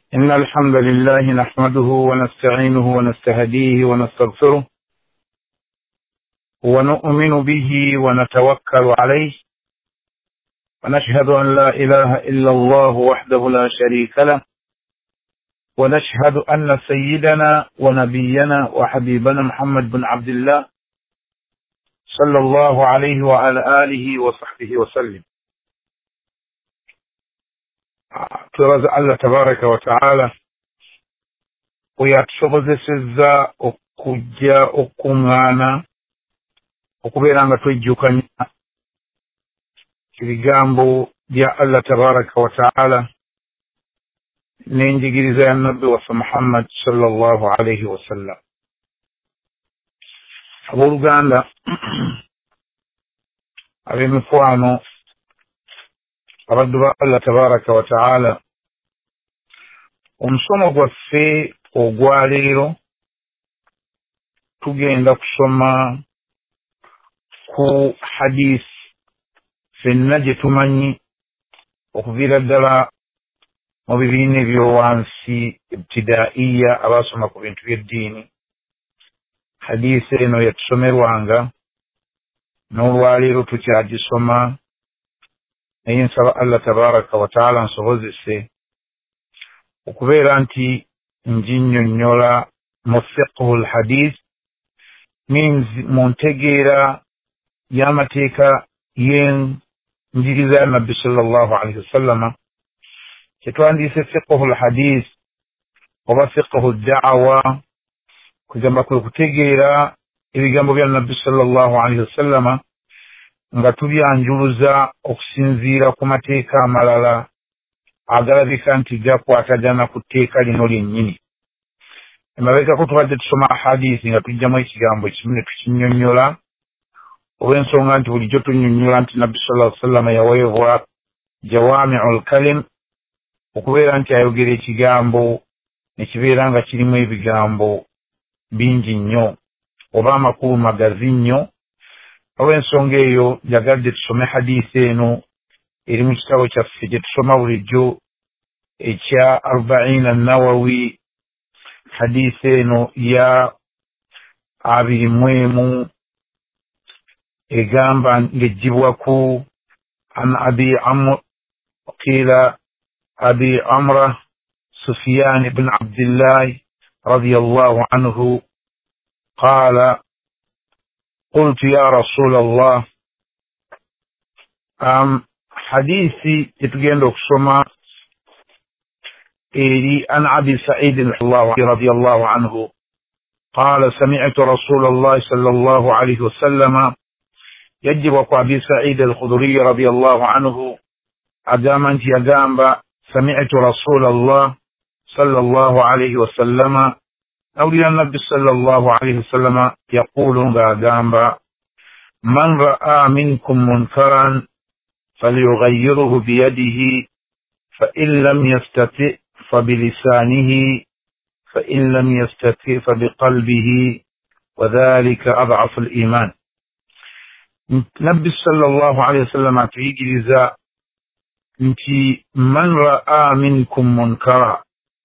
إن الحمد لله نحمده ونستعينه ونستهديه ونستغفره ونؤمن به ونتوكل عليه ونشهد أن لا إله إلا الله وحده لا شريك له ونشهد أن سيدنا ونبينا وحبيبنا محمد بن عبد الله صلى الله عليه وعلى آله وصحبه وسلم. ترز الله تبارك وتعالى وياتشوبozesezza okujja okuŋŋaana okubeera nga twejjukanya ebigambo bya Allah tabaraka wa ta'ala n'enjigiriza ya nabbi waffe Muhammad sallallahu alayhi wa sallam. Abooluganda ab'emikwano abaddu ba Allah tabaraka wa ta'ala, omusomo gwaffe ogwaleero tugenda kusoma ku hadith fenna gye tumanyi okuviira ddala mu bibiina ebyowansi ibtidaiya abaasoma ku bintu by'eddiini. Hadisi eno yatusomerwanga n'olwaleero tukyagisoma, naye nsaba Allah tabaraka wa ta'ala nsobozese okubeera nti nginnyonnyola mu fiqhul hadith means mu ntegeera y'amateeka y'enjigiriza ya nabbi sallallahu alayhi wasallama, kyetwandiise fiqhul hadith oba fiqhu da'wa, kugamba kwe kutegeera ebigambo bya nabbi sallallahu alayhi wasallama nga tubyanjuluza okusinziira ku mateeka amalala agalabika nti gakwatagana ku tteeka lino lyennyini. Emabegako tubadde tusoma hadisi nga tujjamu ekigambo ekimu ne tukinnyonnyola, olw'ensonga nti bulijjo tunnyonnyola nti nabbi sallallahu alayhi wasallama yaweebwa jawami'ul kalim, okubeera nti ayogera ekigambo ne kibeera nga kirimu ebigambo bingi nnyo oba amakulu magazi nnyo. Olw'ensonga eyo yagadde tusome hadisi eno eri mu kitabo kyaffe gye tusoma bulijjo ekya Arbaina Nawawi. Hadisi eno ya 21 egamba ng'eggyibwaku an abi amr qila abi amra Sufyan ibn Abdillah radiyallahu anhu qala قلت يا رسول الله. حديثي يتجند كسما إلي أن أبي سعيد رضي الله عنه قال سمعت رسول الله صلى الله عليه وسلم يجب أبي سعيد الخدري رضي الله عنه أدامنت يجامب سمعت رسول الله صلى الله عليه وسلم أولي النبي صلى الله عليه وسلم يقول بأدامب من رأى منكم منكرا فليغيره بيده فإن لم يستطع فبلسانه فإن لم يستطع فبقلبه وذلك أضعف الإيمان. نبي صلى الله عليه وسلم تيجي نتي من رأى منكم منكرا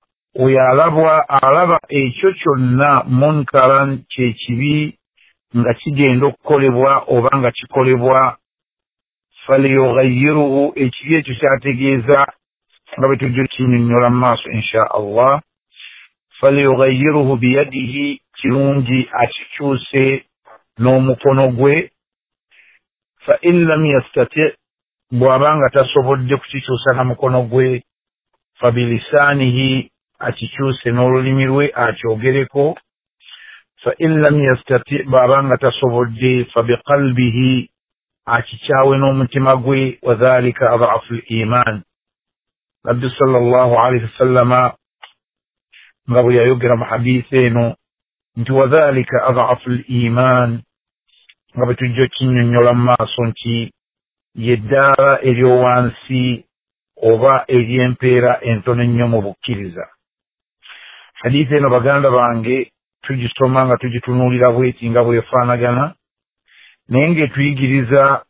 alaba ekyo kyonna munkaran kyekibi nga kigenda okukolebwa oba nga kikolebwa, falyughayiruhu, ekibi ekyo kyategeeza nga bwe tujja kinyonnyola mu maaso insha Allah. Falyughayiruhu biyadihi, kirungi akikyuse n'omukono gwe. Fa in lam yastati, bw'abanga tasobodde kukikyusa na mukono gwe, fa bilisanihi, akikyuse n'olulimi lwe akyogereko. Fa in lam yastati, bw'abanga tasobodde, fa biqalbihi, akikyawe n'omutima gwe. Wa dhalika adhafu al-iman. Nabbi sallallahu alayhi wasallama nga bwe yayogera mu hadisi eno nti wa dhalika adhafu al-iman, nga bwe tujja kinnyonnyola mu maaso nti yeddaala eryowansi oba ery'empeera entono ennyo mu bukkiriza. Hadisi eno baganda bange tugisoma nga tugitunuulira bweti nga bwefaanagana, naye ng'etuyigiriza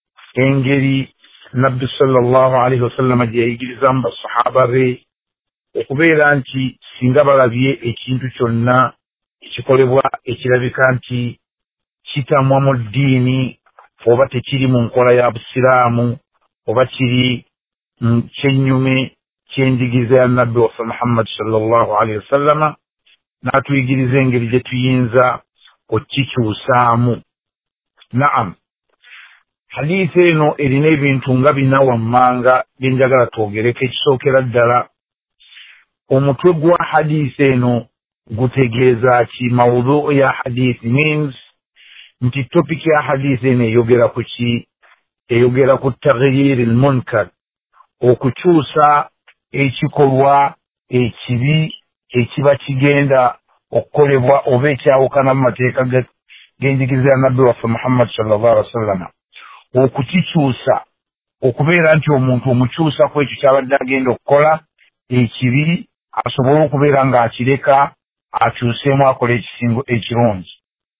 engeri nabbi sallallahu alayhi wasallam gye yayigirizamu basahaba be okubeera nti singa balabye ekintu kyonna ekikolebwa ekirabika nti kitamwa mu ddiini oba tekiri mu nkola ya busiraamu oba kiri kyennyume kyenjigiriza ya nabbi waffe Muhammad sallallahu alaihi wasallama n'atuyigiriza engeri gye tuyinza okukikyusaamu. Naam, hadiisi eno erina ebintu nga bina wammanga bye njagala twogereko. Ekisookera ddala, omutwe gwa hadiisi eno gutegeeza ki? Mawudhu ya hadiisi means nti topic ya hadiisi eno eyogera ku ki? Eyogera ku taghyir al-munkar, okukyusa ekikolwa ekibi ekiba kigenda okukolebwa oba ekyawukana mu mateeka g'enjigiriza ya nabbi waffe Muhammad sallallahu alaihi wasallam, okukikyusa okubeera nti omuntu omukyusa ku ekyo kyabadde agenda okukola ekibi asobole okubeera ng'akireka akyuseemu akola ekirungi.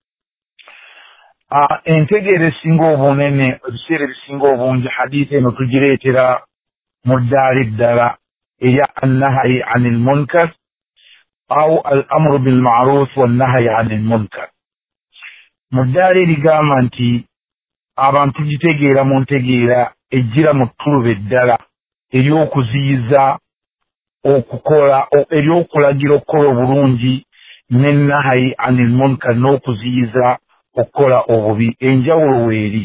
Entegeera esinga obunene, ebiseera ebisinga obungi hadiisi eno tugireetera mu ddaala eddala eya annahayi anil munkar au al amru bil ma'ruf wan nahyi anil munkar. Mu ddaala erigamba nti abantu gitegeera mu ntegeera ejjira mu ttuluba eddala ery'okuziyiza okukola, ery'okulagira okukola obulungi n'ennahayi anil munkar, n'okuziyiza okukola obubi. Enjawulo weeri,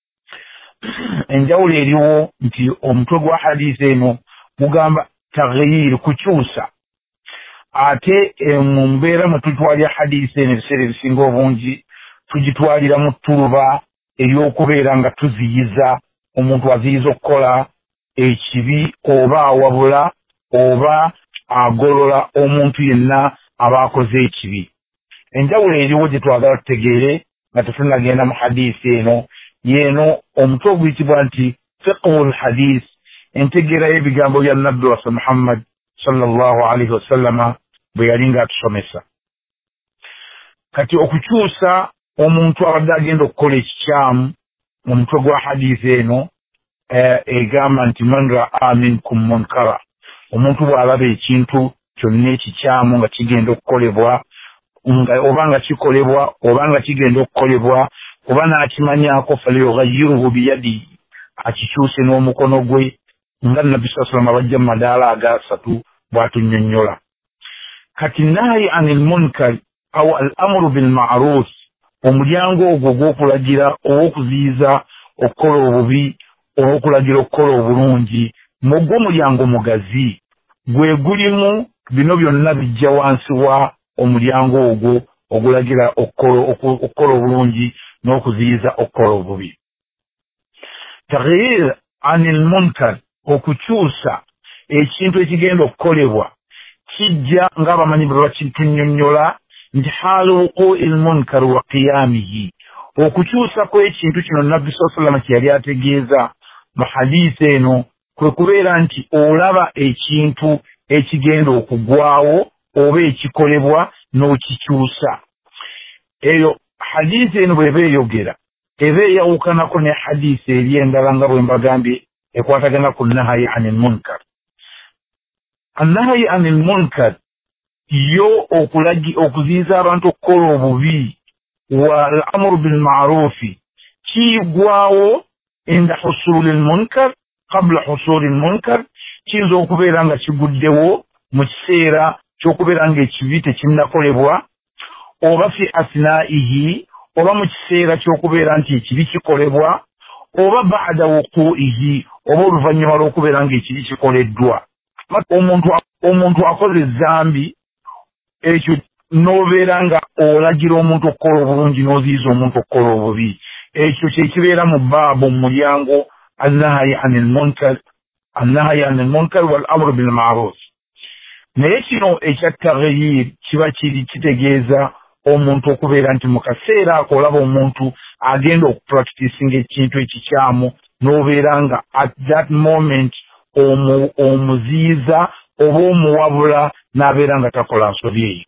enjawulo eriwo nti omutwe gwa hadiisi eno gugamba taghyir, kukyusa. Ate mu mbeera mwe tutwalira hadiisi eno ebiseera ebisinga obungi tugitwalira mu ttuluba ery'okubeera nga tuziyiza, omuntu aziyiza okukola ekibi oba awabula oba agolola omuntu yenna aba akoze ekibi. Enjawulo eriwo gye twagala tutegeere nga tetunnagenda mu hadiisi eno, yeeno omutwe oguyitibwa nti fiqhul hadith, entegeera y'ebigambo bya nabbi waffe Muhammad sallallahu alaihi wasallama bwe yali ng'atusomesa. Kati okukyusa omuntu abadde agenda okukola ekikyamu, omutwe gwa hadiisi eno egamba nti man ra'a minkum munkara, omuntu bw'alaba ekintu kyonna ekikyamu nga kigenda okukolebwa, oba nga kikolebwa oba nga kigenda okukolebwa oba n'akimanyaako, falyughayyirhu biyadihi, akikyuse n'omukono gwe, nga nabbi sallallahu alaihi wasallam abajja mu madaala agasatu bw'atunnyonnyola. Kati nahyi anil munkar au al amru bil ma'ruf, omulyango ogwo gw'okulagira ow'okuziyiza okukola obubi olw'okulagira okukola obulungi, mugwo mulyango mugazi, gwe gulimu bino byonna bijja wansi wa omulyango ogwo ogulagira okukola obulungi n'okuziyiza okukola obubi. Taghyir anil munkar, okukyusa ekintu ekigenda okukolebwa, kijja ng'abamanyi bwe bakitunnyonnyola nti haalu wuqu'il munkar wa qiyamihi, okukyusa kw'ekintu kino nabbi sallallahu alaihi wasallam kye yali ategeeza mu hadiisi eno kwe kubeera nti olaba ekintu ekigenda okugwawo oba ekikolebwa n'okikyusa. Eyo hadiisi eno bw'eba eyogera eba eyawukanako ne hadiisi eri endala nga bwe mbagambye ekwatagana ku nahyi anil munkar. Annahyi anil munkar yo okuziyiza abantu okukola obubi, wal amru bil ma'rufi kigwawo inda husuli al munkar qabla husuli al munkar, kiyinza okubeera nga kiguddewo mu kiseera ky'okubeera ng'ekibi tekinnakolebwa, oba fi asnaihi, oba mu kiseera ky'okubeera nti ekibi kikolebwa, oba ba'da wuqu'ihi, oba oluvannyuma lw'okubeera ng'ekibi kikoleddwa. Omuntu akoze ezambi, ekyo n'obeera nga olagira omuntu okukola obulungi n'oziyiza omuntu okukola obubi, ekyo kye kibeera mu baabu mu mulyango annahyi anil munkar wal amru bil ma'ruf. Naye kino ekya taghyir kiba kitegeeza omuntu okubeera nti mu kaseera ako olaba omuntu agenda okupracticinga ekintu ekikyamu, n'obeera nga at that moment omuziyiza oba omuwabula n'abeera nga takola nsobi eyo.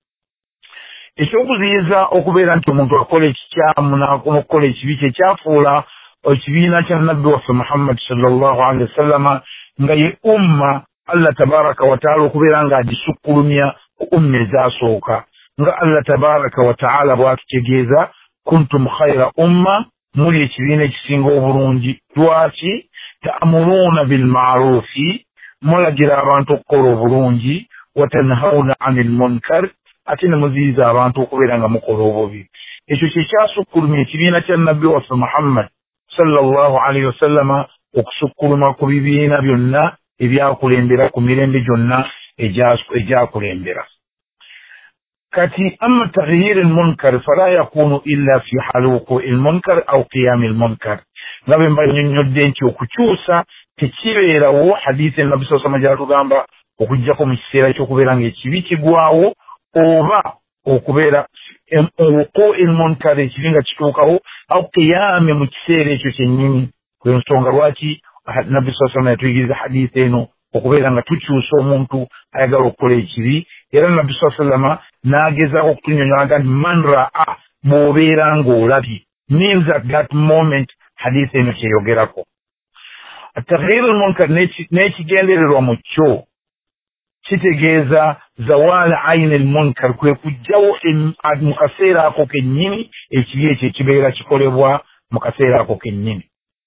Ekyokuziyiza okubeera nti omuntu akola ekikyamu n'okukola ekibi kye kyafuula ekibiina kya nabbi waffe Muhammad sallallahu alaihi wasallama nga ye umma Allah tabaraka wa ta'ala okubeera nga agisukkulumya umma ezasooka nga Allah tabaraka wa ta'ala bw'atutegeeza kuntum khayra umma muli ekibiina ekisinga obulungi lwaki ta'muruuna bilma'ruufi mulagira abantu okukola obulungi watanhawuna anil munkar ate ne muziyiza abantu okubeera nga mukola obubi ekyo kyekyasukkulumya ekibiina kya nabbi waffe Muhammad sallallahu alaihi wasallama okusukkuluma ku bibiina byonna ebyakulembera ku mirembe gyonna egyakulembera kati amma taghyir al-munkar fala yakunu illa fi haluqu al-munkar aw qiyam al-munkar ngabe mbanyonyodde nti okukyusa tekibeerawo hadithi nabbi sallallahu alaihi wasallam gyatugamba okujjako mu kiseera ekyokubeera ng'ekibi kigwawo oba okubeera wuqu al-munkar ekibi nga kituukawo aw qiyam mu kiseera ekyo kyennyini kwensonga lwaki nabbi sallallahu alaihi wasallam yatuyigiriza hadithi eno okubeera nga tukyusa omuntu ayagala okukola ekibi era nabbi sallallahu alaihi wasallam n'agezaako okutunyonyola nti man ra'a bw'obeera ng'olabye means at that moment hadithi eno kyeyogerako taghyir al-munkar n'ekigendererwa mu kyo kitegeeza zawal ayn al-munkar kwe kujjawo mu kaseera ako kennyini ekibi ekyo ekibeera kikolebwa mu kaseera ako kennyini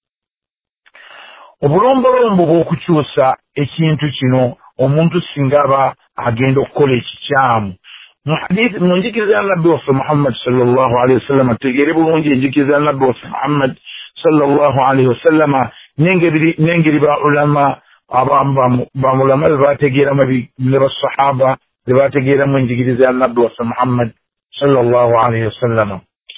obulombolombo bw'okukyusa ekintu kino omuntu singa aba agenda okukola ekikyamu mu njikiriza ya nabbi waffe Muhammad sallallahu alaihi wasallam tegere bulungi enjikiriza ya nabbi waffe Muhammad sallallahu alaihi wasallam n'engeri baulama bamulama bebategeeramu ne basahaba bebategeeramu enjikiriza ya nabbi waffe Muhammad sallallahu alaihi wasallam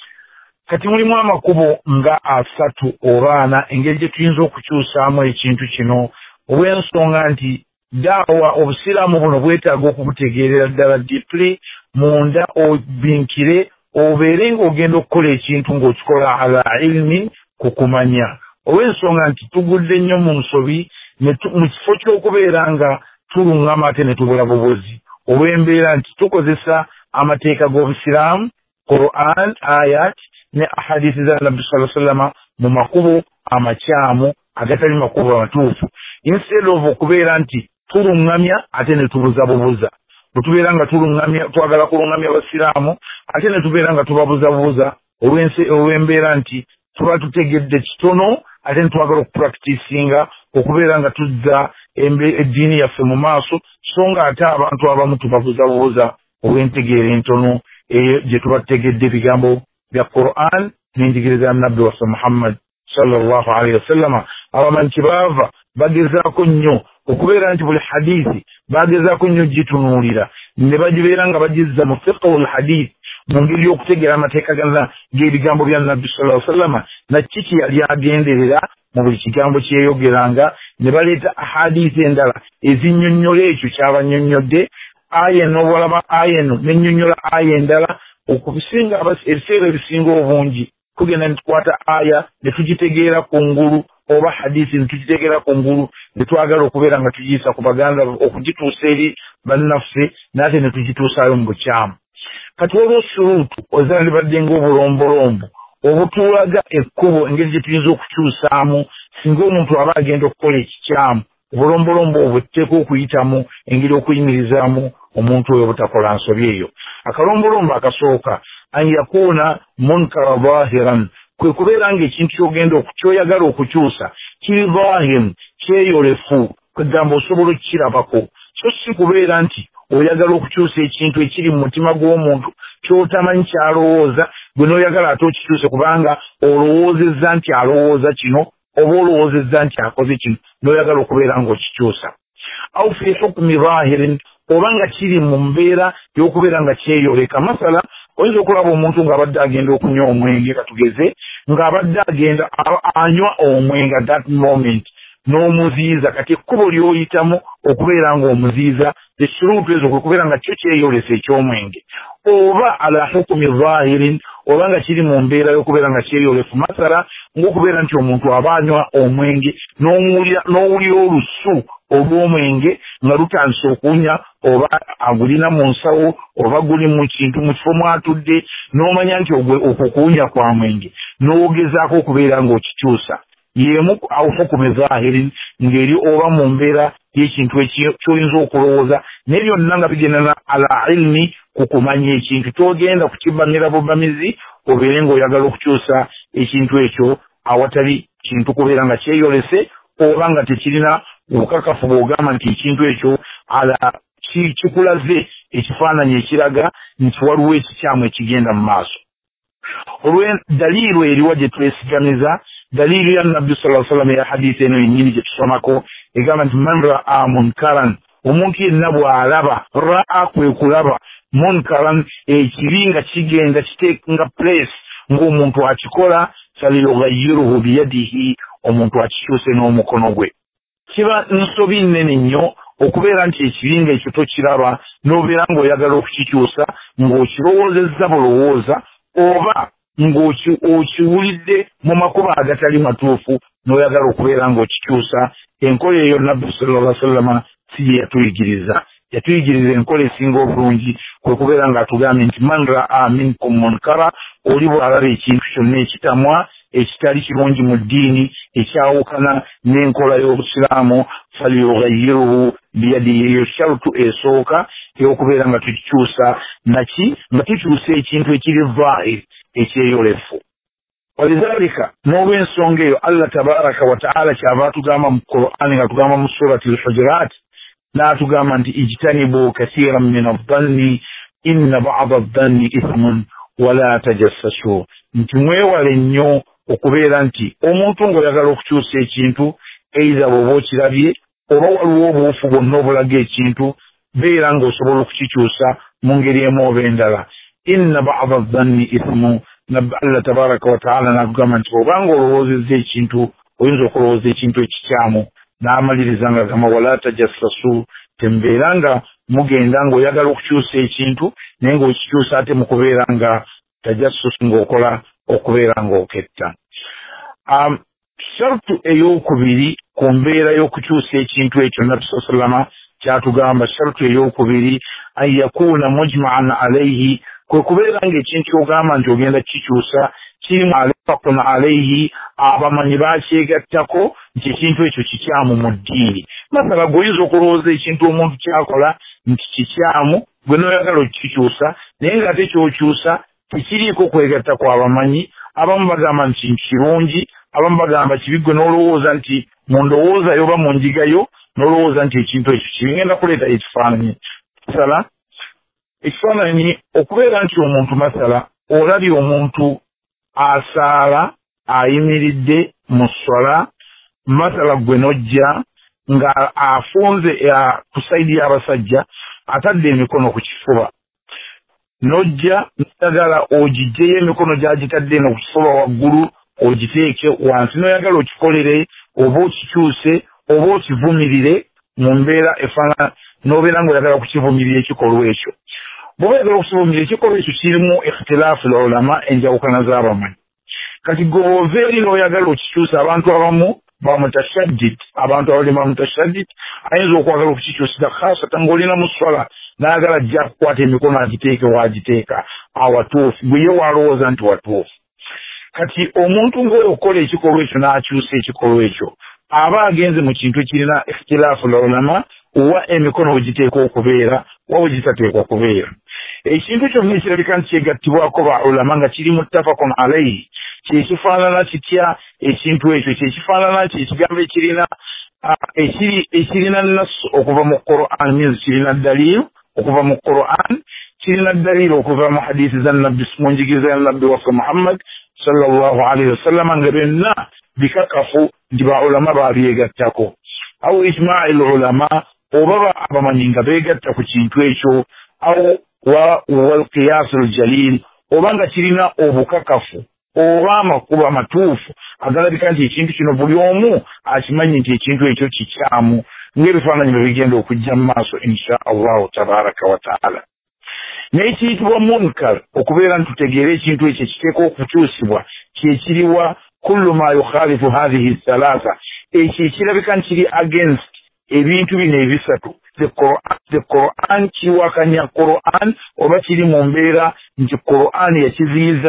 kati mulimu amakubo nga asatu oba ana engeri gye tuyinza okukyusaamu ekintu kino olw'ensonga nti daawa obusiraamu buno bwetaaga okubutegeerera ddala deeply munda obinkire obeere ng'ogenda okukola ekintu ng'okikola ala ilmi ku kumanya olw'ensonga nti tugudde nnyo mu nsobi mu kifo ky'okubeera nga tuluŋŋama ate ne tubula bubuzi olw'embeera nti tukozesa amateeka g'obusiraamu Quran ayat ne ahadithi za Nabii sallallahu alaihi wasallam mu makubo amakyamu agatali makubo amatuufu instead of okubeera nti tulungamya ate ne tubuzabubuza tubeera nga tulungamya twagala kulungamya abasiraamu ate ne tubeera nga tubabuzabubuza olw'embeera nti tuba tutegedde kitono ate ne twagala okupracticinga okubeera nga tuzza eddiini yaffe mu maaso so nga ate abantu abamu tubabuzabubuza olw'entegeera entono eyo gye tubategedde ebigambo bya Quran n'enjigiriza ya nabbi waffe Muhammad sallallahu alaihi wasallam abamanyi kibaava bagezaako nnyo okubeera nti buli hadithi bagezaako nnyo gitunuulira ne bagibeera nga bagizza mu fiqhul hadith mu ngeri y'okutegeera amateeka g'ebigambo bya nabbi sallallahu alaihi wasallam na kiki yali agenderera mu buli kigambo kyeyogeranga ne baleeta ahadithi endala ezinnyonnyola ekyo ky'abannyonnyodde aya eno obalaba aya eno n'ennyonnyola aya endala okubisinga ebiseera ebisinga obungi tugenda ne tukwata aya ne tugitegeera ku ngulu oba hadithi ne tugitegeera ku ngulu ne twagala okubeera nga tugiyisa ku baganda okugituusa eri bannaffe n'ate ne tugituusaayo mu bukyamu kati olwo suruutu ozala libadde ng'obulombolombo obutulaga ekkubo engeri gye tuyinza okukyusaamu singa omuntu aba agenda okukola ekikyamu obulombolombo obwo tuteeka okuyitamu engeri okuyimirizaamu omuntu oyo obutakola nsobi eyo akalombolombo akasooka an yakuuna munkara zahiran kwe kubeera ng'ekintu ky'ogenda kyoyagala okukyusa kiri zahiru kyeyolefu kwegamba osobola okukirabako so si kubeera nti oyagala okukyusa ekintu ekiri mu mutima gw'omuntu ky'otamanyi kyalowooza gwe n'oyagala ate okikyuse kubanga olowoozezza nti alowooza kino oba olowoozezza nti akoze kino n'oyagala okubeera ng'okikyusa aw fi hukmi zahirin oba nga kiri mu mbeera y'okubeera nga kyeyoleka masala oyinza okulaba omuntu ng'abadde agenda okunywa omwenge katugeze ng'abadde agenda anywa omwenge at that moment n'omuziiza kati ekkubo ly'oyitamu okubeera ng'omuziiza essuruutu ezo kwe kubeera nga kyo kyeyolesa eky'omwenge oba ala hukumi zahirin oba nga kiri mu mbeera y'okubeera nga kyeyolefu masala ng'okubeera nti omuntu aba anywa omwenge n'owulira olusu olw'omwenge nga lutandise okuwunya oba agulina mu nsawo oba guli mu kintu mu kifo mwatudde n'omanya nti okwo kuwunya kwa mwenge n'ogezaako okubeera ng'okikyusa yemu aw hukumi zahirin ngeri oba mu mbeera y'ekintu ekyoyinza okulowooza naye byonna nga bigendana ala ilmi kukumanya ekintu togenda kukibamira bubamizi obeere ng'oyagala okukyusa ekintu ekyo awatali kintu kubeera nga kyeyolese oba nga tekirina obukakafu bw'ogamba nti ekintu ekyo ala kikulaze ekifaananyi ekiraga nti waliwo ekikyamu ekigenda mu maaso daliilu eriwa gye twesigamiza daliilu ya nabbi sallallahu alaihi wasallam ya hadiisi eno yennyini gye tusomako egamba nti man raa munkaran omuntu yenna bw'alaba raa kwe kulaba munkaran ekibi nga kigenda kiteekinga place ng'omuntu akikola falyughayiruhu biyadihi omuntu akikyuse n'omukono gwe kiba nsobi nnene nnyo okubeera nti ekibi nga ekyo tokiraba n'obeera ng'oyagala okukikyusa ng'okirowoozezza bulowooza oba ng'okiwulidde mu makuba agatali matuufu n'oyagala okubeera ng'okikyusa enkola eyo nabbi sallallahu alaihi wasallam si ye yatuyigiriza enkola esinga obulungi kwe kubeera ng'atugambye nti man raa minkum munkara oli bw'alaba ekintu kyonna ekitamwa ekitali kirungi mu ddiini ekyawukana n'enkola y'obusiraamu falyughayiruhu biyadihi eyo sharutu esooka ey'okubeera nga tukikyusa nga tukyusa ekintu ekiri vaahiri ekyeyolefu walidhalika n'olw'ensonga eyo allah tabaraka wa taala kyava atugamba mu qur'ani nga tugamba mu surati al-hujurat n'atugamba nti ijtanibu kathiran min adh-dhanni inna ba'da adh-dhanni ithmun wala tajassasu nti mwewale nnyo okubeera nti omuntu ng'oyagala okukyusa ekintu eitha bw'oba okirabye oba waliwo obuufu bwonna obulaga ekintu beera ng'osobola okukikyusa mu ngeri emu oba endala inna ba'da adh-dhanni ithmun Allah tabaraka wa ta'ala n'agamba nti obanga olowoozezza ekintu oyinza okulowooza ekintu ekikyamu n'amaliriza nga gamba wala tajassasu tembeera nga mugenda ng'oyagala okukyusa ekintu naye ng'okikyusa ate mu kubeera nga tajassusu ng'okola okubeera ng'oketta sharutu ey'okubiri ku mbeera y'okukyusa ekintu ekyo nabbi sallallahu alaihi wasallam kyatugamba sharutu ey'okubiri an yakuuna mujma'an alayhi kwe kubeera ng'ekintu ky'ogamba nti ogenda kikyusa kirimu alifaqun alayhi abamanyi bakyegattako nti ekintu ekyo kikyamu mu ddiini masala gweoyinza okulowooza ekintu omuntu kyakola nti kikyamu gwe n'oyagala okikyusa naye ng'ate ky'okyusa tekiriiko kwegatta kw'abamanyi abamu bagamba nti kirungi abamu bagamba kibi gwe n'olowooza nti mu ndowooza yo oba mu njigayo n'olowooza nti ekintu ekyo kibigenda kuleeta ekifaananyi masala ekifaananyi okubeera nti omuntu masala olabye omuntu asaala ayimiridde mu swala masala gwe n'ojja nga afunze ku sayidi y'abasajja atadde emikono ku kifuba n'ojja n'oyagala ogiggyeyo emikono gy'agitadde eno ku kifuba waggulu ogiteeke wansi n'oyagala okikolere oba okikyuse oba okivumirire mu mbeera efaana n'obeera ng'oyagala kukivumirira ekikolwa ekyo bw'oba oyagala okukivumirira ekikolwa ekyo kirimu ikhtilaafu ulama enjawukana z'abamanyi kati gweova eri n'oyagala okikyusa abantu abamu bamutashadid abantu abali bamutashadid ayinza okwagala okukikyusira khasatan ng'olina mu swala n'ayagala ajja kukwata emikono agiteeke wagiteeka awatuufu bwe ye walowooza nti watuufu kati omuntu ng'oyo okukola ekikolwa ekyo n'akyusa ekikolwa ekyo aba agenze mu kintu ekirina ikhtilaafu ulama wa emikono wegiteekwa okubeera waba gitateekwa kubeera ekintu kyonna ekirabika nti kyegattibwako ba ulama nga kiri muttafaqun alayhi kyekifaanana kitya ekintu ekyo kyekifaanana ki ekigambo ekirina nassu okuva mu Qur'an means kirina daliilu okuva mu Qur'an kirina daliilu okuva mu hadiisi za nabbi mu njigiriza ya nabbi waffe Muhammad sallallahu alaihi wasallam nga byonna bikakafu nti ba ulama babyegattako aw ijma'il ulama oba abamanyi nga beegatta ku kintu ekyo aw wal qiyas al jalil oba nga kirina obukakafu oba amakuba amatuufu agalabika nti ekintu kino buli omu akimanyi nti ekintu ekyo kikyamu ng'ebifaananyi bye bigenda okujja mu maaso insha allahu tabaraka wa taala naye kiyitibwa munkar okubeera nti tutegeera ekintu ekyo ekiteekwa okukyusibwa kyekiriwa kullu ma yukhalifu hadhihi thalatha ekyo ekirabika nti kiri against ebintu bino ebisatu the Quran kiwakanya Quran oba kiri mu mbeera nti Quran yakiziyiza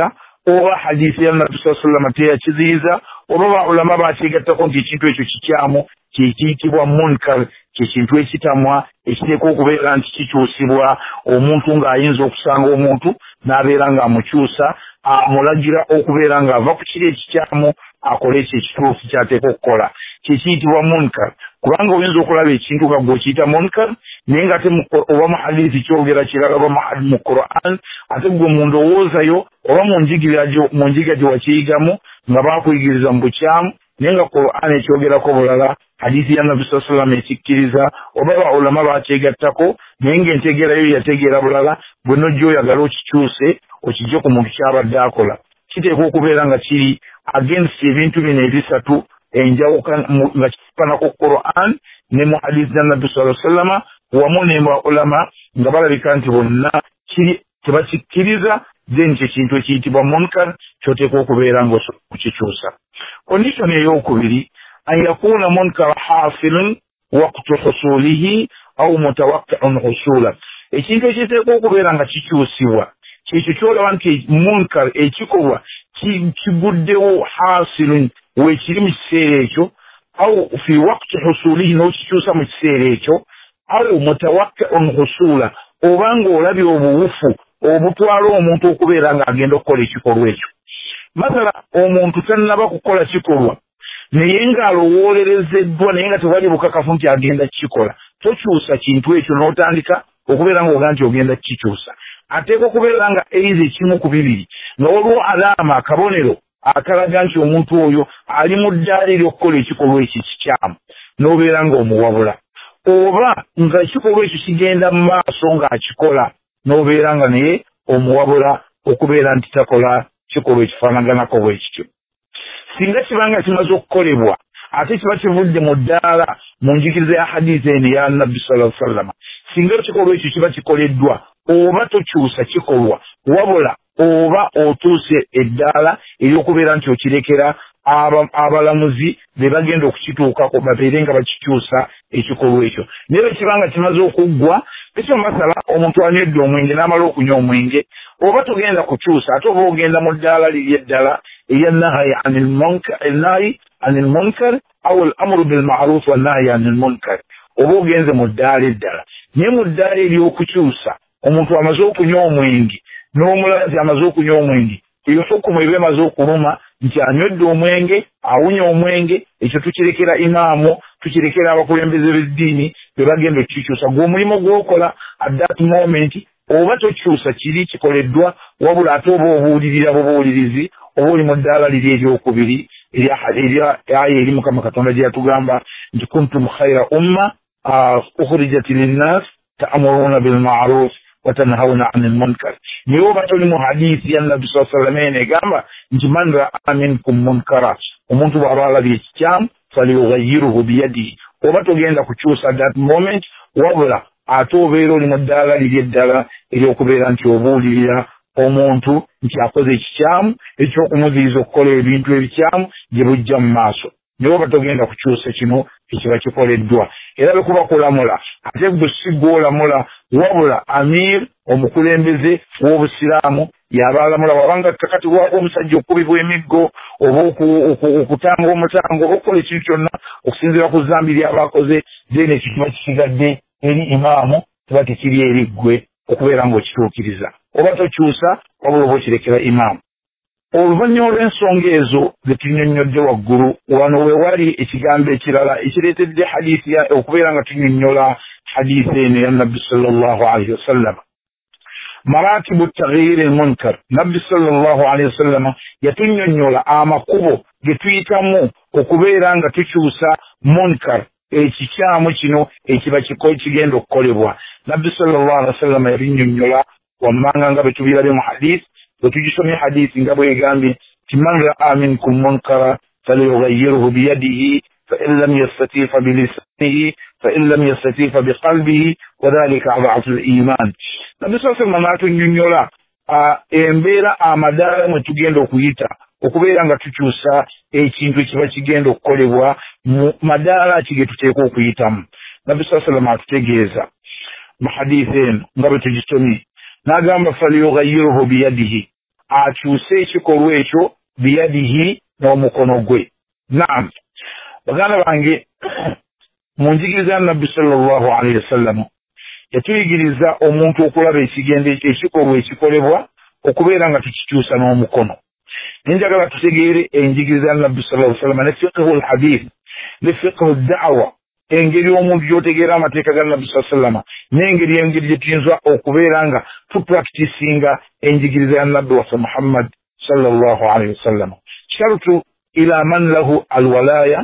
oba hadithi ya Nabbi sallallahu alaihi wasallam teyakiziyiza oba ulama bakyegattako nti ekintu ekyo kikyamu kiyitibwa munkar ky'ekintu ekitamwa ekiteekwa okubeera nti kikyusibwa omuntu ng'ayinza okusanga omuntu n'abeera ng'amukyusa amulagira okubeera ng'ava ku kiri ekikyamu akole ekyo ekituufu kyateekwa okukola kyekiyitibwa munkar kubanga oyinza okulaba ekintu nga gw'okiyita munkar naye ng'ate oba mu hadithi kyogera kirala oba mu Quran ate gwe mu ndowoozayo oba mu njiga gye wakiyigamu nga baakuyigiriza mu bukyamu naye nga Quran ekyogerako bulala hadithi ya Nabbi sallallahu alaihi wasallam ekikkiriza oba baulama bakyegattako naye ng'entegerayo yategeera bulala bwe nojja oyagala okikyuse okijje ku muntu kyabadde akola kiteekwa okubeera nga kiri against ebintu bino ebisatu enjawuka nga kifana ku Quran ne mu hadithi ya Nabbi sallallahu alaihi wasallam wamu ne baulama nga balabika nti bonna kiri tebakikkiriza then kyekintu ekiyitibwa munkar kyoteekwa okubeera ng'okikyusa. Condition ey'okubiri an yakuna munkar hasilun waqtu husulihi au mutawaqqi'un husula ekintu ekiteekwa okubeera nga kikyusibwa kyekyo kyolaba nti munkar ekikolwa kiguddewo hasilun weekiri mu kiseera ekyo au fi waqti husulihi n'okikyusa mu kiseera ekyo au mutawaqqi'un husula oba ng'olabye obuwufu obutwala omuntu okubeera ng'agenda okukola ekikolwa ekyo. Masala omuntu tannaba kukola kikolwa naye ng'alowoolerezeddwa naye nga tewali bukakafu nti agenda kukikola tokyusa kintu ekyo n'otandika okubeera ng'ogaa nti ogenda kukikyusa ateekwa okubeera nga eiza ekimu ku bibiri nga waliwo alaama akabonero akalaga nti omuntu oyo ali mu ddaala ery'okukola ekikolwa ekyo kikyamu n'obeera ng'omuwabula oba nga ekikolwa ekyo kigenda mu maaso ng'akikola n'obeera nga naye omuwabula okubeera nti takola kikolwa ekifaanaganako bwe kityo. Singa kibanga kimaze okukolebwa ate kiba kivudde mu ddaala mu njigiriza ya hadithi eno ya Nabbi sallallahu alaihi wasallam singa ekikolwa ekyo kiba kikoleddwa oba tokyusa kikolwa wabula oba otuuse eddaala ery'okubeera nti okirekera abalamuzi be bagenda okukituukako babeere nga bakikyusa ekikolwa ekyo. Naye bwe kibanga kimaze okuggwa ekyo masala omuntu anywedde omwenge n'amala okunywa omwenge oba togenda kukyusa ate oba ogenda mu ddaala liri eddala erya nahayi anil munkar au al amru bil ma'ruf wa nahayi anil munkar oba ogenze mu ddaala eddala naye mu ddaala ery'okukyusa omuntu amaze okunywa omwenge n'omulazi amaze okunywa omwenge eyo hukumu eba emaze okuluma nti anywedde omwenge awunya omwenge ekyo tukirekera imaamu tukirekera abakulembeze b'eddiini be bagenda okukikyusa gw'omulimu gw'okola at that moment oba tokyusa kiri kikoleddwa wabula ate oba obuulirira bubuulirizi oba oli mu ddaala liri eryokubiri erya aya eri Mukama Katonda gye yatugamba nti kuntum khayra umma ukhrijat linnas ta'muruna bil ma'ruf watanhauna 'anil munkar naye oba toli mu hadithi ya Nabbi sallallahu alaihi wasallam egamba nti man ra'a minkum munkara omuntu bw'aba alabye ekikyamu falyughayyirhu biyadihi oba togenda kukyusa that moment wabula ate obeera oli mu ddaala liri eddala ery'okubeera nti obuulirira omuntu nti akoze ekikyamu ekyokumuziyiza okukola ebintu ebikyamu gye bujja mu maaso naye oba togenda kukyusa kino ekiba kikoleddwa era bwe kuba kulamula ate gwe si gw'olamula wabula amir omukulembeze w'obusiraamu yaba alamula wabanga kakati wako omusajja okubibwa emiggo oba okutanga omusango oba okukola ekintu kyonna okusinziira ku zambi ly'abakoze then ekyo kiba kisigadde eri imaamu kiba tekiri eri ggwe okubeera ng'okituukiriza oba tokyusa wabula oba okirekera imaamu. Oluvannyuma lw'ensonga ezo ze tunnyonnyodde waggulu wano we wali ekigambo ekirala ekireetedde hadiisi okubeera nga tunnyonnyola hadiisi eno ya Nabbi sallallahu alaihi wasallam maratibu taghyiri almunkar. Nabbi sallallahu alaihi wasallam yatunnyonnyola amakubo ge tuyitamu okubeera nga tukyusa munkar ekikyamu kino ekiba kigenda okukolebwa. Nabbi sallallahu alaihi wasallam yabinnyonnyola wammanga nga bwe tubirabye mu hadiisi وتجسمي حديث قبل يقامي من رأى منكم منكرا فليغيره بيده فإن لم يستطيع بلسانه فإن لم يستطيع بقلبه وذلك أضعف الإيمان. نبي صلى الله عليه وسلم ناتو نيونيولا embera amadala mwe tugenda okuyita okubeera nga tukyusa ekintu ekiba kigenda okukolebwa mu madaala kige tuteekwa okuyitamu. Nabbi sallallahu alaihi wasallam atutegeeza mu hadiisi eno nga bwe tugisomye n'agamba falyughayyirhu biyadihi akyuse ekikolwa ekyo biyadihi n'omukono gwe. Naam, baganda bange, mu njigiriza ya Nabbi sallallahu alaihi wasallam yatuyigiriza omuntu okulaba ekikolwa ekikolebwa okubeera nga tukikyusa n'omukono. Njagala tutegeere enjigiriza ya Nabbi sallallahu alaihi wasallam ne fiqhu al-hadith ne fiqhu ad-da'wa, engeri omuntu gy'otegeera amateeka ga Nabbi sallallahu alaihi wasallam n'engeri gye tuyinza okubeera nga tupracticinga enjigiriza ya Nabbi waffe Muhammad sallallahu alaihi wasallam. Shartu ila man lahu al-wilaya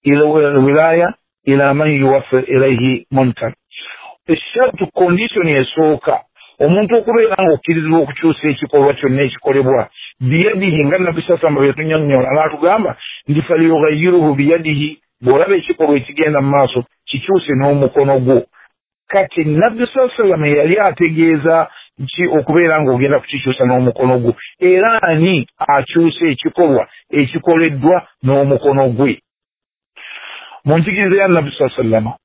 ila man yuwaffir ilayhi munkar. Eshartu condition esooka omuntu okubeera nga okkirizibwa okukyusa ekikolwa kyonna ekikolebwa biyadihi, nga Nabbi sallallahu alaihi wasallam yetunyonnyola n'atugamba ndi falyughayiruhu biyadihi, bw'olaba ekikolwa ekigenda mu maaso kikyuse n'omukono gwo. Kati Nabbi sallallahu alaihi wasallam yali ategeeza ki okubeera nga ogenda kukikyusa n'omukono gwo, era ani akyusa ekikolwa ekikoleddwa n'omukono gwe? Mu njigiriza ya Nabbi sallallahu alaihi wasallam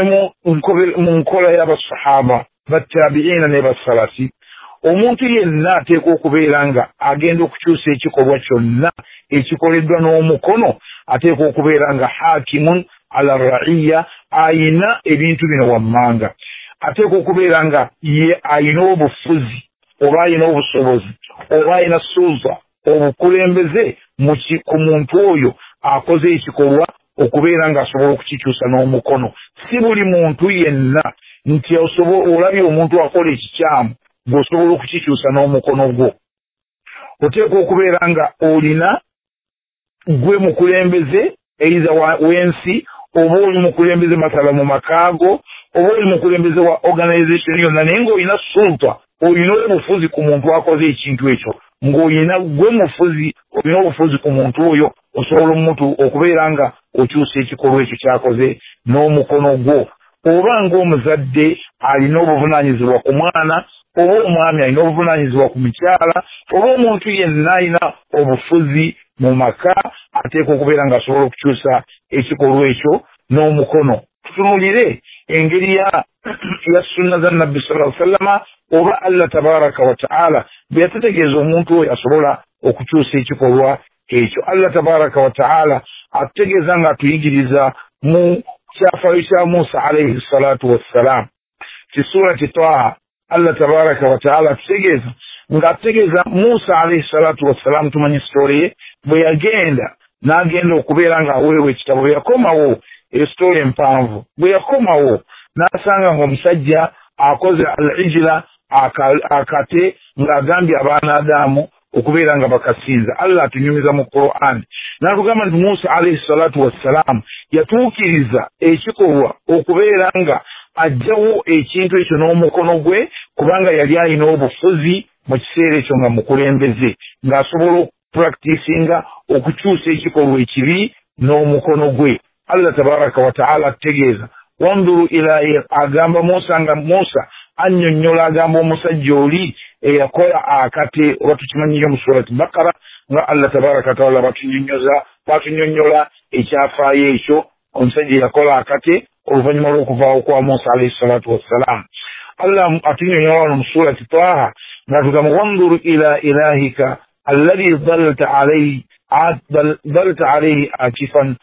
mu nkola y'abasahaba battabiina ne basalafi, omuntu yenna ateekwa okubeera nga agenda okukyusa ekikolwa kyonna ekikoleddwa n'omukono, ateekwa okubeera nga hakimun ala raiya, ayina ebintu bino wammanga, ateekwa okubeera nga ye ayina obufuzi oba ayina obusobozi oba ayina sulta, obukulembeze ku muntu oyo akoze ekikolwa okubeera nga asobola okukikyusa n'omukono. Si buli muntu yenna nti olabye omuntu akola ekikyamu ng'osobola okukikyusa n'omukono gwo. Oteekwa okubeera nga olina gwe mukulembeze eiza w'ensi, oba oli mukulembeze masala mu makaago, oba oli mukulembeze wa organization yonna, naye ng'olina sulta, olina obufuzi ku muntu akoze ekintu ekyo, ng'olina gwe mufuzi, olina obufuzi ku muntu oyo, osobola omuntu okubeera nga okyusa ekikolwa ekyo kyakoze n'omukono gwo. Oba ng'omuzadde alina obuvunaanyizibwa ku mwana, oba omwami alina obuvunaanyizibwa ku mukyala, oba omuntu yenna alina obufuzi mu maka, ateekwa okubeera nga asobola okukyusa ekikolwa ekyo n'omukono. Tutunulire engeri ya sunna za Nabbi sallallahu alaihi wasallam oba Allah tabaraka wa ta'ala bwe yatutegeeza omuntu oyo asobola okukyusa ekikolwa ekyo. Allah tabaraka wa ta'ala atutegeeza nga atuyigiriza mu kyafaayo kya Musa alayhi salatu wassalam fi surati Taha. Allah tabaraka wa ta'ala atutegeeza nga atutegeeza Musa alayhi salatu wassalam, tumanyi story ye bwe yagenda n'agenda okubeera nga aweebwa ekitabo. Bwe yakomawo, story empanvu, bwe yakomawo n'asanga ng'omusajja akoze al-ijla, akate ng'agambye abaana Adamu okubeera nga bakasinza. Allah atunyumiza mu Qur'an n'atugamba nti Musa alayhi salatu wassalam yatuukiriza ekikolwa okubeera nga ajjawo ekintu ekyo n'omukono gwe, kubanga yali alina obufuzi mu kiseera ekyo nga mukulembeze, ng'asobola okupracticinga okukyusa ekikolwa ekibi n'omukono gwe. Allah tabaraka wa ta'ala ategeeza wanduru ila, agamba Musa nga Musa annyonnyola, agamba omusajja oli eyakola akate, oba tukimanyiyo mu surati Bakara nga Allah tabaraka wa ta'ala batunyonnyola ekyafaayo ekyo, omusajja yakola akate oluvannyuma lw'okuvaawo kwa Musa alayhi salatu wassalam. Allah atunyonnyola mu surati Taha ng'atugamba wanduru ila ilahika alladhi dhalta alayhi akifan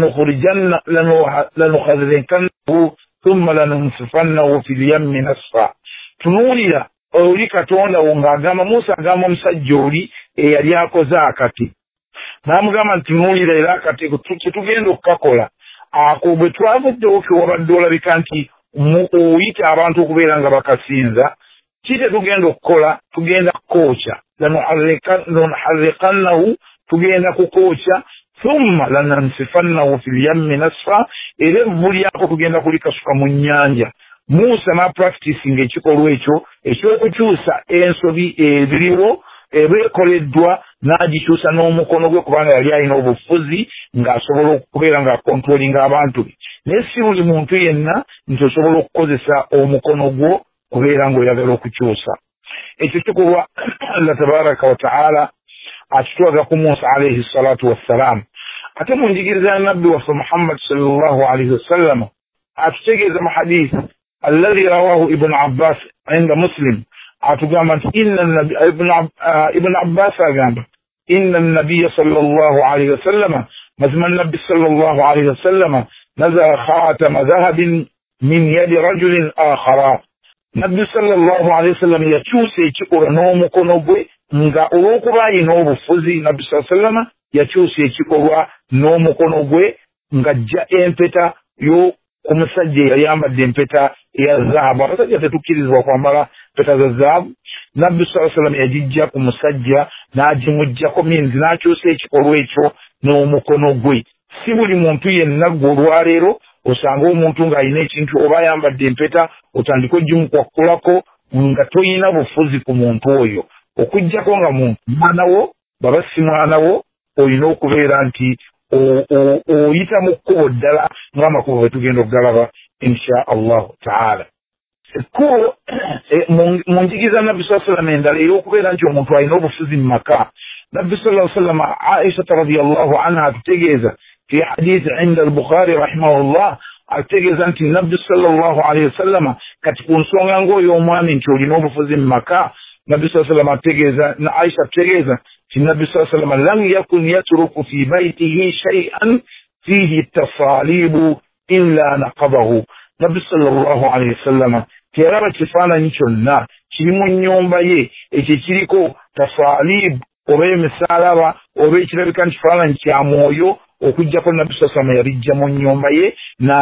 lanukhadhikannahu thumma lanunsifannahu fil yammi nasfa. Tunuulira oli Katonda wo ng'agamba Musa, agamba omusajja oli eyali akoze akati, n'amugamba nti tunuulira era akati kyetugenda okukakola ako bwe twavuddewo ke wabadde olabika nti oyita abantu okubeera nga bakasinza, kite tugenda okukola, tugenda kukookya, lanuharriqannahu, tugenda kukookya, thumma lanansifannahu fil yammi nasfa, era evvu lyako tugenda kulikasuka mu nnyanja. Musa n'apracticinga ekikolwa ekyo eky'okukyusa ensobi ebiriwo ebeekoleddwa, n'agikyusa n'omukono gwe, kubanga yali alina obufuzi ng'asobola okubeera ng'akontrolinga abantu be. Naye si buli muntu yenna nti osobola okukozesa omukono gwo kubeera ng'oyagala okukyusa ekyo kikolwa. Allah tabaraka wa ta'ala akitwaga ku Musa alayhi salatu wassalam. Ate mu njigiriza ya Nabbi waffe Muhammad sallallahu alayhi wasallam atutegeeza mu hadisi الذي رواه ابن عباس عند مسلم أتقامت ابن عباس أقام إن النبي صلى الله عليه وسلم مثل النبي صلى الله عليه وسلم نزل خاتم ذهب من يد رجل آخر نبي صلى الله عليه وسلم يچuse ekikola n'omukono gwe nga olw'okuba alina obufuzi nabbi sallallahu alayhi wa sallam yakyusa ekikolwa n'omukono gwe ng'ajja empeta ku musajja eyayambadde empeta eya zaabu. Abasajja tetukkirizibwa kwambala mpeta za zaabu. Nabbi sallallahu alayhi wa sallam yagijja ku musajja n'agimuggyako minzi n'akyusa ekikolwa ekyo n'omukono gwe. Si buli muntu yenna gwe olwaleero osanga omuntu ng'alina ekintu oba ayambadde empeta otandika ogimukwakulako nga toyina bufuzi ku muntu oyo. Okuggyako nga muntu mwana wo baba si mwana wo olina okubeera nti oyita mu kkubo ddala ng'amakubo bwe tugenda okugalaba insha allahu taala. Ekkubo mu njigiza nabbi sallallahu alayhi wa sallam endala ey'okubeera nti omuntu alina obufuzi mu maka. Nabbi sallallahu alayhi wa sallam Aisha radiyallahu anha atutegeeza في حديث عند البخاري رحمه الله أتجز أنت النبي صلى الله عليه وسلم كتكون سونغانغو يومانين تولينو بفزين مكا. النبي صلى الله عليه وسلم أتجز عائشة أتجز النبي صلى الله عليه وسلم لم يكن يترك في بيته شيئا فيه التصاليب إلا نقضه. النبي صلى الله عليه وسلم كيرابا كفانا نيشونا كيمو نيومبا يه ekiriko tasaalib oba emisalaba oba ekirabika nti kifaananyi kya mwoyo okujjako nabbi sallallahu alayhi wa sallam yabijja mu nnyumba ye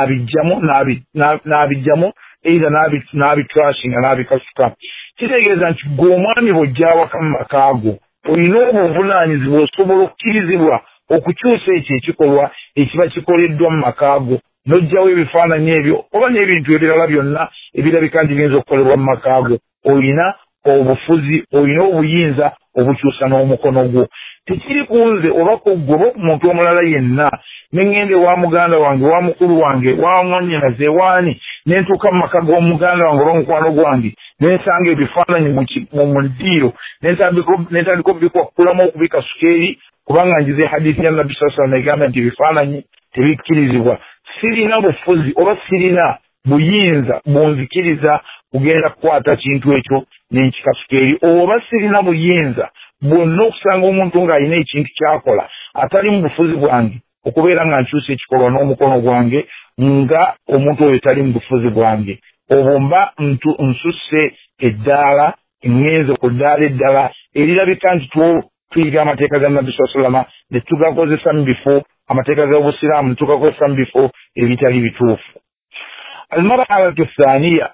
n'abijjamu eitha n'abitrashinga n'abikasuka. Kitegeeza nti gwe omwami bw'ojja awaka mu makaago olina obuvunaanyizibwa osobola okukkirizibwa okukyusa ekyo ekikolwa ekiba kikoleddwa mu makaago n'ojjawo ebifaananyi ebyo oba n'ebintu ebirala byonna ebirabika nti biyinza okukolebwa mu makaago. Olina obufuzi, olina obuyinza obukyusa n'omukono gwo. Tekiri kunze oba kuggwe oba omuntu omulala yenna neŋŋende wa muganda wange wa mukulu wange wa mwannyinaze waani nentuuka mu maka g'omuganda wange oba mukwano gwange nensanga ebifaananyi mu ddiiro nentandika obubikwakkulamu okubikasuka eri kubanga njize hadiisi ya nabbi sallallahu alayhi wa sallam egamba nti ebifaananyi tebikkirizibwa. Sirina bufuzi oba sirina buyinza bunzikiriza kugenda kukwata kintu ekyo nenkikasuka eri, oba sirina buyinza bwonna okusanga omuntu ng'alina ekintu kyakola atali mu bufuzi bwange okubeera nga nkyusa ekikolwa n'omukono gwange nga omuntu oyo tali mu bufuzi bwange. Obwo mba nsusse eddaala ngenze ku ddaala eddala erirabika nti tuyiga amateeka ga nabbi sallallahu alayhi wa sallam ne tugakozesa mu bifo amateeka g'obusiraamu ne tugakozesa mu bifo ebitali bituufu. المرحلة الثانية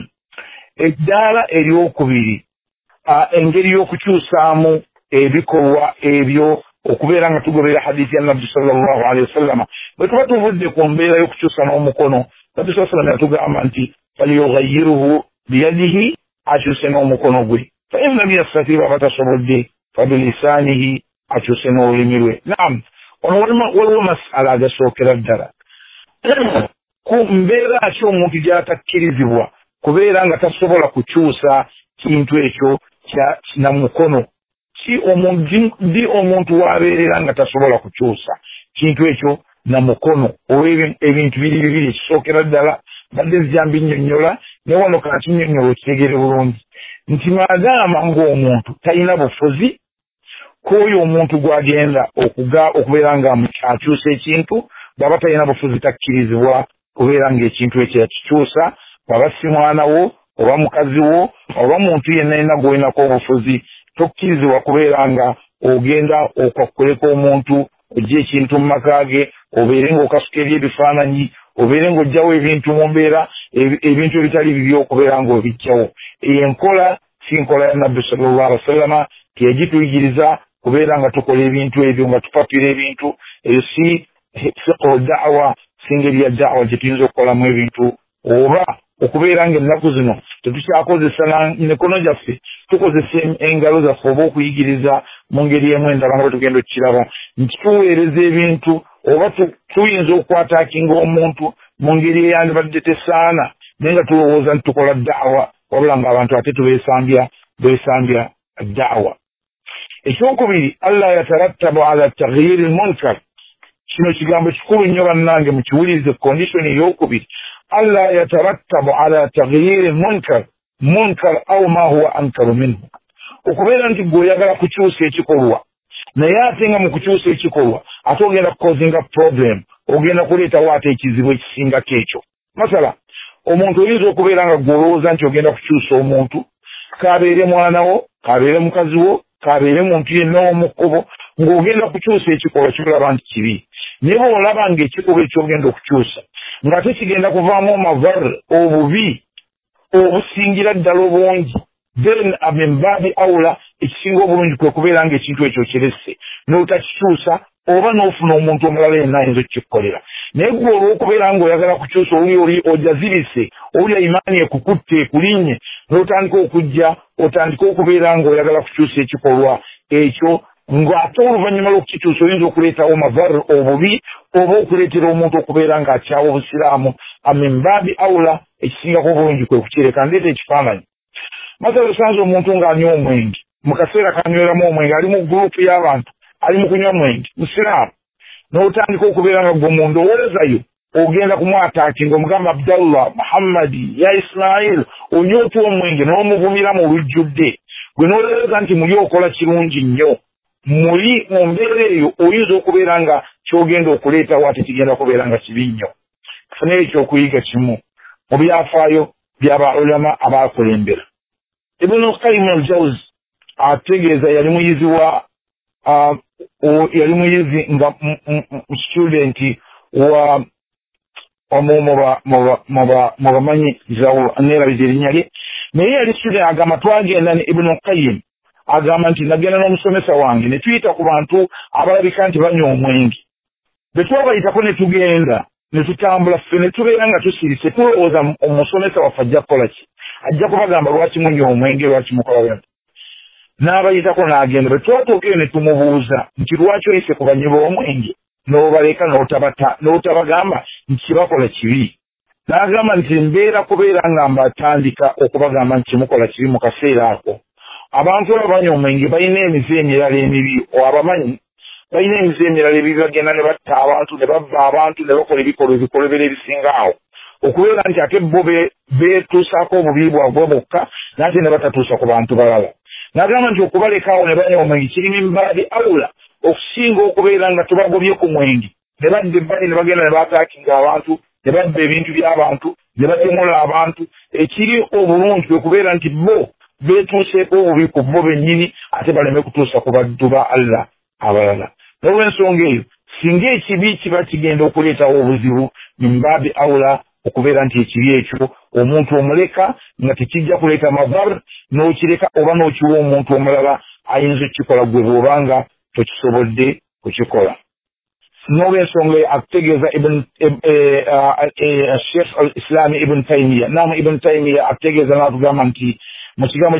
الدالة اليوكبيري engeri y'okukyusaamu ebikolwa ebyo okubeera nga tugobera hadiisi ya nabbi sallallahu alayhi wa sallam. Bwe tuba tuvudde ku mbeera y'okukyusa n'omukono nabbi sallallahu alayhi wa sallam yatugamba nti falyughayyirhu biyadihi akyuse n'omukono gwe fa in lam yastati baba tasobodde fabilisaanihi akyuse n'olulimi lwe. Naam, ono waliwo masala agasookera ddala ku mbeera ki omuntu gy'atakkirizibwa kubeera nga tasobola kukyusa kintu ekyo na mukono. Di omuntu wabeerera nga tasobola kukyusa kintu ekyo na mukono oba ebintu biri bibiri. Ekisookera ddala badde zijambi nnyonnyola ne wano kati nnyonnyola okitegere bulungi nti maadaama ng'omuntu talina bufuzi k'oyo omuntu gw'agenda okubeera nga akyusa ekintu bw'aba talina bufuzi takkirizibwa kubeera ng'ekintu ekyo yakikyusa. Bw'aba si mwana wo oba mukazi wo oba muntu yenna yenna gw'olinako obufuzi tokkirizibwa kubeera nga ogenda okwakkuleko omuntu oggya ekintu mu maka ge obeere ng'okasuka eri ebifaananyi obeere ng'oggyawo ebintu mu mbeera ebintu ebitali bibi okubeera ng'obiggyawo. Enkola si nkola ya nabbi sallallahu alaihi wasallam teyagituyigiriza kubeera nga tukola ebintu ebyo nga tupapira ebintu ebyo si fiqhu da'wa singeri ya da'wa gye tuyinza okukolamu ebintu oba okubeera ng'ennaku zino tetukyakozesa mikono gyaffe tukozesa engalo zaffe oba okuyigiriza mu ngeri emu endala nga bwe tugenda okukiraba nti tuweereza ebintu oba tuyinza okukwataakinga omuntu mu ngeri eyandibadde tesaana naye nga tulowooza nti tukola da'wa wabula ng'abantu ate beesambya da'wa. Ekyokubiri, alla yatarattabu ala taghyiri munkar. Kino kigambo kikulu nnyo bannange mukiwulirize. Kondisoni ey'okubiri, ألا يترتب على تغيير المنكر أو ما هو أنكر منه okubera nti gwe oyagala kukyusa ekikolwa naye ate nga mu kukyusa ekikolwa ate ogenda kukozinga problem ogenda kuleetawo ate ekizibu ekisingako ekyo masala omuntu oyinza okubeera nga gwolowooza nti ogenda kukyusa omuntu kabeere mwanawo kabeere mukazi wo kabeere muntu yenna w'omukkubo ng'ogenda kukyusa ekikolwa kyolaba nti kibi naye bw'olaba ng'ekikolwa ekyogenda okukyusa nga tekigenda kuvaamu amavar obubi obusingira ddala obungi then amembabi awula ekisinga obulungi kwe kubeera ng'ekintu ekyo kiresse n'otakikyusa oba n'ofuna omuntu omulala yenna ayinza okukikukolera naye gwe olw'okubeera ng'oyagala kukyusa oli ojazirise owulira imaani ekukutte ekulinnye n'otandika okujja otandika okubeera ng'oyagala kukyusa ekikolwa ekyo ng'ate oluvannyuma lw'okukikyusa oyinza okuleetawo mavar obubi oba okuleetera omuntu okubeera ng'akyawa obusiraamu amembabi awula ekisingako obulungi kwe kukireka ndeeta ekifaananyi masala osanze omuntu ng'anywa omwenge mu kaseera kanyweramu omwenge ali mu gurupu y'abantu ali mu kunywa mwenge musiraamu n'otandika okubeera nga gwe mu ndowoozayo ogenda kumwataaki ng'omugamba Abdallah Muhammadi ya Ismail onywa otya omwenge n'omuvumira mu lujjudde gwe n'olowooza nti muli okola kirungi nnyo muli mu mbeera eyo oyinza okubeera nga kyogenda okuleetawo ate kigenda kubeera nga kibi nnyo funayo ekyokuyiga kimu mu byafaayo by'aba ulama abaakulembera Ibn Qayyim al-Jawzi ategeeza yali muyizi nga student wa mu bamanyi zawulo neerabiza erinnya lye naye yali student agamba twagenda ne Ibn Qayyim agamba nti nagenda n'omusomesa wange ne tuyita ku bantu abalabika nti banywa omwenge bwe twabayitako ne tugenda ne tutambula ffe ne tubeera nga tusirise tulowooza omusomesa waffe ajja kukola ki ajja kubagamba lwaki munywa omwenge lwaki mukola bwe n'abayitako n'agenda bwe twatuukeyo ne tumubuuza nti lwaki oyise ku banyi b'omwenge n'obaleka n'otabagamba nti kibakola kibi n'agamba nti mbeera kubeera nga mbatandika okubagamba nti kimukola kibi mu kaseera ako abantu abo banywa omwenge balina emize emirala emibi abamanyi balina emize emirala ebibi bagenda ne batta abantu ne babba abantu ne bakola ebikolobera ebisinga awo okubeera nti ate bo beetuusaako obubi bwabwe bokka nate ne batatuusa ku bantu balala n'agamba nti okubalekaawo ne banywa omwenge kirina embaadi awula okusinga okubeera nga tubagobye ku mwenge ne badda ebbali ne bagenda ne baataakinga abantu ne badda ebintu by'abantu ne batemula abantu ekiri obulungi kwe kubeera nti bo beetuuseeko obubi ku bo bennyini ate baleme kutuusa ku baddu ba Allah abalala n'olw'ensonga eyo singa ekibi kiba kigenda okuleetawo obuzibu mimbaabi awula okubeera nti ekibi ekyo omuntu omuleka nga tekijja kuleeta mavar n'okireka oba n'okiwa omuntu omulala ayinza okukikola gwe bw'obanga tokisobodde kukikola n'olw'ensonga akutegeeza Sheikh al-Islam Ibn Taymiyyah namu Ibn Taymiyyah akutegeeza n'atugamba nti mu kigambo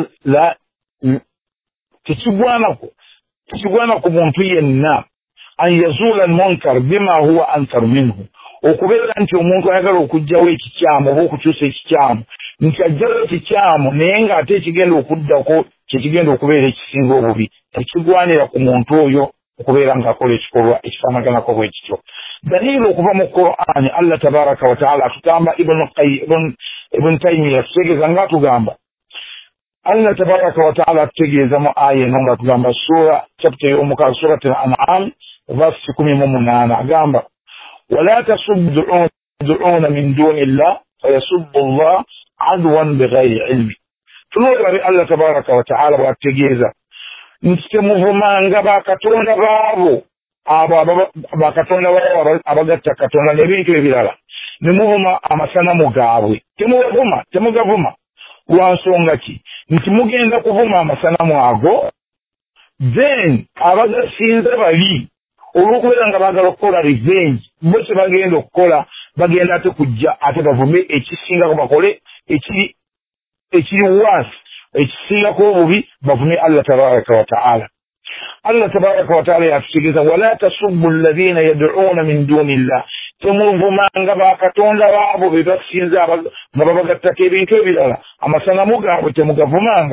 tekigwana ku muntu yenna an yazuula al-munkar bima huwa ankar minhu okubeera nti omuntu ayagala okugjawo ekikyamu oba okukyusa ekikyamu nti ajjawo ekikyamu naye ng'ate ekigenda okuddako kyekigenda okubeera ekisinga obubi tekigwanira ku muntu oyo okubeera ng'akola ekikolwa ekifaanaganako bwe kityo daliili okuva mu Qur'an Allah tabaraka wa taala atugamba Ibn Taymiyyah atutegeeza ng'atugamba Allah tabaraka wa taala atutegeeza mu aya eno ng'atugamba sura chapter y'omukaaga surat al-An'am verse 18 agamba ولا تسبون من دون الله فيسب الله عدوا بغير علم تنظر الله تبارك وتعالى واتجيزا ntemuvumanga bakatonda baabo bakatonda baabo abagatta katonda n'ebintu ebirala nemuvuma amasanamu gaabwe temugavuma lwansonga ki nti mugenda kuvuma amasanamu ago then abagasinza bali olw'okubeera nga baagala okukola revenge bo kye bagenda okukola bagenda ate kujja ate bavume ekisingako bakole ekiri waasi ekisingako obubi bavume Allah tabaraka wa ta'ala Allah tabaraka wa ta'ala yatutegeeza wala tasubbu alladhina yad'una min dunillah temuvumanga bakatonda baabo be basinza nga babagattako ebintu ebirala amasanamu gaabwe temugavumanga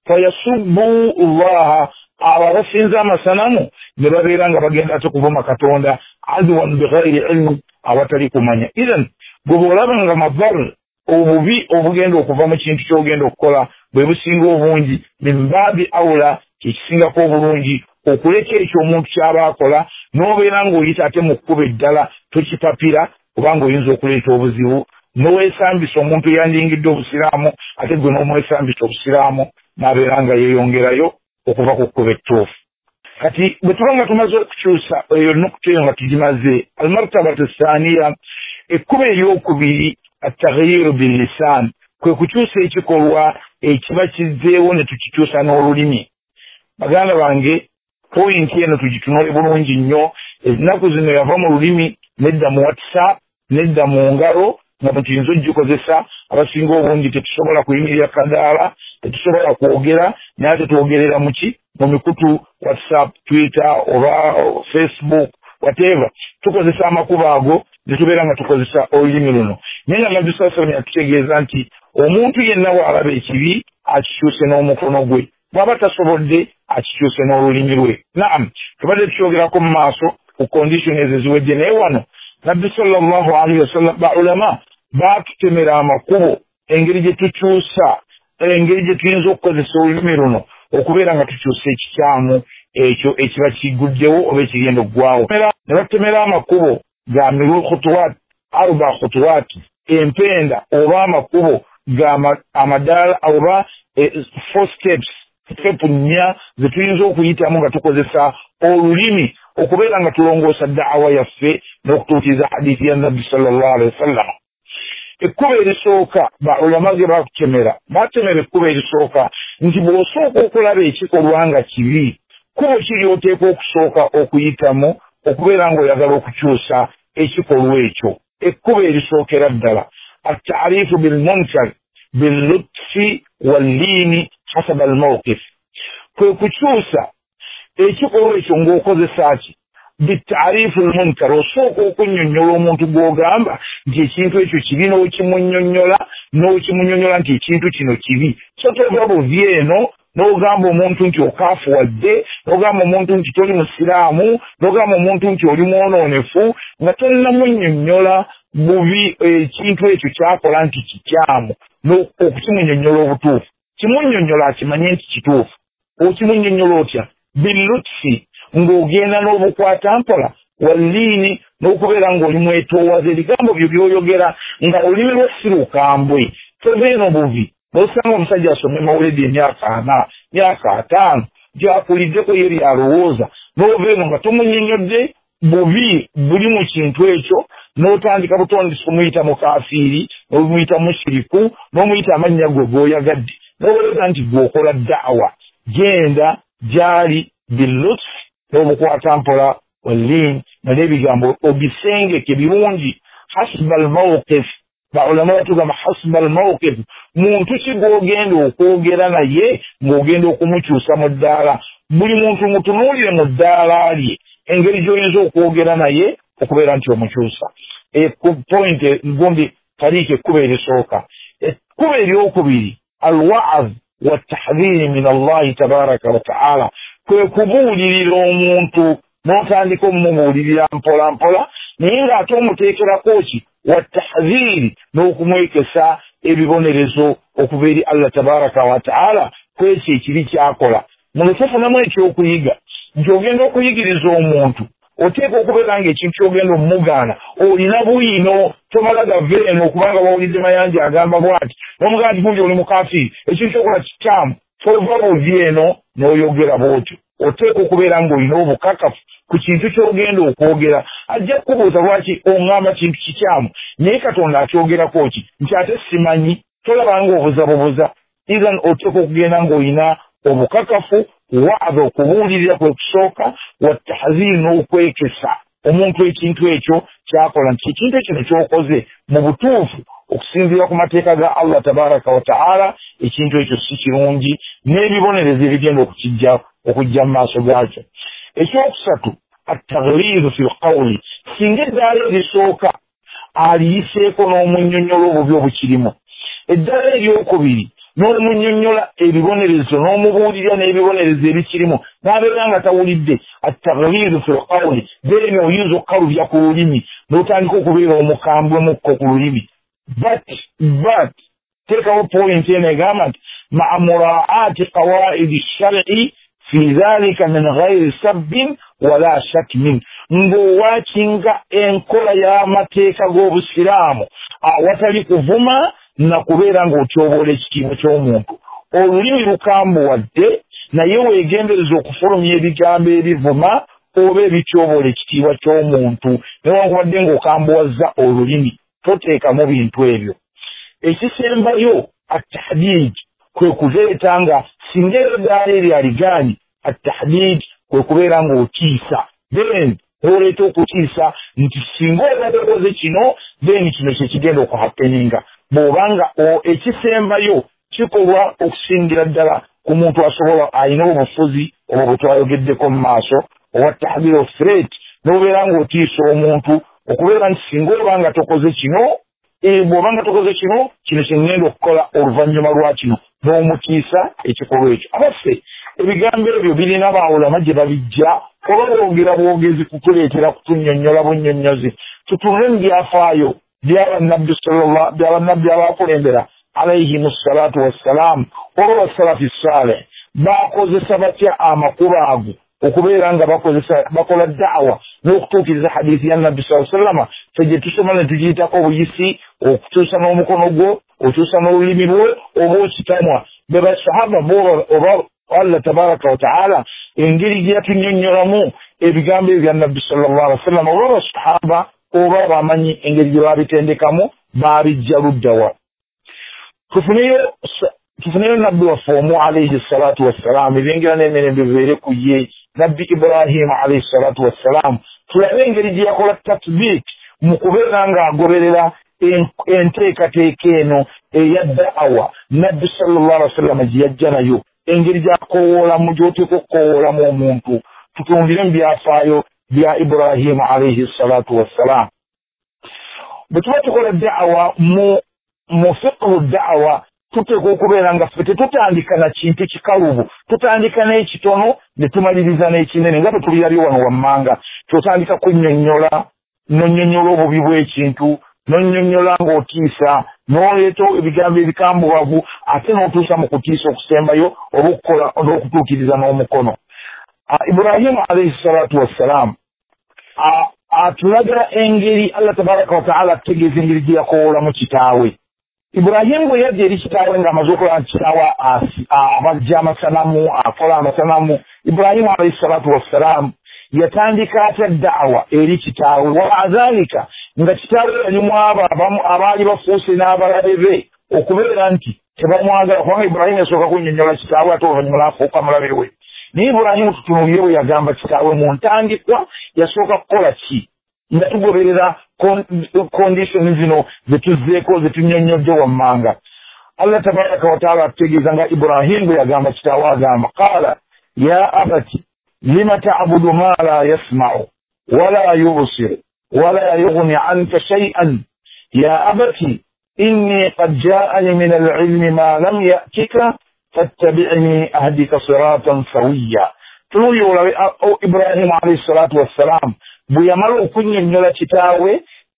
fayasubbu allaha abo abasinza amasanamu ne babeera nga bagenda ate kuvuma katonda adwan bighairi ilmi awatali kumanya. Idhan gwe bw'olaba nga madar obubi obugenda okuva mu kintu ky'ogenda okukola bwe businga obungi min baabi awula kyekisingako obulungi okuleka ekyo omuntu ky'aba akola n'obeera ng'oyita ate mu kkuba eddala tokipapira kubanga oyinza okuleeta obuzibu n'oweesambisa omuntu yandingidde obusiraamu ate gwe n'omwesambisa obusiraamu n'abeera nga yeeyongerayo okuva ku kkuba ettuufu. Kati bwe tuba nga tumaze okukyusa eyo nnukuta eyo nga tugimaze almartabatu thaniya ekkuba eryokubiri attaghiru billisan kwe kukyusa ekikolwa ekiba kizzeewo ne tukikyusa n'olulimi. Baganda bange pointi eno tugitunule bulungi nnyo. Ennaku zino yava mu lulimi nedda mu WhatsApp nedda mu ngalo nga tuyinza ogikozesa. Abasinga obungi tetusobola kuyimirira kadaala, tetusobola kwogera naye tetwogerera muki mu mikutu WhatsApp, Twitter oba Facebook whatever. Tukozesa amakubo ago ne tubeera nga tukozesa olulimi luno. Naye nga Nabbi sallallahu alayhi wa sallam yatutegeeza nti omuntu yenna bw'alaba ekibi akikyuse n'omukono gwe, bw'aba tasobodde akikyuse n'olulimi lwe. Naam, tubadde tukyogerako mu maaso ku condition ezo eziwedde, naye wano Nabbi sallallahu alayhi wa sallam baulama baatutemera amakubo engeri gye tukyusa, engeri gye tuyinza okukozesa olulimi luno okubeera nga tukyusa ekikyamu ekyo ekiba kiguddewo oba ekigenda okuggwawo. Ne batemera amakubo ga miru khutuwat arba khutuwat, empenda oba amakubo ga amadaala oba 4 steps, stepu 4 ze tuyinza okuyitamu nga tukozesa olulimi okubeera nga tulongoosa da'awa yaffe n'okutuukiriza hadiisi ya Nabbi sallallahu alayhi wa sallam. Ekkuba erisooka baulama ge bakutemera batemera ekkuba erisooka nti bw'osooka okulaba ekikolwa nga kibi, kkubo kiri oteekwa okusooka okuyitamu okubeera ng'oyagala okukyusa ekikolwa ekyo. Ekkuba erisookera ddala at-ta'rifu bil-munkar bil-lutfi wal-liini hasaba al-mawqif, kwe kukyusa ekikolwa ekyo ng'okozesa ki bitarifu al-munkar, osooka okunnyonnyola omuntu gw'ogamba nti ekintu ekyo kibi n'okimunnyonnyola nti ekintu kino kibi. So tova buvi eno n'ogamba omuntu nti okaafuwadde, n'ogamba omuntu nti toli musiraamu, n'ogamba omuntu nti oli mwonoonefu nga tonnamunnyonnyola bubi ekintu ekyo kyakola nti kikyamu okukimunnyonnyola obutuufu. Kimunnyonnyola akimanye nti kituufu. Okimunnyonnyola otya? Billutfi, ng'ogenda n'obukwata mpola, walliini n'okubeera ng'oli mwetoowaza ebigambo byo by'oyogera nga olulimi lwe si lukambwe. Tova eno buvi. N'osanga omusajja asomye mawulidi emyaka 4 myaka 5 gy'akuliddeko ye byalowooza, n'ova eno nga tomunnyonnyodde bubi buli mu kintu ekyo, n'otandika butondesa omuyita mukafiiri, n'omuyita mushiriku, n'omuyita amannya gwe g'oyagadde, n'obeera nti gw'okola da'awa. Genda gyali billutf n'obukwata mpola walliin n'ebigambo obisengeke birungi hasba al-mawqif. Baulama batugamba hasba al-mawqif, muntu ki gw'ogenda okwogera naye ng'ogenda okumukyusa mu ddaala. Buli muntu mutunuulire mu ddaala lye engeri gy'oyinza okwogera naye okubeera nti omukyusa. Point gundi tariika ekkuba erisooka. Ekkuba eryokubiri al-wa'az والتحذير من الله تبارك وتعالى, kwe kubuulirira omuntu n'otandika omumubuulirira mpola mpola naye ng'ate omuteekerako ki wattahdhiri n'okumwekesa ebibonerezo okuva eri Allah tabaraka wa ta'ala kwekyo ekibi kyakola. Mulefufunamu ekyokuyiga nti ogenda okuyigiriza omuntu oteeka okubeera ng'ekintu ky'ogenda omugaana olina buyino, tomala gava eno kubanga bawulidde mayanja agamba bw'ati n'omugamba nti gundi oli mukafiiri, ekintu kyokola kikyamu. Tova buvi eno n'oyogera bw'otyo. Oteeka okubeera ng'olina obukakafu ku kintu ky'ogenda okwogera. Ajja kukubuuza lwaki oŋŋamba kintu kikyamu naye Katonda akyogerako ki nti ate simanyi, tolaba ng'obuzabubuza. Izan oteeka okugenda ng'olina obukakafu, wa'adha okubuulirira kwe kusooka, wattahziri n'okwekesa omuntu ekintu ekyo kyakola nti ekintu ekyo nekyokoze mu butuufu okusinziira ku mateeka ga Allah tabaraka wa ta'ala ekintu ekyo si kirungi, n'ebibonerezo ebigenda okujja mu maaso gaakyo. Ekyokusatu at-taghliizu fil qawli, singa eddaala erisooka aliyiseeko n'omunnyonnyola obubi obukirimu. Eddaala eryokubiri n'omunnyonnyola ebibonerezo n'omubuulira n'ebibonerezo ebikirimu n'abeera nga tawulidde at-taghyiru fil qawli beene oyinza okukalubya ku lulimi n'otandika okubeera omukambwemukko ku lulimi but teekawo point eno egamba nti ma'a muraa'ati qawaidi shar'i fi dhalika min ghayri sabbin wala shatmin ng'owakinga enkola y'amateeka g'obusiraamu awatali kuvuma na kubeera ng'otyoboola ekitiibwa ky'omuntu olulimi lukambuwadde naye weegendereza okufulumya ebigambo ebivuma oba ebityoboola ekitiibwa ky'omuntu newankubadde ng'okambuwazza olulimi toteekamu bintu ebyo ekisembayo at-tahdid kwe kuleeta nga singa eddaala eri aligaanyi at-tahdid kwe kubeera ng'okiisa then oleeta okutiisa nti singa obaddekoze kino then kino kyekigenda okuhappeninga bw'obanga ekisembayo kikolwa okusingira ddala ku muntu asobola alina obufuzi obwo bwe twayogeddeko mu maaso owa tahdir of threat n'obeera ng'otiisa omuntu okubeera nti singa obanga tokoze kino bw'obanga tokoze kino kino kyengenda okukola oluvannyuma lwa kino n'omutiisa ekikolwa ekyo abaffe ebigambo ebyo birina baawulama gye babijja oba boogera bwogezi kutuleetera kutunnyonnyola bunnyonnyozi tutunule mu byafaayo byabannabbi abaakulembera alayhimu salaatu wassalaamu oba basalafi saaleh baakozesa batya amakubo ago okubeera nga bakola da'wa n'okutuukiriza hadiisi ya nabbi sallama ffe gye tusoma ne tugiyitako obuyisi okutuusa n'omukono gwo otuusa n'olulimi lwe oba okitamwa be basahaba oba Allah tabaraka wa ta'ala engeri gye yatunnyonnyolamu ebigambo ebyo bya nabbi sallallahu alaihi wasallam oba basahaba oba bamanyi engeri gye baabitendekamu baabijja luddawa tufuneyo nabbi waffe omu alayhi salatu wassalaamu ebyengera n'emirembe bibeere ku ye nabbi Ibrahim alayhi salatu wassalaamu tulabe engeri gye yakola tatbiik mu kubeera ng'agoberera enteekateeka eno eya da'awa nabbi sallallahu alaihi wasallam gye yajja nayo engeri gy'akowoolamu gy'oteeka okukowoolamu omuntu tutumvire mu byafaayo bya Ibrahim alayhi salatu wassalaamu bwe tuba tukola da'awa mu fiqhu da'awa tuteeka okubeera nga ffe tetutandika na kintu kikalubu tutandika n'ekitono ne tumaliriza n'ekinene nga bwe tulirabye wano wammanga kyotandika kunnyonnyola n'onnyonnyola obubi bw'ekintu n'onnyonnyola ng'otiisa n'oleeta ebigambo ebikambuwavu ate n'otuusa mu kutiisa okusembayo oba okukola n'okutuukiriza n'omukono Ibrahimu alayhi salaatu wassalaamu atulaga engeri Allah tabaraka wa ta'ala atutegeeza engeri gye yakowoolamu kitaawe Ibrahimu bwe yajja eri kitaawe ng'amaze okola nti kitaawe abajja amasanamu akola amasanamu Ibrahimu alayhi salaatu wassalaamu yatandika atya da'awa eri kitaawe wa'azaalika nga kitaawe yalimu abaali bafuuse n'abalabe be okubeera nti tebamwagala kubanga Ibrahimu yasooka kunnyonnyola kitaawe ate oluvannyuma n'afuuka mulabe we naye Ibrahimu tutunuulire bwe yagamba kitaawe mu ntandikwa yasooka kukola ki nga tugoberera condition zino zetuzzeeko zetunnyonnyodde wammanga Allah tabaraka wa ta'ala atutegeeza nga Ibrahimu bwe yagamba kitaawe agamba qaala ya abati lima ta'budu ma la yasma'u wala yubsiru wala yughni 'anka shay'an ya abati inni qad ja'ani min al-'ilmi ma lam ya'tika fattabi'ni ahdika siratan sawiyya tunuulira Ibrahimu alayhi salaatu wassalaam bwe yamala okunnyonnyola kitaawe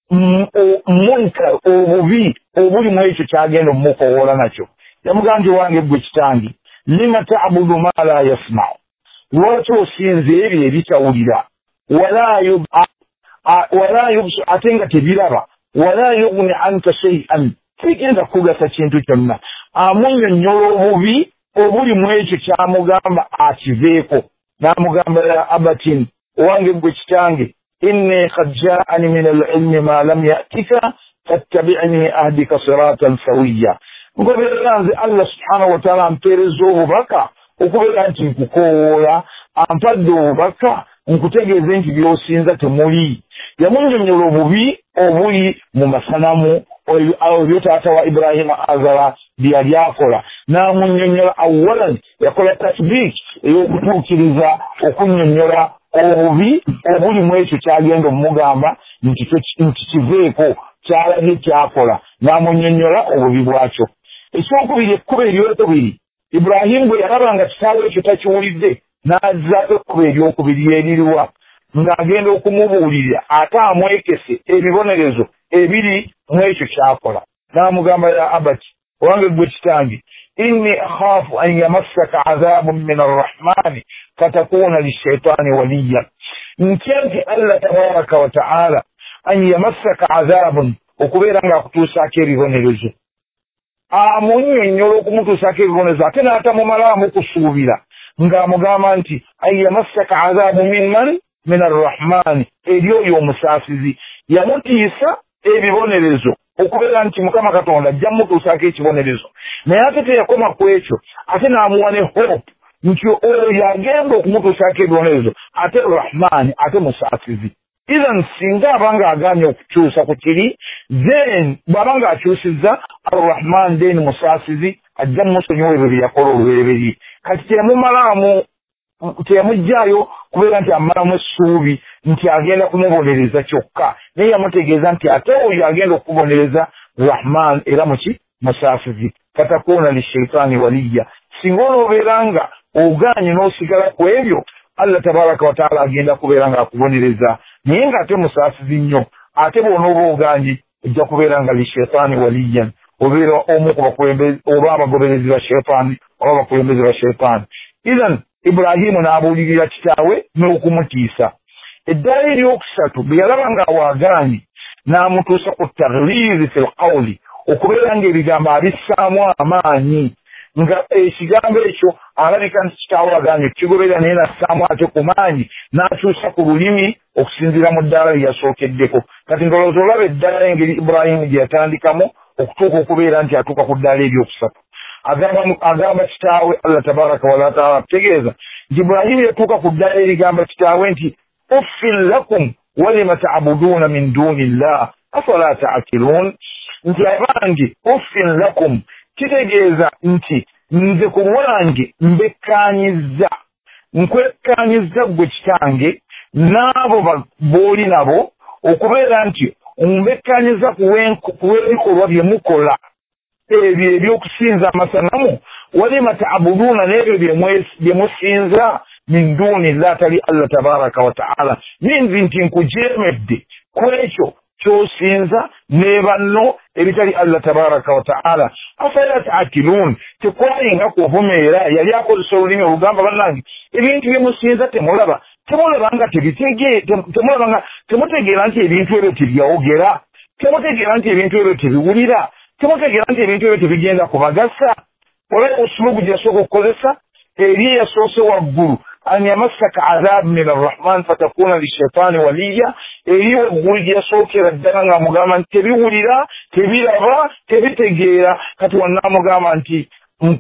munkar obubi obuli mu ekyo kyagenda omukowoola nakyo yamugamba nti wange ggwe kitange lima ta'budu ma la yasma'u lwaki osinza ebyo ebitawulira wala yubsu ate nga tebiraba wala yughni anka shay'an tegenda kugasa kintu kyonna amunnyonnyola obubi obuli mu ekyo kyamugamba akiveeko n'amugamba ya abatin owange ggwe kitange inni qad ja'ani min al-'ilmi ma lam ya'tika fattabi'ni ahdika siratan sawiyya ngoberera nze Allah subhanahu wa ta'ala ampeereza obubaka okubeera nti nkukowoola ampadde obubaka nkutegeeze nti by'osinza temuli yamunnyonnyola obubi obuli mu masanamu ebyo taata wa Ibrahima Azara bye yali akola n'amunnyonnyola awalan yakola tasbiik ey'okutuukiriza okunnyonnyola obubi obuli mu ekyo kyagenda omugamba nti kiveeko kyalabye kyakola n'amunnyonnyola obubi bwakyo ekyokubiri ekkuba eryokubiri Ibrahimu bwe yalaba nga kitaawe ekyo takiwulidde n'azzaako ekkuba eryokubiri eririwa ng'agenda okumubuulira ate amwekese ebibonerezo ebiri mu ekyo kyakola n'amugamba ya abati owange gwe kitange inni akhaafu an yamassaka adhabun min arrahmani fatakuuna lishaitaani waliya ntya nti Allah tabaraka wa ta'ala an yamassaka adhabun okubeera ng'akutuusaako ebibonerezo amunnyonnyola okumutuusaako ebibonerezo ate n'atamumalaamu kusuubira ng'amugamba nti an yamassaka adhabu min arrahmani eri oyo omusaasizi yamutiisa ebibonerezo okubeera nti Mukama Katonda ajja mutuusaako ekibonerezo naye ate teyakoma ku ekyo ate n'amuwa ne hope nti oyo yagenda okumutuusaako ebibonerezo ate rahmani ate musaasizi Even singa abanga aganye okukyusa ku kiri then bwabanga akyusizza Ar-Rahman then musasizi ajja musonyiwa ebyo bye yakola olubereberye kati temumalaamu temujjaayo kubeera nti amalamu essuubi nti agenda kumubonereza kyokka naye yamutegeeza nti ate oyo agenda okubonereza Rahman era muki musasizi fatakuuna lishaitaani waliya singa onoobeera nga oganye n'osigala ku ebyo Allah tabaraka wa taala agenda kubeera nga akubonereza naye ng'ate musaasizi nnyo ate bw'onooba oganyi ojja kubeera nga lishaitaani waliyan obeera omu ku bakulembeze oba abagoberezi ba shaitaani oba abakulembeze ba shaitaani idhan Ibrahimu n'abuulirira kitaawe n'okumutiisa eddala eryokusatu bwe yalaba nga awaaganyi n'amutuusa ku taghliizi fil qawli okubeera ng'ebigambo abissaamu amaanyi nga ekigambo ekyo alabika nti kitaawe aganye kigoberera naye nassaamu ate ku maanyi n'akyusa ku lulimi okusinziira mu ddaala lye yasookeddeko kati ndowooza olaba eddala engeri Ibrahimu gye yatandikamu okutuuka okubeera nti atuuka ku ddaala eryokusatu agamba kitaawe Allah tabaraka wa taala ategeeza nti Ibrahimu yatuuka ku ddaala erigamba kitaawe nti uffin lakum walima ta'buduuna min duuni llah afala ta'qiluun nti abange uffin lakum kitegeeza nti nze ku lwange mbekkaanyizza nkwekkaanyizza gwe kitange n'abo booli nabo okubeera nti mbekkaanyizza kuw'ebikolwa bye mukola ebyo ebyokusinza amasanamu walima ta'buduuna n'ebyo bye musinza min duuni llah tali Allah tabaraka wa ta'ala ninzi nti nkujeemedde ku ekyo kyosinza ne banno ebitali Allah tabaraka wa ta'ala afala ta'qiluun tekwalinga kuvumeera yali akozesa olulimi olugamba bannange ebintu bye musinza temulaba nga temutegeera nti ebintu ebyo tebyawogera temutegeera nti ebintu ebyo tebiwulira temutegeera nti ebintu ebyo tebigenda kubagasa olaba osulubu gye yasooka okukozesa eri eyasoose waggulu an yamassaka adhabu min arrahman fatakuuna lishaitaani waliya eri waggulu gye yasookera ddala ng'amugamba nti tebiwulira tebiraba tebitegeera kati wannaamugamba nti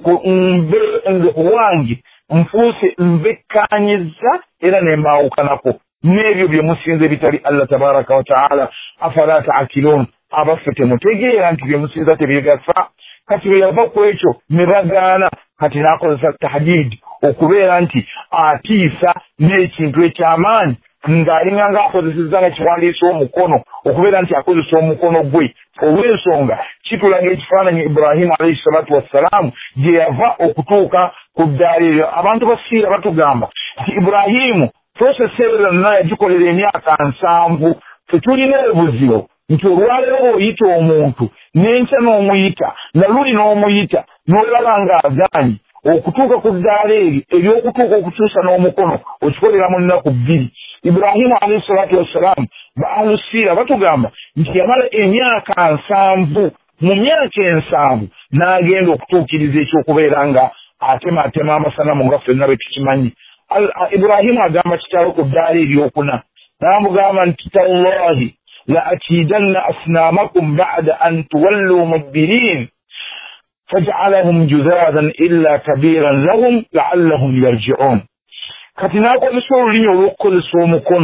nze wange nfuuse mbekkaanyizza era ne mbaawukanako n'ebyo bye musinze bitali Allah tabaraka wa ta'ala afala ta'qiluun abaffe temutegeera nti bye musinza tebigasa kati bwe yava ku ekyo ne bagaana kati n'akozesa tahdid okubeera nti atiisa n'ekintu eky'amaanyi ng'alinga ng'akozesezza nga kiwandiisa omukono okubeera nti akozesa omukono gwe olw'ensonga kitulaga ekifaananyi Ibrahimu alayhi salatu wassalaamu gye yava okutuuka ku ddaala eryo abantu basiira batugamba nti Ibrahimu process yonna yagikolera emyaka 7 tetulina ebuzibu nti olwaleero bw'oyita omuntu n'enkya n'omuyita naluli n'omuyita n'olaba ng'agaanyi okutuuka ku ddaala eri ery'okutuuka okukyusa n'omukono okikolera mu nnaku 2 Ibrahimu alayhi salatu wassalaamu baalusiira batugamba nti yamala emyaka 7 mu myaka 7 n'agenda okutuukiriza ekyokubeera nga atema amasanamu nga ffenna bwe tukimanyi Ibrahimu agamba kitaawe ku ddaala eryokuna n'amugamba nti tallahi la akidanna asnaamakum ba'da an tuwallu mudbirin faj'alahum juzazan illa kabiran lahum la'allahum yarji'un kati n'akozesa olulimi olw'okukozesa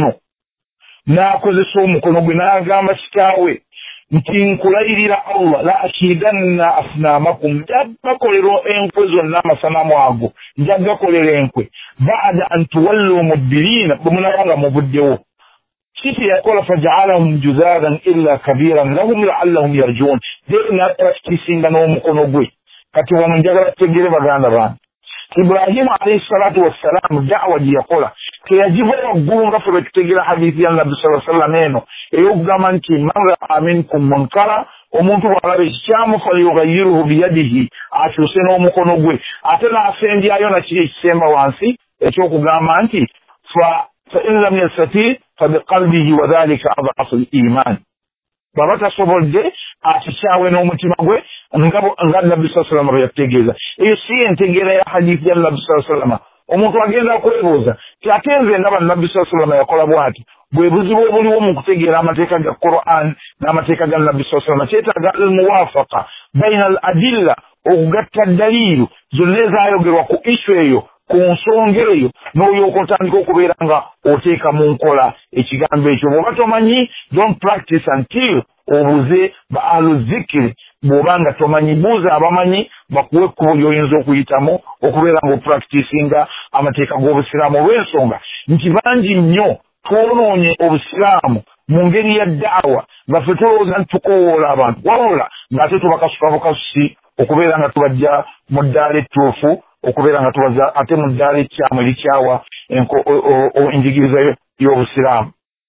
omukono gwe n'agamba kitaawe nti nkulayirira Allah la akidanna asnaamakum njagakolera enkwe zonna amasanamu ago njagakolera enkwe ba'da an tuwallu mudbirina bwe munabanga mubuddewo kiti yakola faj'alahum juzazan illa kabiran lahum la'allahum yarji'un dena practicing n'omukono gwe kati wano njagala tegere baganda bantu Ibrahim alayhi salatu wassalam da'wa yakola keyajiva waggulu nga fwe tutegera hadithi ya Nabii sallallahu alaihi wasallam eno eyogamba nti man ra'a minkum munkara omuntu bw'alaba ekikyamu falyughayyirhu biyadihi akyuse n'omukono gwe ate n'asembyayo na kiri ekisemba wansi ekyokugamba nti fa in lam yastati fa biqalbihi wa dhalika adhafu al-iman baba tasobodde akikyawe n'omutima gwe nga Nabbi sallallahu alaihi wasallam bwe yategeeza eyo si entegeera ya hadithi ya Nabbi sallallahu alaihi wasallam omuntu agenda okwebuuza ti ate nze ndaba Nabbi sallallahu alaihi wasallam yakola bw'ati bwe buzibu obuliwo mu kutegeera amateeka ga Qur'an n'amateeka ga Nabbi sallallahu alaihi wasallam kyetaaga al-muwaafaqa bayna al-adilla okugatta daliilu zonna ezaayogerwa ku issu eyo ku nsonga eyo n'olyoka otandika okubeera nga oteeka mu nkola ekigambo ekyo bw'oba tomanyi don't practice until obuze ba aluzikiri bw'oba nga tomanyi buuza abamanyi bakuwe ekkubo ly'oyinza okuyitamu okubeera ng'opracticinga amateeka g'obusiraamu olw'ensonga nti bangi nnyo twonoonye obusiraamu mu ngeri ya daawa nga ffe tulowooza nti tukoowoola abantu wabula ng'ate tubakasuka bukasusi okubeera nga tubajja mu ddaala ettuufu okubeera nga tubaza ate mu ddaala ekyamu erikyawa enjigiriza y'obusiraamu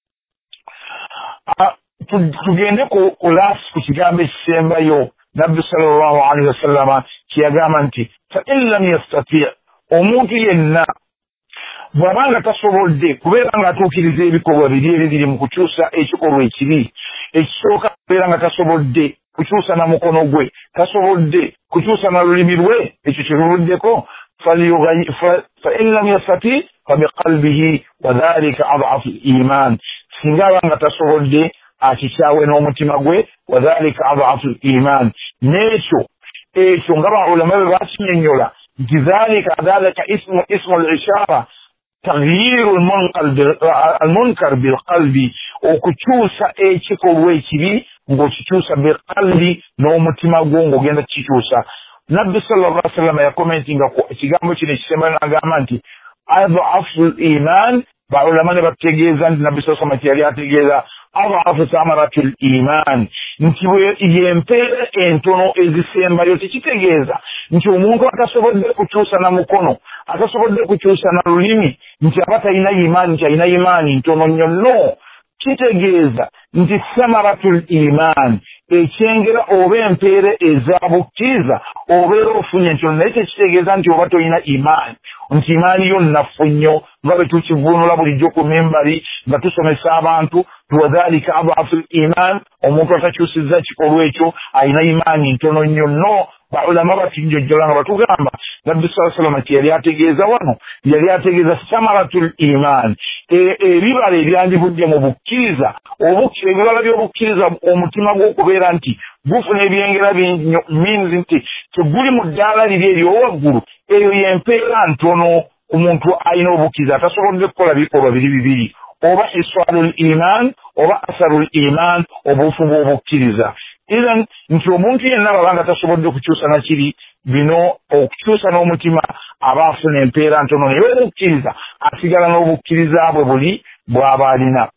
tugende ku lasi ku kigambo ekisembayo Nabbi sallallahu alaihi wasallama kiyagamba nti fa in lam yastati omuntu yenna bw'abanga tasobodde kubeera nga atuukiriza ebikolwa biri ebiri mu kukyusa ekikolwa ekibi ekisooka kubeera nga tasobodde kukyusa na mukono gwe tasobodde kukyusa na lulimi lwe ekyo kiruluddeko fa in lam yastati fa biqalbihi wa dhalika adhafu al-iman singa abanga tasobodde akikyawe n'omutima gwe wa dhalika adhafu al-iman n'ekyo nga baulama be bakinyonnyola nti dhalika ismu al-ishara تغيير المنكر بالقلب okukyusa ekikolwa ekibi ng'okikyusa bilqalbi n'omutima gwo ng'ogenda kikyusa Nabbi sallallahu alaihi wasallam yakomentinga ku ekigambo kino ekisemba n'agamba nti adhafu al-iman baulama ne bategeeza nti Nabbi sallallahu alaihi wasallam yali ategeeza adhafu thamaratu al-iman nti y'empeera entono ezisembayo tekitegeeza nti omuntu atasobodde kukyusa na mukono atasobodde kukyusa na lulimi nti aba talina imaani nti alina imaani ntono nnyo no kitegeeza nti samaratul iman ekyengera oba empeera ezabukkiriza obeera ofunye nti naye tekitegeeza nti oba tolina imaani nti imaani yo nnafu nnyo nga bwe tukivunula bulijjo ku mimbali nga tusomesa abantu wadhalika adhafu iman omuntu atakyusizza kikolwa ekyo alina imaani ntono nnyo no baulama batinjojjola nga batugamba Nabbi sallallahu alaihi wasallam yali ategeeza wano yali ategeeza samaratul iman ebibala ebyandivudde mu bukkiriza ebibala by'obukkiriza omutima gw'okubeera nti gufuna ebyengera bingi means nti teguli mu ddaala liri eryowaggulu eyo y'empeera ntono omuntu alina obukkiriza atasobodde kukola bikolwa bibiri oba iswalul iman oba asarul iman obuufu bw'obukkiriza even nti omuntu yenna babanga tasobodde okukyusa na kiri bino okukyusa n'omutima aba afuna empeera ntono naye obukkiriza asigala n'obukkiriza bwe buli bw'aba alina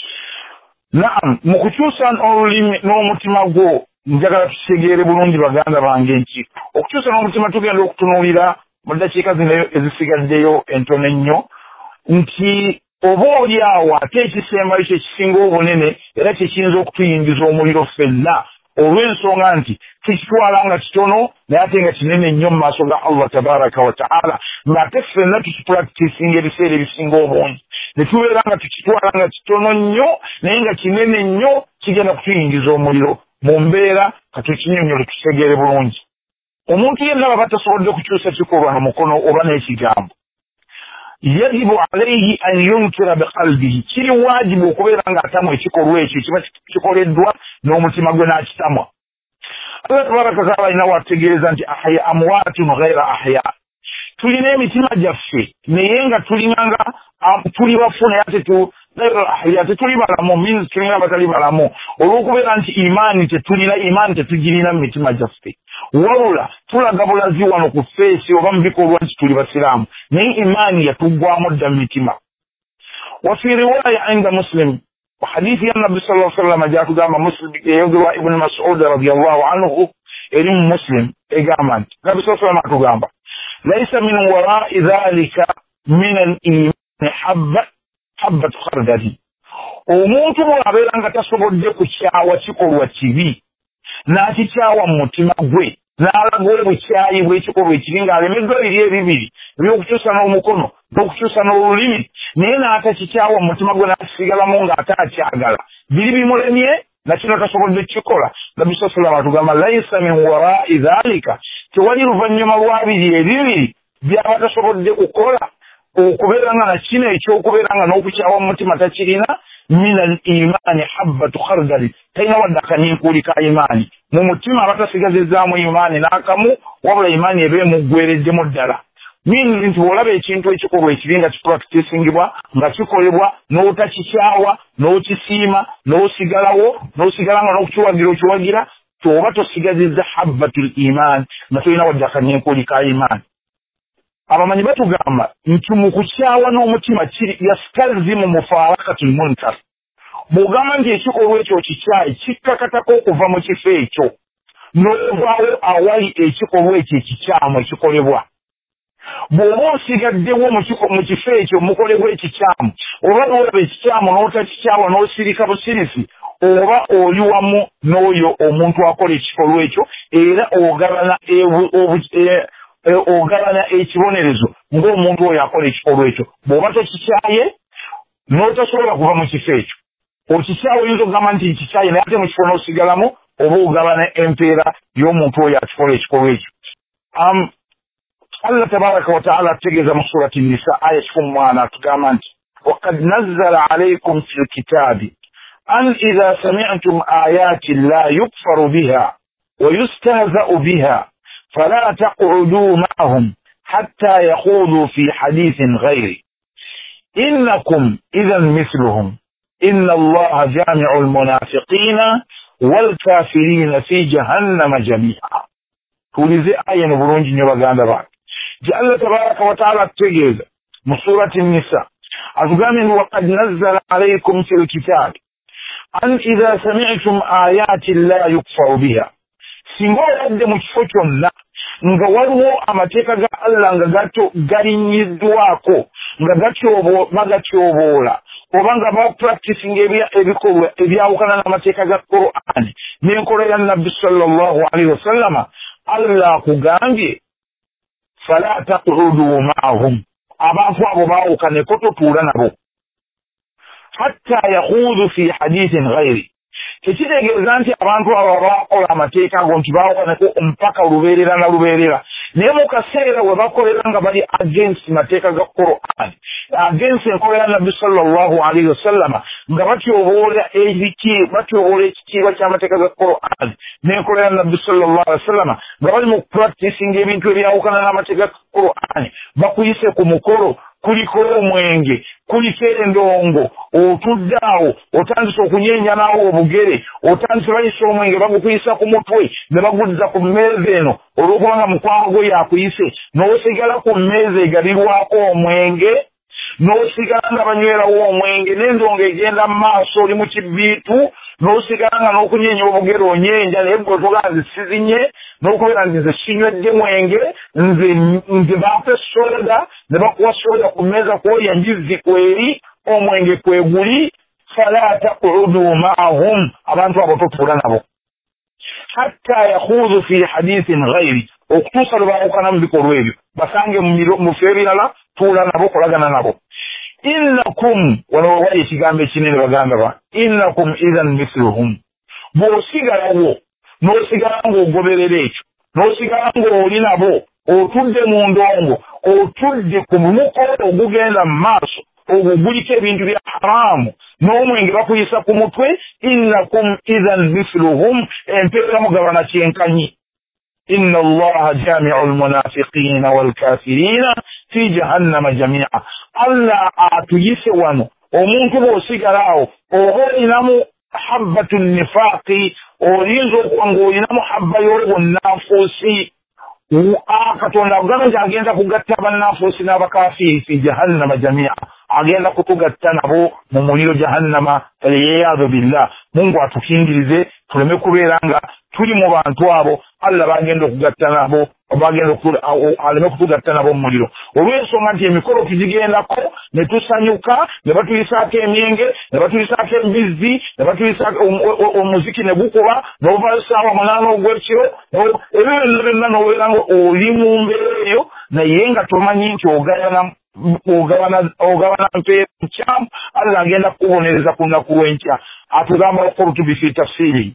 naam mu kukyusa olulimi n'omutima gwo njagala tukitegeere bulungi baganda bange nti okukyusa n'omutima tugenda okutunuulira mu ddakiika zino ezisigaddeyo entono ennyo nti oba oli awo ate ekisembayo kyekisinga obunene era kyekiyinza okutuyingiza omuliro ffenna olw'ensonga nti tukitwala nga kitono naye ate nga kinene nnyo mu maaso ga Allah tabaraka wa ta'ala ng'ate ffenna tukipulakitisinga ebiseera ebisinga obungi ne tubeera nga tukitwala nga kitono nnyo naye nga kinene nnyo kigenda kutuyingiza omuliro mu mbeera katukinyonyole tukitegeere bulungi omuntu yenna baba tasobodde kukyusa kikolwa na mukono oba n'ekigambo yajibu alayhi an yunkira biqalbihi kiri wajibu okubeera ng'atamwa ekikolwa ekyo kiba kikoleddwa n'omutima gwe n'akitamwa Allah tabaraka wa ta'ala alina wategeeza nti ahya amwatun ghaira ahya tulina emitima gyaffe naye nga tulinanga tuli bafu naye ate tetuli balamu means tulina abatali balamu olw'okubeera nti imaani tetugirina mu mitima gyaffe wabula tulaga bulazi wano ku feesi oba mu bikolwa nti tuli basiraamu naye imaani yatuggwamu dda mu mitima wa fi riwaya inda muslim وحديث النبي صلى الله عليه وسلم جاء قدام مسلم يقول ابن مسعود رضي الله عنه إلى مسلم إقامان النبي صلى الله عليه وسلم قام ليس من وراء ذلك من الإيمان حبة خردل omuntu bw'abeera nga tasobodde kukyawa kikolwa kibi n'akikyawa mu mutima gwe n'alaga obukyayi bw'ekikolwa ekibi ng'alemeddwa biri ebibiri eby'okukyusa n'omukono n'okukyusa n'olulimi naye n'atakikyawa mu mutima gwe n'akisigalamu ng'ate akyagala biri bimulemye nakino tasobodde kukikola nabbi sallallahu alayhi wa sallam atugamba layisa min wara'i dhalika tewali luvannyuma lwa biri ebibiri by'aba tasobodde kukola okubeera nga nakino ekyokubeera nga n'okukyawa mu mutima takirina mina al-imaani habbatu khardali talina wadde akanyiinkuuli ka imaani mu mutima abatasigazizzaamu imaani n'akamu wabula imaani eba emuggwereddemu ddala mini nti bw'olaba ekintu ekikolwa ekibi nga kipractisingibwa nga kikolebwa n'otakikyawa n'okisiima n'osigala nga n'okukiwagira oba tosigazizza habbatul imaani nga tolina wadde akanyiinkuuli ka imaani abamanyi batugamba nti mu kukyawa n'omutima yastalzimu mufarakatul munkar bw'ogamba nti ekikolwa ekyo kikyayi kikkakatako okuva mu kifo ekyo n'ovaawo awali ekikolwa ekyo ekikyamu ekikolebwa bw'oba osigaddewo mu kifo ekyo mukolebwa ekikyamu oba n'olaba ekikyamu n'otakikyawa n'osirika busirisi oba oli wamu n'oyo omuntu akola ekikolwa ekyo era ogabana ekibonerezo ng'omuntu oyo akola ekikolwa ekyo bw'oba tokikyaye n'otasobola kuva mu kifo ekyo okikyawe oyinza okugamba nti nkikyaye naye ate mu kifo n'osigalamu oba ogabana empeera y'omuntu oyo akikola ekikolwa ekyo Allah tabaraka wa ta'ala ategeeza mu surati nisa aya 18 atugamba nti waqad nazzala alaykum fil kitabi an idha sami'tum ayati llahi yukfaru biha wa yustahza'u biha فلا تقعدوا معهم حتى يخوضوا في حديث غيره إنكم إذا مثلهم إن الله جامع المنافقين والكافرين في جهنم جميعا تولي آية نبرونج نبغان دبار جاء الله تبارك وتعالى تجيز من سورة النساء أتقام وقد نزل عليكم في الكتاب أن إذا سمعتم آيات لا يكفر بها singa obadde mu kifo kyonna nga waliwo amateeka ga Allah nga galinyiddwako nga bagatyoboola oba nga bapracticinga ebikolwa ebyawukana n'amateeka ga Qur'an n'enkola ya Nabbi sallallahu alaihi wasallama Allah akugambye fala taqudu ma'ahum abantu abo baawukaneko totuula nabo hatta yakhuudu fi hadithin ghairi tekitegeeza nti abantu abo bakola amateeka ago nti baawukaneko mpaka lubeerera na lubeerera naye mu kaseera we bakolera nga bali against mateeka ga Qur'an against enkola ya Nabbi sallallahu alaihi wasallama nga batyoboola ekitiibwa ky'amateeka ga Qur'an n'enkola ya Nabbi sallallahu alaihi wasallama nga bali mu practicing ebintu ebyawukana n'amateeka ga Qur'an bakuyise ku mukolo kuliko omwenge kuliko endongo otudde awo otandise okunyenya naawo obugere otandise bayise omwenge bagukuyisa ku mutwe ne baguddiza ku mmeeza eno olw'okubanga mukwano gwe yakuyise n'osigala ku mmeeza egabirwako omwenge n'osigala nga banywerawo omwenge n'endongo egenda mu maaso oli mu kibbiitu n'osigala nga n'okunyenya obugere onyenja naye gwe otoga nze sizinye n'okubeera nti nze sinywedde mwenge nze bampe soda ne bakuwa soda ku mmeeza kwolya njizzi kweri omwenge kweguli fala taqudu ma'ahum abantu abo totuula nabo hatta yakhuudu fi hadithin ghairi okutuusa lwe baawukana mu bikolwa ebyo basange mu ffe ebirala tuula nabo kolagana nabo innakum wano wali ekigambo ekinene baganda ba innakum idhan mithluhum bw'osigalawo n'osigala ng'ogoberera ekyo n'osigala ng'oli nabo otudde mu ndongo otudde ku mukolo ogugenda mu maaso ogwo guliko ebintu bya haramu n'omwenge bakuyisa ku mutwe innakum idhan mithluhum empeera mugabana kyenkanyi إن الله جامع المنافقين والكافرين في جهنم جميعا الله أتيسوانو ومنك بوسيقراو وغينامو حبة النفاق ورينزو وغينامو حبة يورغو النافوسي وآكتون لأبغانا جاقين تكوغتاب النافوسي نابكافيه في جهنم جميعا agenda kutugatta nabo mu muliro jahannama aliyadu billah. Mungu atukingirize tuleme kubeera nga tuli mu bantu abo Allah bagenda okugatta nabo bagenda aleme kutugatta nabo mu muliro. Olw'ensonga nti emikolo tugigendako ne tusanyuka ne batuyisaako emyenge ne batuyisaako embizzi ne batuyisaako omuziki ne gukuba n'oba ssaawa 8 ogw'ekiro ebyo byonna n'obeera nga oli mu mbeera eyo naye nga tomanyi nti ogabana mpeera nkyamu Allah agenda kukubonereza ku lunaku lw'enkya. Atugamba Qurtubi fi tafsiri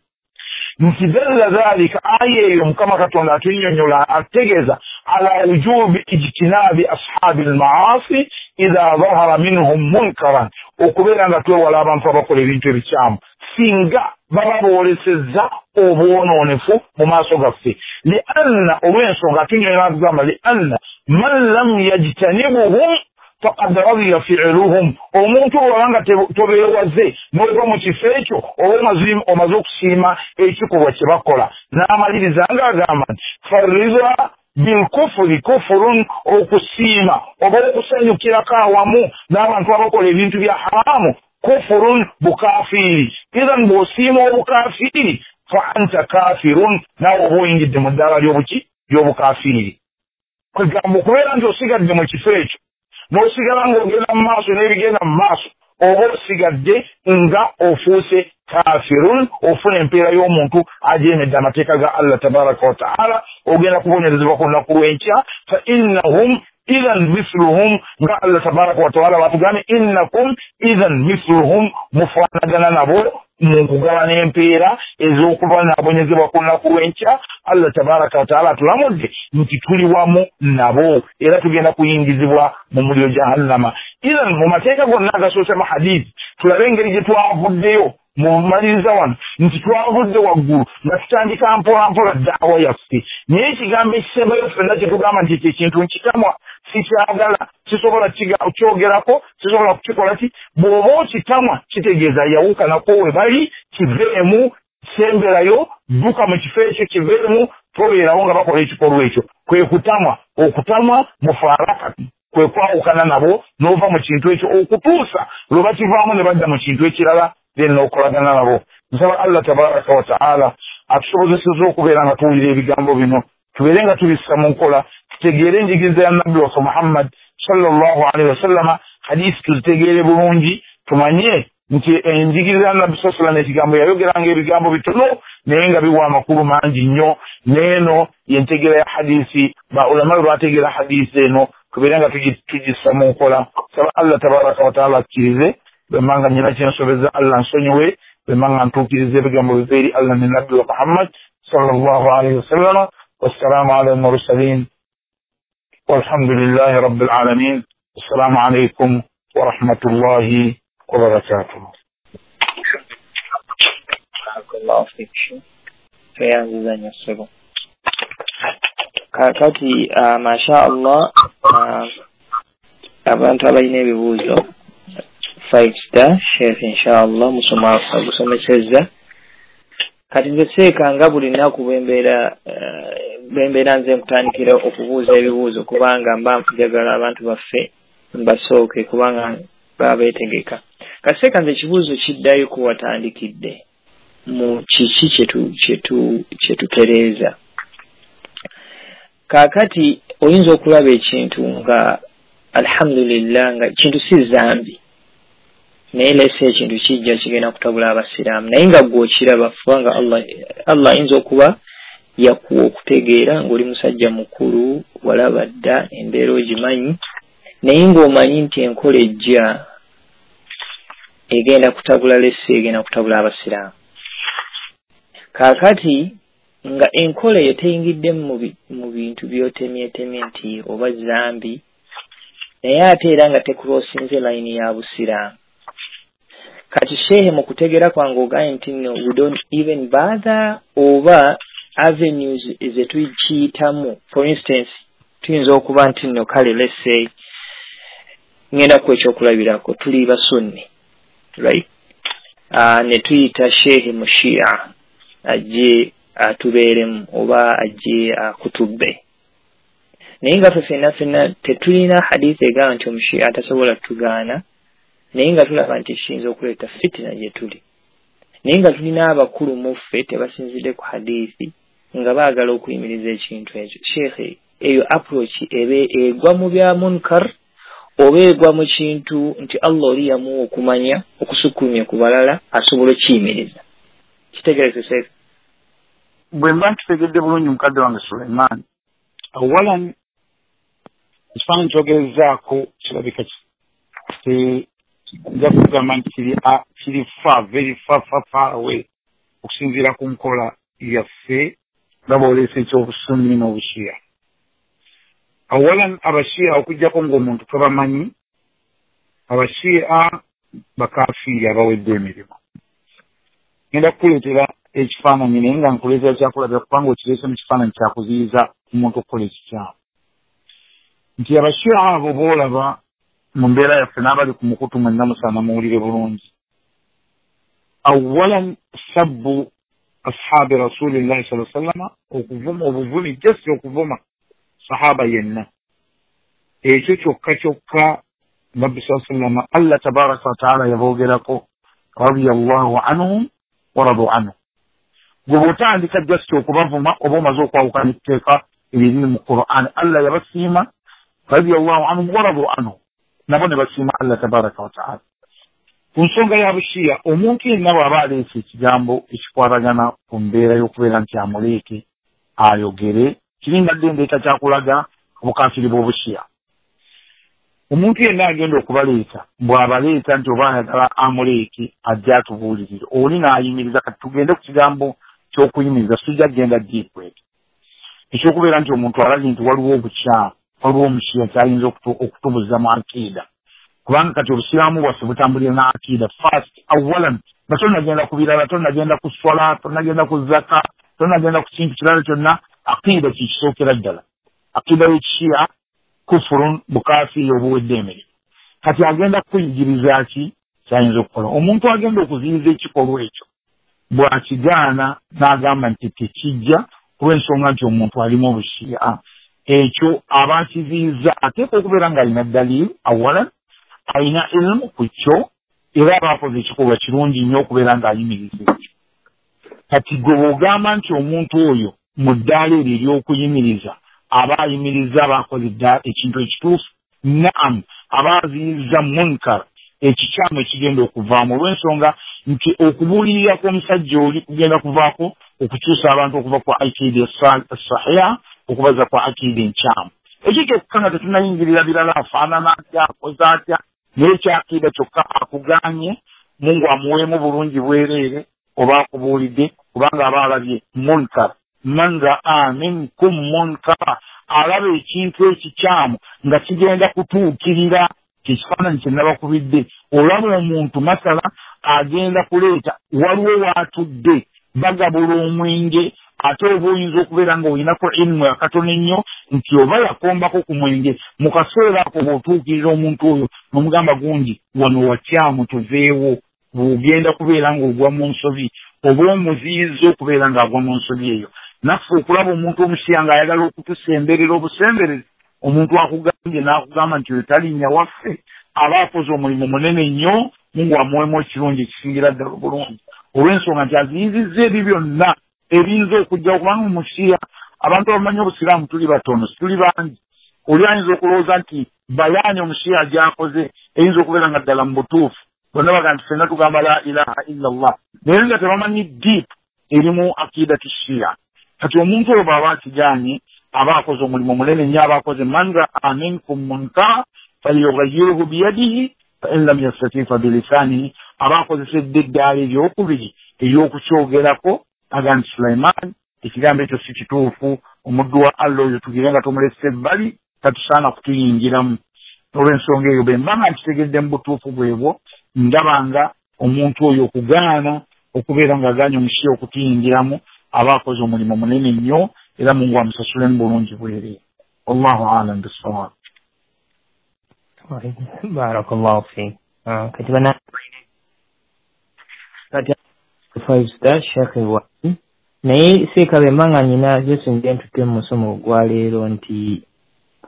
nti dalla dhalika aya eyo Mukama Katonda atunnyonnyola ategeeza ala wujubi ijtinabi ashabi almaasi idha dhahara minhum munkaran, okubeera nga twewala abantu abakola ebintu ebikyamu singa baba boolesezza obwonoonefu mu maaso gaffe. Lianna olw'ensonga atunnyonnyola agamba lianna man lam yajtanibuhum faqad radiya fi'luhum, omuntu olwanga tobeewaze n'ova mu kifo ekyo oba omaze okusiima ekikolwa kye bakola. N'amaliriza ng'agamba nti farriza bilkufuri kufurun, okusiima oba okusanyukirako awamu n'abantu abakola ebintu bya haramu kufurun bukafiiri. Idhan bw'osiima obukafiiri fa anta kafirun, naawe oba oyingidde mu ddaala ly'obukafiiri. Kwegamba okubeera nti osigadde mu kifo ekyo n'osigala ng'ogenda mu maaso n'ebigenda mu maaso oba osigadde nga ofuuse kafirun, ofuna empeera y'omuntu ajeemedde amateeka ga Allah tabaraka wa ta'ala, ogenda kubonerezebwa ku lunaku lw'enkya. Fa innahum idhan mithluhum, nga Allah tabaraka wa ta'ala batugambye innakum idhan mithluhum, mufaanagana nabo mu kugabana empeera ez'okuba n'abonyezebwa ku lunaku lw'enkya. Allah tabaraka wa ta'ala atulamudde nti tuli wamu nabo era tugenda kuyingizibwa mu muliro jahannama. Idhan mu mateeka gonna agasoose mu hadithi tulabe engeri gye twavuddeyo mu maliriza wano nti twavudde waggulu nga tutandika mpola mpola daawa yaffe, naye ekigambo ekisembayo ffenna kye tugamba nti ekyo ekintu nkitamwa sikyagala sisobola kyogerako sisobola kukikola ki, bw'oba okitamwa kitegeeza yawukanako we bali, kiveemu semberayo dduka mu kifo ekyo kiveemu, tobeerawo nga bakola ekikolwa ekyo. Kwe kutamwa, okutamwa mufaaraka kwe kwawukana nabo n'ova mu kintu ekyo okutuusa lwe bakivaamu ne badda mu kintu ekirala n'okolagana nabo. Nsaba Allah tabaraka wa ta'ala atusobozeseza okubeera nga tuwulira ebigambo bino, tubeere nga tubissa mu nkola, tutegeere enjigiriza ya Nabbi waffe Muhammad sallallahu alaihi wasallama, hadisi tuzitegeere bulungi, tumanye nti enjigiriza ya Nabbi sallallahu alaihi wasallam ekigambo yayogeranga ebigambo bitono naye nga biwa amakulu mangi nnyo. Neeno yentegera ya hadisi, baulama bategeera hadisi eno, tubeere nga tugissa mu nkola. Nsaba Allah tabaraka wa ta'ala akkirize bemanga nyina kyensobeza Allah nsonyiwe, bemanga ntuukirize ebigambo biva eri Allah ne Nabbi wa Muhammad sallallahu alaihi wasallam. Wassalamu ala al-mursalin walhamdulillahi rabbil alamin. Assalamu alaikum wa rahmatullahi wa barakatuh. Barakallahu fikum. Fayazizanya sebo. Kakati masha Allah abantu abalina ebibuuzo 5 Sheikh inshallah musomeseza kati nze seekanga buli nnaku bwembeera nze nkutandikira okubuuza ebibuuzo kubanga mba njagala abantu baffe mbasooke kubanga baba beetegeka. Kaseeka nze ekibuuzo kiddayo ku watandikidde mu kiki kyetutereeza. Kaakati oyinza okulaba ekintu nga alhamdulillah nga kintu si zambi, naye lese ekintu kijja kigenda kutabula abasiraamu, naye nga gw'okiraba kubanga Allah ayinza okuba yakuwa okutegeera ng'oli musajja mukulu walaba dda embeera ogimanyi, naye ng'omanyi nti enkola ejja egenda kutabula lese egenda kutabula abasiraamu. Kaakati nga enkola eyo teyingiddemu mu bintu by'otemyetemye nti oba zambi, naye ate era nga tekulosinze layini ya busiraamu. Kati shehe mu kutegeera kwange ogaye nti no, we don't even bother oba avenues zetuyitamu. For instance, tuyinza okuba nti no kale let's say ngenda ku ekyokulabirako tuli basunni, right? Ne tuyita shehe mushia ajje atubeeremu oba ajje akutubbe, naye nga ffenna tetulina hadisi egamba nti omushiya tasobola tugaana, naye nga tulaba nti kiyinza okuleeta fitina gye tuli, naye nga tulina abakulu mu ffe tebasinzidde ku hadisi nga baagala okuyimiriza ekintu ekyo. Sheekhe, eyo approach egwa mu bya munkar oba egwa mu kintu nti Allah oli yamuwa okumanya okusukkumya ku balala asobola okiyimiriza? Kitegerekese bwe mba nkitegedde bulungi mukadde wange Sulaiman. Awalan ekifaananyi kyogerezaako kirabika nja kugamba nti kiri very far away okusinziira ku nkola yaffe nga booleesa ekyobusunni n'obushiya. Awalan abashiya okujjako ng'omuntu tabamanyi, abashiya bakafiiri abawedde emirimu. Ngenda kukuleetera ekifaananyi naye nga nkuleetera kyakulabira kubanga okireese mu kifaananyi kyakuziyiza omuntu okukola ekikyamu. Nti abashiya abo boolaba mu mbeera yaffe n'abali ku mukutu mwenna musaana muwulire bulungi. Awalan sabbu ashaabi rasulillahi sallallahu alaihi wasallam, okuvuma obuvumi, just okuvuma sahaba yenna. Ekyo kyokka Nabbi sallallahu alaihi wasallam Allah tabaraka wa taala yaboogerako radiyallahu anhum wa radu anhu. Gwe bw'otandika just okubavuma oba omaze okwawukana etteeka eriri mu Qur'an, Allah yabasiima radiyallahu anhum wa radu anhu, nabo ne basiima Allah tabaraka wa taala. Ku nsonga ya bushiya, omuntu yenna bw'aba aleese ekigambo ekikwatagana ku mbeera y'okubeera nti amuleeke ayogere, kiringa ddendeeta kyakulaga obukafiri bw'obushiya. Omuntu yenna agenda okubaleeta, bw'abaleeta nti oba ayagala amuleeke ajja atubuulirire, oli n'ayimiriza. Kati tugende ku kigambo ky'okuyimiriza, sijja kgenda deep wet. Ekyokubeera nti omuntu alazi nti waliwo obukyamu, waliwo omushiya kyayinza okutubuza mu akiida. Kubanga kati obusiraamu bwaffe butambulira na akiida. First, awalan, nga tonnagenda ku birala, tonnagenda ku swala, tonnagenda ku zaka, tonnagenda ku kintu kirala kyonna, akiida kikisookera ddala. Akiida y'ekishiya kufurun, bukaafiri obuwedde emirimu. Kati agenda kukuyigiriza ki kyayinza okukola. Omuntu agenda okuziyiza ekikolwa ekyo bw'akigaana n'agamba nti tekijja olw'ensonga nti omuntu alimu obushiya, ekyo aba akiziyiza. Ateeka okubeera ng'alina daliilu awalan, alina ilmu ku kyo, era aba akoze ekikolwa kirungi nnyo okubeera ng'ayimiriza ekyo. Kati gwe bw'ogamba nti omuntu oyo mu ddaala eryo ery'okuyimiriza aba ayimiriza aba akoze ekintu ekituufu, naamu aba aziyiza munkar, ekikyamu ekigenda okuvaamu, olw'ensonga nti okubuulirira kw'omusajja oli kugenda kuvaako okukyusa abantu okuva ku akiida sahiha okubaza ku akiida enkyamu. Ekyo kyokka nga tetunnayingirira birala, afaanana atya, akoze atya, naye ekyakiida kyokka akugaanye, Mungu amuweemu bulungi bwereere oba akubuulidde, kubanga aba alabye munkar. Man raa minkum munkara, alaba ekintu ekikyamu nga kigenda kutuukirira. Ekifaananyi kye nabakubidde, olaba omuntu masala agenda kuleeta, waliwo waatudde bagabula omwenge, ate oba oyinza okubeera nga olinako ilmu akatono ennyo nti oba yakombako ku mwenge, mu kaseera ako bw'otuukirira omuntu oyo n'omugamba gundi wano wakyamu tuveewo, bw'ogenda kubeera ng'ogwa mu nsobi oba omuziyiza okubeera ng'agwa mu nsobi eyo. Naffe okulaba omuntu omushiya ng'ayagala okutusemberera obusemberezi, omuntu akugambye n'akugamba nti oyo talinnya waffe, aba akoze omulimu munene nnyo, Mungu amuweemu ekirungi ekisingira ddala obulungi, olw'ensonga nti aziyizizza ebyo byonna ebiyinza okujja. Kubanga omushiya abantu abamanyi obusiraamu tuli batono, situli bangi. Oli ayinza okulowooza nti bayaani omushiya gy'akoze eyinza okubeera nga ddala mu butuufu, bonna baga nti ffenna tugamba la ilaha illa Allah, naye nga tebamanyi deep erimu akiida kishiya. Kati omuntu oyo bw'aba akigaanye aba akoze omulimu munene nnyo, aba akoze man raa minkum munkara falyughayyirhu biyadihi fa in lam yastati' fa bilisanihi, aba akozesedde eddaala eryokubiri ery'okukyogerako. Aga nti Sulaiman, ekigambo ekyo si kituufu, omuddu wa Allah oyo tugire nga tumulese ebbali, tatusaana kutuyingiramu. Olw'ensonga eyo bwe mba nga nkitegedde mu butuufu bwebwo, ndabanga omuntu oyo okugaana okubeera ng'agaanye omushiya okutuyingiramu aba akoze omulimu munene nnyo, era Mungu amusasulemu bulungi bwereere. Wallahu a'lam bis-sawab. Barakallahu fiik. Kati bana five star Sheikh Wahid, naye seeka bwe mba nga nyina Yesu ntutte mu musomo gwa leero nti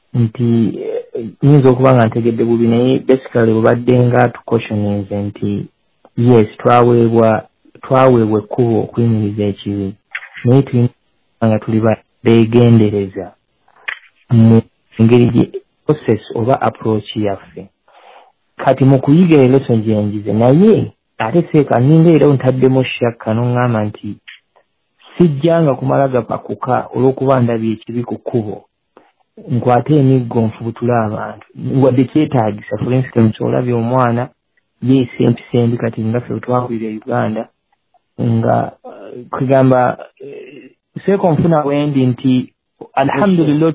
nti yinza okuba nga ntegedde bubi naye basically bubadde nga tucautioninze nti yes twaweebwa ekkubo okuyimiriza ekibi naye tulina nga tuli beegendereza mu ngeri process oba approach yaffe. Kati mu kuyiga lesson gye njize naye ate seeka ninga era ntaddemu shakka n'oŋŋamba nti sijjanga kumala gapakuka olw'okuba ndabye ekibi ku kkubo nkwate emiggo nfubutule abantu wadde kyetaagisa. For instance olabye omwana yeesa empisa embi kati nga ffe twakulira Uganda nga kugamba seeko nfuna bwendi nti alhamdulillah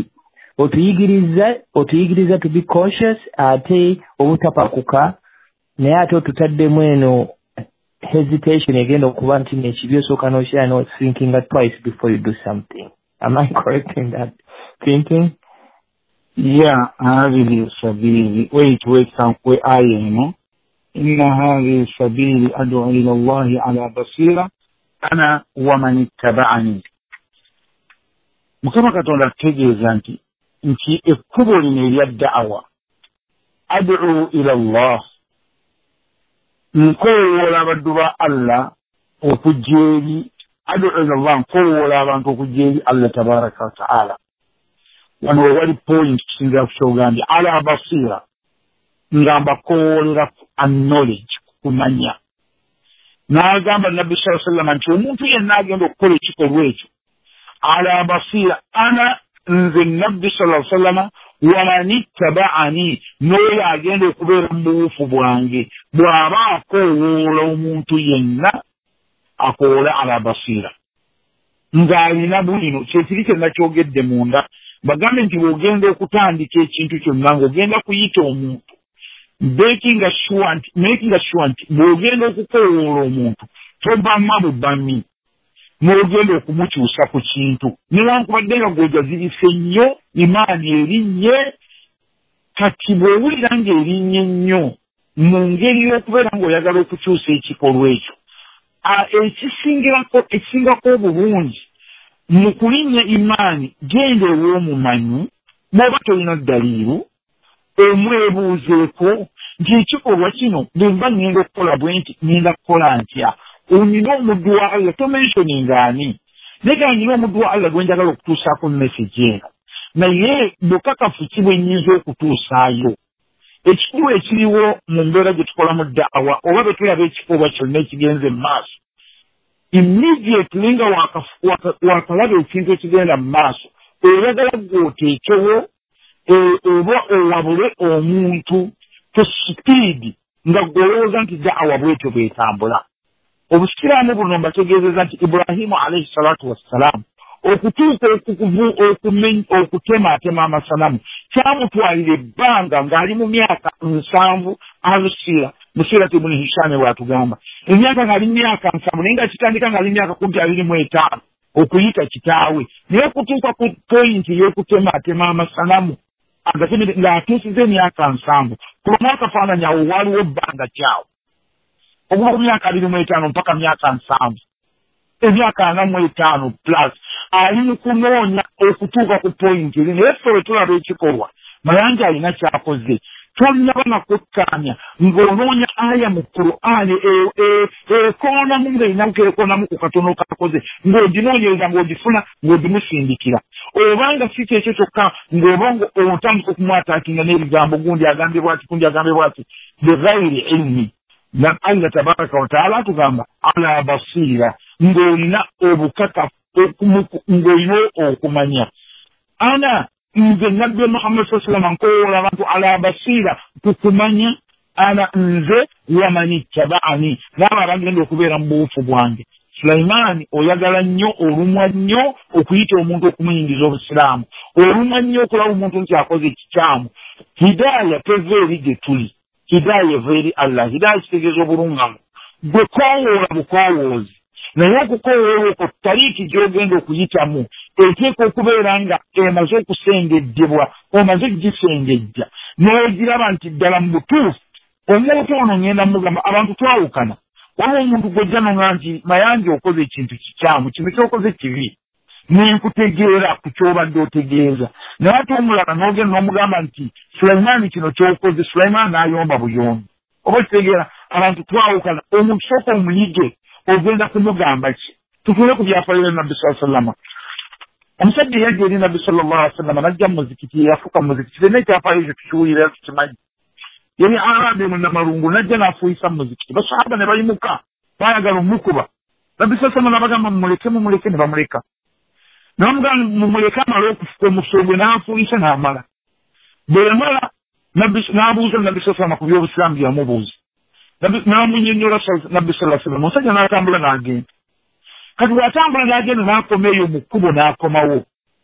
otuyigiriza to be cautious ate obutapakuka naye ate otutaddemu eno hesitation egenda okuba nti nekibi osooka n'okira no thinking twice before you do something. Am I correct in that thinking? Yeah, هذه سبيلي wait كانكوي آية إن هذه سبيلي أدعو إلى الله على بصيرة أنا ومن اتبعني. مكما كتولا تجيزا انتي اكبرني للدعوة أدعو إلى الله نقول بدوا الله وكجيري أدعو إلى الله نقول وكجيري الله تبارك وتعالى wano wali point singa kusogandi ala basira ngamba kolera knowledge kumanya n'agamba nabbi sallallahu alaihi wasallam nti omuntu yenna agenda okukola ekikolwa ekyo ala basira ana nze nabbi sallallahu alaihi wasallam waman ittaba'ani n'oyo agenda okubeera mu buwufu bwange bw'aba akowoola omuntu yenna akoola ala basira ng'alina bulino kyekiri kyonna kyogedde munda bagambe nti bw'ogenda okutandika ekintu kyonna ng'ogenda kuyita omuntu making sure nti bw'ogenda okukowoola omuntu tobamma bubami n'ogenda okumukyusa ku kintu newankubadde nga gw'ojazirise nnyo imaani erinnye kati bw'owulira ng'erinnye nnyo mu ngeri y'okubeera ng'oyagala okukyusa ekikolwa ekyo ekisingako obulungi mu kulinnya imaani genda ew'omumanyi bw'oba tolina ddaliiru omwebuuzeeko nti ekikolwa kino bwemba ngenda okukola bwe nti ngenda kukola ntya onina omuddu wa Allah tomensioninga ani naye nga nina omuddu wa Allah gwenjagala okutuusaako message eno naye bukakafu ki bwe nnyinza okutuusaayo ekikulu ekiriwo mu mbeera gye tukolamu da'awa oba bwe tulaba ekikolwa kyonna ekigenze mu maaso immediately nga wakalaba ekintu ekigenda mu maaso oyagala gw'oteekewo oba owabule omuntu to speed nga gw'olowooza nti da'awa bwetyo bwetambula. Obusiraamu buno mbategeezeza nti Ibrahimu alayhi salatu wassalamu okutuuka okutematema amasanamu kyamutwalira ebbanga ng'ali mu myaka 7 alusira musira tibuni Hishame bw'atugamba emyaka ng'ali myaka 7 naye nga kitandika ng'ali myaka 25 okuyita kitaawe naye okutuuka ku point y'okutematema amasanamu ng'atuusiza emyaka 7 kuba mwakafaananya awo waliwo ebbanga kyawo okuva ku myaka 25 mpaka myaka 7 emyaka 45 plus ali mu kunoonya okutuuka ku point eri naye ffe bwe tulaba ekikolwa mayanja alina kyakoze tonnaba nakukkaanya ng'onoonya aya mu Qur'ani ekoonamu ng'erinamuko ekoonamu ku katono kakoze ng'oginoonyereza ng'ogifuna ng'ogimusindikira obanga si kyekyo kyokka ng'oba otandika okumwataakinga n'ebigambo gundi agambye bwati gundi agambye bwati bighayri ilmi na Allah tabaraka wa taala tugamba ala basira ng'olina obukakafu ng'olina okumanya ana nze nabbi Muhammad sallallahu alaihi wasallam nkowoola abantu ala basira tukumanya ana nze wamani tabani n'abo abagenda okubeera mu buwufu bwange. Sulaimaani oyagala nnyo olumwa nnyo okuyita omuntu okumuyingiza obusiraamu olumwa nnyo okulaba omuntu nti akoze ekikyamu. Hidaaya teva eri gye tuli, hidaaya eva eri Allah. Hidaaya kitegeeza obulungamu gwe koowoola bukoowoozi naye okukowoola okwo taliiki gy'ogenda okuyitamu eteeka okubeera nga emaze okusengejjebwa omaze gisengejja n'ogiraba nti ddala mu butuufu omuntu ono ngenda mugamba abantu twawukana waliwo omuntu gw'ojja nonga nti mayanja okoze ekintu kikyamu kino kyokoze kibi nenkutegeera ku kyobadde otegeeza naye ate omulala n'ogenda n'omugamba nti Sulaimaani kino kyokoze Sulaimaani n'ayomba buyombi oba kitegeera abantu twawukana omuntu sooka omuyige ogenda kumugamba ki tutuule ku byafaayo bya Nabbi sallallahu omusajja yajja eri Nabbi sallallahu alaihi wasallam najja mu muzikiti yafuka mu muzikiti fenna ekyafaayo ekyo tukiwulira tukimanyi yali arabe munnamalungu najja n'afuuyisa mu muzikiti basahaba ne bayimuka baayagala omukuba Nabbi sallallahu n'abagamba mumuleke ne bamuleka n'amugamba mumuleke amale okufuka omusogwe n'afuuyisa n'amala bwe yamala n'abuuza Nabbi sallallahu ku by'obusiraamu byamubuuza n'amunnyonnyola Nabbi sallallahu omusajja n'atambula n'agenda kati bw'atambula n'agenda n'akoma eyo mu kkubo n'akomawo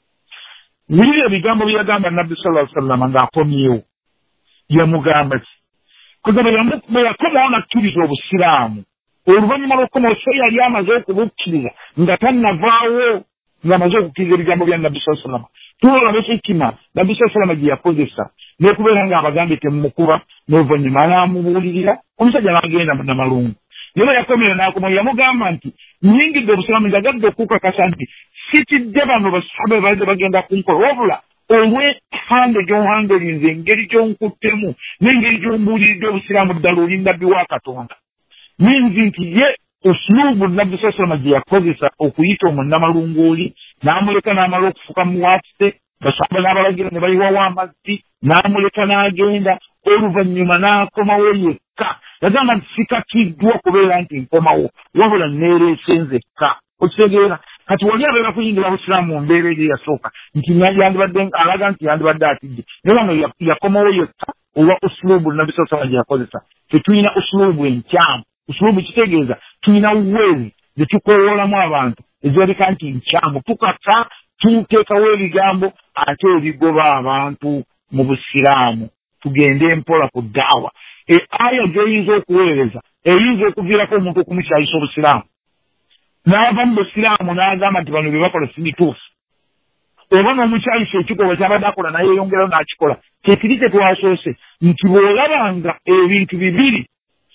wulira ebigambo bye yagamba Nabbi sallallahu alaihi wasallam ng'akomyewo yamugamba ki kugamba bwe yakomawo n'akkiriza obusiraamu oluvannyuma lw'okukomawo so yali amaze okubukkiriza nga tannavaawo ng'amaze okukkiriza ebigambo bya Nabbi sallallahu alaihi wasallam tulola hekima Nabbi sallallahu alaihi wasallam gye yakozesa n'okubeera ng'abagambye temukuba n'oluvannyuma n'amubuulirira omusajja n'agenda munnamalungu yaba yakomera n'akomawo yamugamba nti nnyingidde obusiraamu njagadde okukakasa nti sitidde bano basahaba baze bagenda kunkola wabula olw'ehande gy'ohanderinze engeri gy'onkuttemu n'engeri gy'ombuuliridde obusiraamu ddala oli nabbi wa Katonda minzi nti ye usulubu Nabbi sallallahu alaihi wasallam gye yakozesa okuyita omunnamalungu oli n'amuleka n'amala okufuka muwaatite basahaba n'abalagira ne bayiwawo amazzi n'amuleka n'agenda oluvannyuma n'akomawo yekka yagamba nti sikakiddwa kubeera nti nkomawo wabula neereese nzekka okitegeera kati wali abeera kuyingira busiraamu mu mbeera eri eyasooka nti yandibadde alaga nti yandibadde atidde naye nga yakomawo yekka olwa usulubu Nabbi sallallahu alaihi wasallam gye yakozesa tetulina usulubu enkyamu usulubu kitegeeza tulina weeri ze tukowoolamu abantu ezirabika nti nkyamu tukaka tuteekawo ebigambo ate ebigoba abantu mu busiraamu tugende empola ku ddaawa aya gy'oyinza okuweereza eyinza okuviirako omuntu okumukyayisa obusiraamu n'ava mu busiraamu n'agamba nti bano bye bakola si bituufu oba n'omukyayisa ekikolwa kyabadde akola naye yeyongerayo n'akikola kyekiri kyetwasoose nti bw'olabanga ebintu bibiri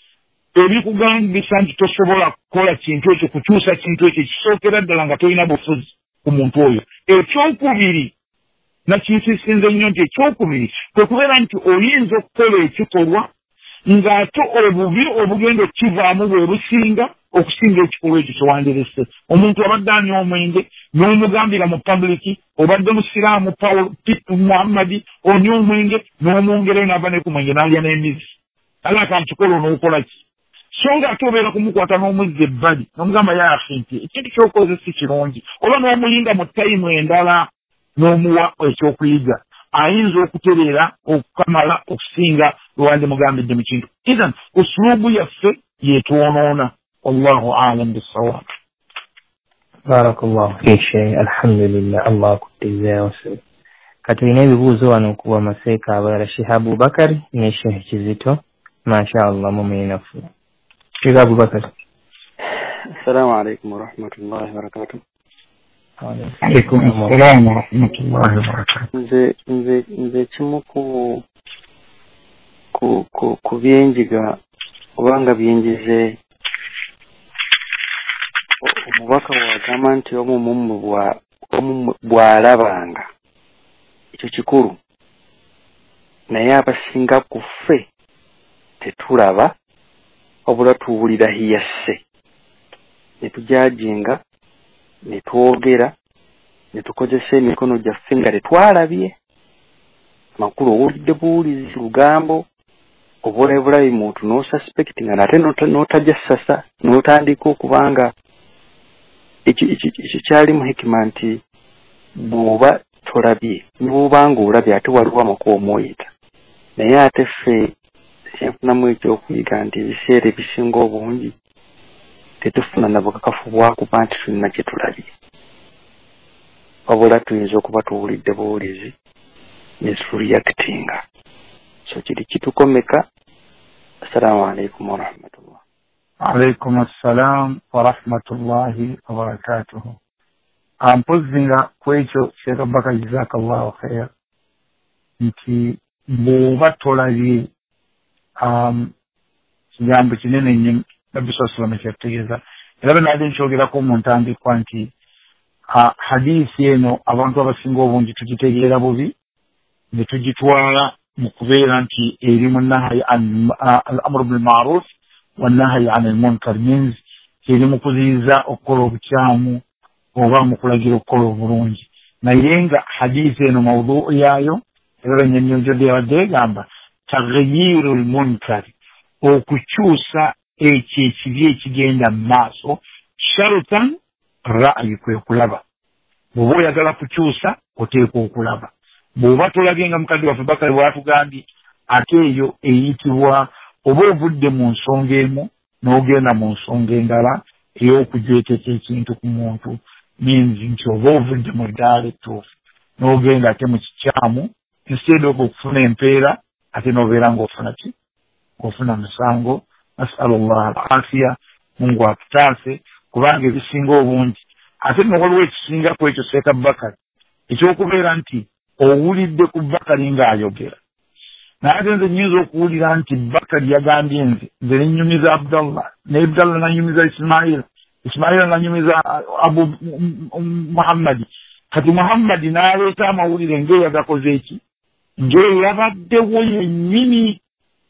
ebikugambisa nti tosobola kukola kintu ekyo kukyusa kintu ekyo kisookera ddala nga tolina bufuzi ku muntu oyo ekyokubiri nakinsisinze nnyo nti ekyokubiri kwe kubeera nti oyinza okukola ekikolwa ng'ate obubi obugenda okukivaamu bwe businga okusinga ekikolwa ekyo kyewandirese omuntu abadde anywa omwenge n'omugambira mu pabuliki obadde musiraamu Muhammadi onywa omwenge n'omwongerayo n'ava ne ku mwenge n'alya n'emizi ala kankikola on'okola ki so ng'ate obeera kumukwata n'omuzzi ebbali n'omugamba yaafi nti ekintu ky'okoze si kirungi oba n'omulinda mu tayimu endala n'omuwa ekyokuyiga ayinza okutereera okukamala okusinga lwandi mugambidde mu kintu izan usulubu yaffe yetwonoona wallahu alam bisawab barakallahu fiik sheikh alhamdulillah allah akutizaawo kati tulina ebibuuzo wano ku bamaseeka abalala Sheikh Abubakar ne Sheikh Kizito masha allah mumuyinafu Sheikh Abubakar. Assalamu alaikum wa rahmatullahi wa barakatuh. Alaikum assalam wa rahmatullahi wa barakatuh. Nze kimu ku byenjiga obanga byenjize omubaka wagamba nti omumu bw'alabanga ekyo kikulu naye abasinga ku ffe tetulaba obula tuwulira hiyasse ne tujajinga ne twogera ne tukozesa emikono gyaffe nga tetwalabye makulu owulidde buwulizi lugambo obola bulabi muntu n'osuspectinga nate n'otajassasa n'otandika okubanga ekyo kyali mu hikima nti bw'oba tolabye n'obanga olabye ate waliwo amakuba omwoyita naye ate ffe kyenfunamu ekyokuyiga nti ebiseera ebisinga obungi tetufuna na bukakafu bwakuba nti tulina kye tulabye wabula tuyinza okuba tuwulidde buwulizi ne tureactinga so kiri kitukomeka. Assalamu alaikum wa rahmatullah. Alaikum assalam wa rahmatullahi wa barakatuh. Ampozinga kwekyo Sheikh Abubakar jazakallahu khair nti bw'oba tolabye kigambo kinene nnyo Nabbi sallallahu alaihi wasallam kyategeeza era bwe nali nkyogerako mu ntandikwa nti hadisi eno abantu abasinga obungi tugitegeera bubi ne tugitwala mu kubeera nti eri mu nahayi al-amru bil ma'ruf wa nahayi anil munkar, means eri mu kuziyiza okukola obukyamu oba mu kulagira okukola obulungi. naye nga hadisi eno mawduu yaayo era ennyonnyonjodde yabadde egamba taghyiru lmunkari, okukyusa ekyo ekibi ekigenda mu maaso, sharutan ra'yi, kwe kulaba. bw'oba oyagala kukyusa oteekwa okulaba. bw'oba tolabye nga mukadde waffe Bakari bw'atugambye, ate eyo eyitibwa oba ovudde mu nsonga emu n'ogenda mu nsonga endala ey'okujweteka ekintu ku muntu, means nti oba ovudde mu ddaala ettuufu n'ogenda ate mu kikyamu, instead of okufuna empeera ate n'obeera ng'ofuna ki? Ofuna musango. Nasalullah al-afiya, Mungu atutaase, kubanga ebisinga obungi ate nno waliwo ekisinga ku ekyo Sheikh Abubakar, ekyokubeera nti owulidde ku Bakari ng'ayogera, naye ate nze nnyinza okuwulira nti Bakari yagambye nze nenyumiza Abdallah, ne Abdallah nanyumiza Ismaila nanyumiza Abu Muhammadi, kati Muhammadi n'aleeta amawulire ng'eyagakoze eki, ng'eyabaddewo yennyini.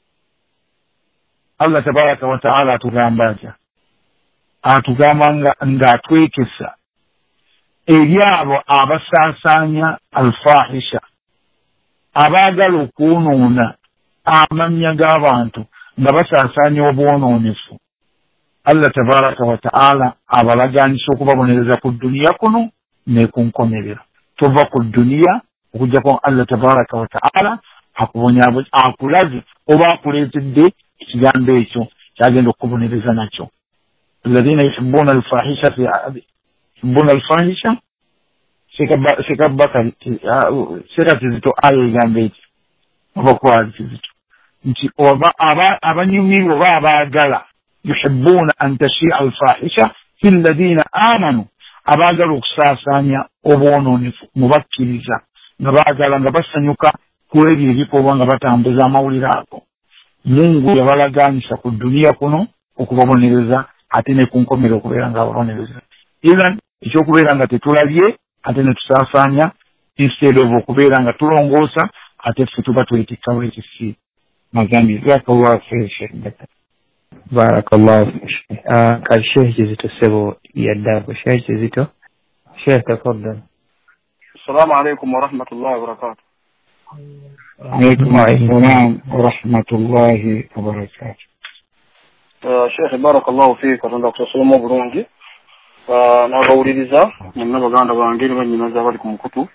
Allah tabaraka wa ta'ala atugamba atya? Atugamba ng'atwekesa eri abo abasaasaanya alfahisha, abaagala okwonoona amannya g'abantu nga basaasaanya obwonoonefu. Allah tabaraka wa ta'ala abalagaanisa okubabonereza ku duniya kuno ne ku nkomerero. Tova ku duniya okujjako Allah tabaraka wa ta'ala akulaze oba akuleetedde ekigambo ekyo kyagenda okukubonereza nakyo. Alladhina yuhibbuna alfahisha yuhibbuna alfahisha. Sheikh Abubakar Sheikh Kizito aya egambo eki oba kwali Kizito nti abanyumirwa oba abaagala yuhibbuna an tashia alfahisha fi alladhina amanu, abaagala okusaasaanya obwonoonefu mu bakkiriza, nga baagala nga basanyuka ku ebyo ebikolwa nga batambuza amawulire ago. Mungu yabalagaanisa ku duniya kuno okubabonereza ate ne ku nkomero okubeera nga ababonereza. Era ekyokubeera nga tetulabye ate ne tusaasaanya, instead of okubeera nga tulongoosa ate ffe tuba twetikkawo ekisi. Magambye jazakallahu khairan. Barakallahu fiik. Kal Sheikh Kizito Ssebo yaddako. Sheikh Kizito, Sheikh tafaddal. Assalamu alaykum wa rahmatullahi wa barakatuh. Alaykum assalam wa rahmatullahi wa barakatuh. Sheikh barakallahu fiik, katonda kusoma bulungi. N'abawuliriza mwenna baganda bange ne bannyinaza abali ku mukutu.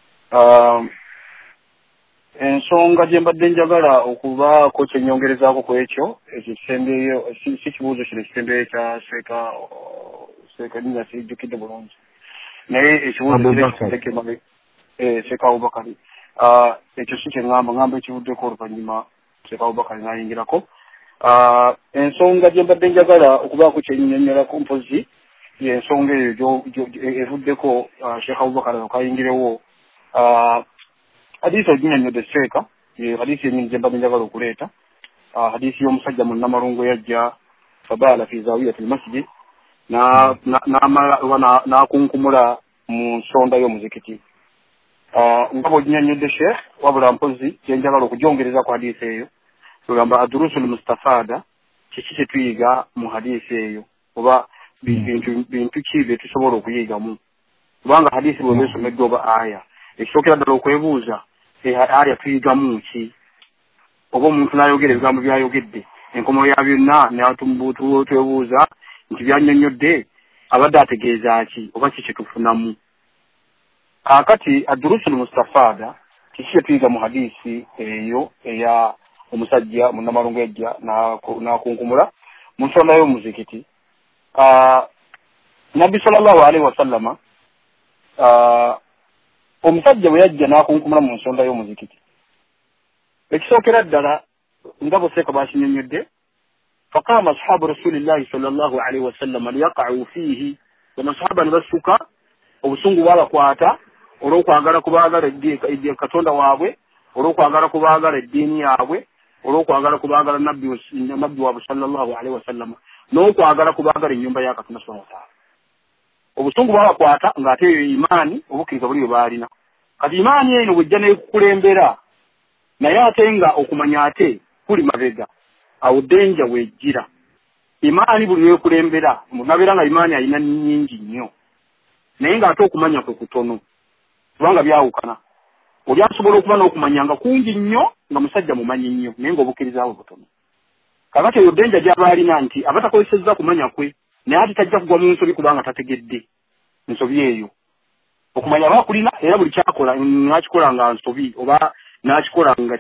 Ensonga gye mbadde njagala okubaako kyennyongerezaako ku ekyo ekisembeyo, si kibuuzo kino ekisembeyo kya Sheikh nnya sijjukidde bulungi, naye ekibuuzo kino Sheikh Abubakar, ekyo si kye ngamba ekivuddeko oluvannyuma Sheikh Abubakar n'ayingirako. Ensonga gye mbadde njagala okubaako kyennyonnyolako mpozi y'ensonga eyo evuddeko Sheikh Abubakar akayingirewo. Hadisi oginnyonnyodde Sheikh, hadisi yennyini gye mbadde njagala okuleeta, hadisi y'omusajja mu Namalungu yajja fabaala fi zawiyati almasjid n'akunkumula mu nsonda y'omuzikiti. Nga bw'oginnyonnyodde Sheikh, wabula mpozi gye njagala okugyongereza ku hadisi eyo, tugamba adurusul mustafaada, kiki kye tuyiga mu hadisi eyo, oba bintu ki bye tusobola okuyigamu. Kubanga hadisi bw'eba esomeddwa oba aya, ekisookera ddala okwebuuza aya tuyigamu ki? Oba omuntu n'ayogera ebigambo by'ayogedde, enkomo ya byonna twebuuza nti by'annyonnyodde abadde ategeeza ki, oba ki kye tufunamu. Kaakati adurusul mustafaada, kiki kye tuyiga mu hadisi eyo eya omusajja mu Namalungu yajja n'akunkumula mu nsonda y'omuzikiti. Nabbi sallallahu alaihi wasallama, omusajja bwe yajja n'akunkumula mu nsonda y'omuzikiti, ekisookera ddala nga bwe Sheikh bw'akinnyonnyodde, faqaama ashaabu rasulillahi sallallahu alaihi wasallama liyaqa'u fiihi, amasahaba ne bassuka, obusungu bwabakwata olw'okwagala kubaagala Katonda waabwe, olw'okwagala kubaagala eddiini yaabwe, olw'okwagala kubaagala nabbi waabwe sallallahu alaihi wasallama, n'okwagala kubaagala ennyumba ya Katonda subhanahu wa ta'ala. obusungu bwabakwata ng'ate imaani obukkiriza buli bwe baalina kati imaani eno bwejja nekulembera naye ate nga okumanya ate kuli mabega awo denja wejjira imaani buli wekulembera munabeera nga imaani alina nnyingi nnyo naye ng'ate okumanya kwe kutono kubanga byawukana oli asobola okuba n'okumanya nga kungi nnyo nga musajja mumanyi nnyo naye ng'obukkiriza bwe butono kakati eyo denja gy'aba alina nti aba takozesezza kumanya kwe naye ate tajja kugwa mu nsobi kubanga tategedde nsobi eyo okumanya bakulina era buli kyakola nakikola nga nsobi oba nakikola nga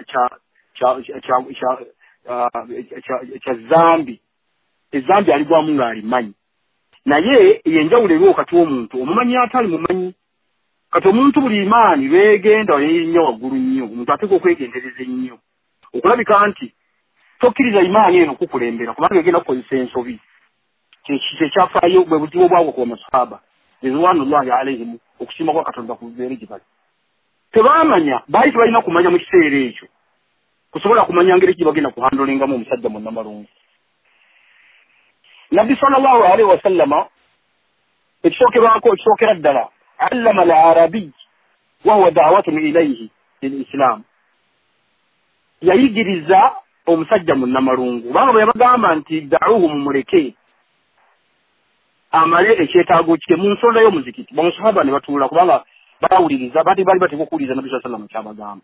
kya zambi ezambi aligwamu ng'alimanyi naye yenjawulo eriwo kati w'omuntu omumanyi atali mumanyi kati omuntu buli imaani beegenda nnyo waggulu nnyo omuntu ateeka okwegendereza ennyo okulabika nti tokkiriza imaani eno kukulembera kubanga egenda kukozesa ensobi kyekyafaayo bwe buzibu bwabwe ku bamasahaba ridwanullahi alaihimu okusiima kwa katonda kubeere gye bali tebaamanya baali tebalina kumanya mu kiseera ekyo kusobola kumanya ngeri ki bagenda kuhandolengamu omusajja munnamalungu nabbi sallallahu alaihi wasallama ekisookera ddala allama al arabiy wahuwa da'watun ilaihi lilislam yayigiriza omusajja munnamalungu kubanga bwe yabagamba nti da'uhu mumuleke amale ekyetaago kye mu nsonda y'omuzikiti bamusahaba ne batuula kubanga baawuliriza baali bateeka okuwuliriza nabbi saa sallama kyabagamba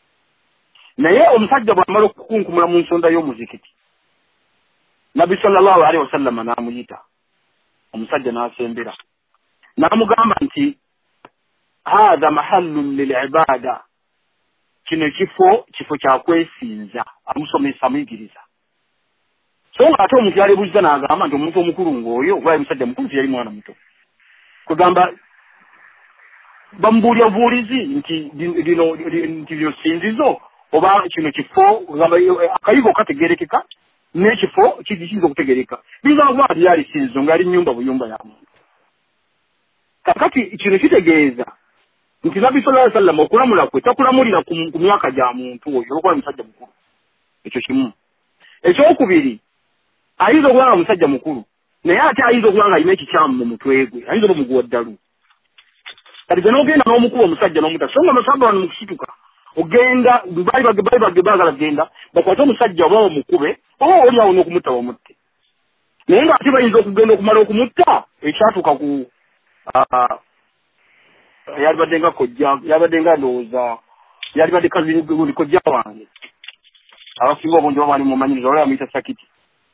naye omusajja bw'amala okukunkumula mu nsonda y'omuzikiti nabbi sallallahu alaihi wasallama n'amuyita omusajja n'asembera n'amugamba nti hadha mahallun lilibada kino kifo kyakwesinza amusomesa amuyigiriza so ng'ate omuntu yaleebuuliza n'agamba nti omuntu omukulu ng'oyo oba musajja mukulu teyali mwana muto kugamba bamubuulya buulizi nti lino sinzizo oba kino kifo kugamba akayigo kategerekeka n'ekifo kiyinza okutegereka biza okuba nti yali sinzizo ng'ali nnyumba buyumba ya muntu kakati kino kitegeeza nti nabbi sallallahu alaihi wasallam okulamula kwe takulamulira ku myaka gya muntu oyo olwokuba musajja mukulu ekyo kimu ekyokubiri ayinza okuba nga musajja mukulu naye ate ayinza okuba nga alina ekikyamu mu mutwe gwe ayinza oba muguwa ddalu kati gwe n'ogenda n'omukuba omusajja n'omuta so nga amasamba bano mu kusituka ogenda bali baagala genda bakwate omusajja oba bamukube oba oli awo n'okumutta bamutte naye ng'ate bayinza okugenda okumala okumutta ekyatuuka ku yalibadde nga kojja yalibadde nga ndowooza yalibadde kazini kojja wange abasinga obungi oba bali mumanyiriza olwo yamuyita sakiti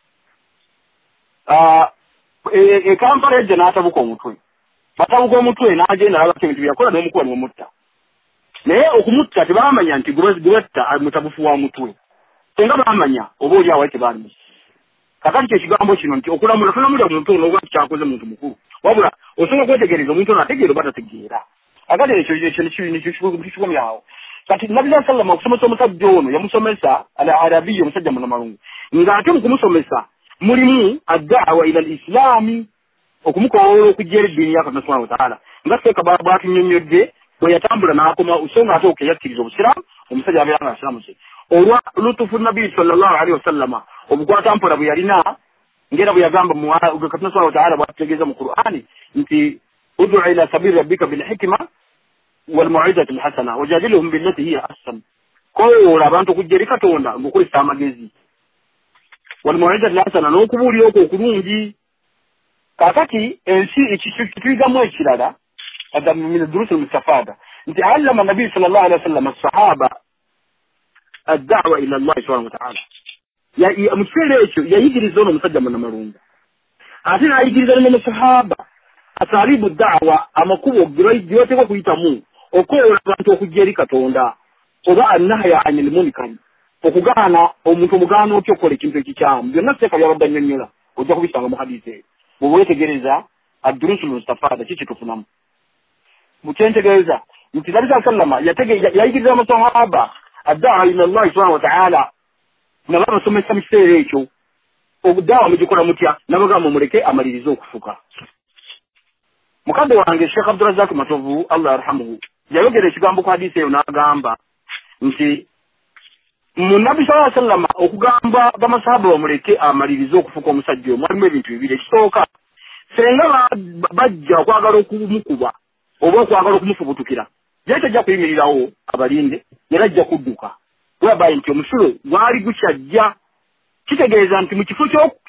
ekampala ejja n'atabuka omutwe batabuka omutwe n'agenda alabako ebintu byakola n'omukuba n'omutta naye okumutta tebamanya nti gwetta mutabufu wa mutwe senga bamanya oba oli awaye tebalimu kakati kyekigambo kino nti okulamula tolamulira muntu ono oba kyakoze muntu mukulu wabula osobola kwetegereza omuntu ono ategeera oba tategeera akati ekyo kikomyawo kati nabbi saa sallama okusomesa omusajja ono yamusomesa al arabiya omusajja munamalungu ng'ate mu kumusomesa mulimu addaawa ila lislaami okumukoowoola okujja eri eddiini ya katonda subhanahu wa taala nga seeka bwatunyonnyodde bwe yatambula n'akoma so nga ate okuyakkiriza obusiraamu omusajja abeera nga asiraamuse olwa lutufu nabbi sallallahu alaihi wasallama obukwatampola bwe yalina ngera bwe yagamba katonda subhanahu wa taala bwatutegeeza mu qur'ani nti ud'u ila sabili rabbika bilhikma walmau'izati alhasana wajadilhum billati hiya ahsan kowoola abantu okujja eri katonda ng'okozesa amagezi walmau'izati alhasana n'okubuulira okwo okulungi kakati ensi ekituyigamu ekirala min ad-durus al-mustafada nti allama nabi sallallahu alaihi wasallam as-sahaba ad-da'wa ila Allah subhanahu wa ta'ala mu kiseera ekyo yayigiriza ono omusajja munnamalungu ate n'ayigiriza n'omusahaba asalibu da'wa amakubo gebateekwa okuyitamu okwewola abantu okujja eri katonda oba annahya anil munkar okugaana omuntu omugaana otya okukola ekintu ekikyamu byonna seeka byabadde annyonnyola ojja kubisanga mu hadisi eyo bwe weetegereza ad-durus al-mustafada kiki tufunamu mukyentegereza nti nabi saa sallama yayigiriza amasahaba addawa ila Allah subhanahu wa ta'ala nga babasomesa mu kiseera ekyo dawa mugikola mutya nabagamba muleke amalirize okufuka mukadde wange Sheikh Abdurazak Matovu Allah yarhamuhu yayogera ekigambo ku hadisi eyo n'agamba nti mu nabbi sallallahu alaihi wasallam okugamba bamasahaba bamuleke amalirize okufuka omusajja oyo mwalimu ebintu bibiri ekisooka senga bajja okwagala okumukuba oba okwagala okumufubutukira ye tajja kuyimirirawo abalinde era ajja kudduka whereby nti omusulo gwali gukyajja kitegeeza nti mu kifo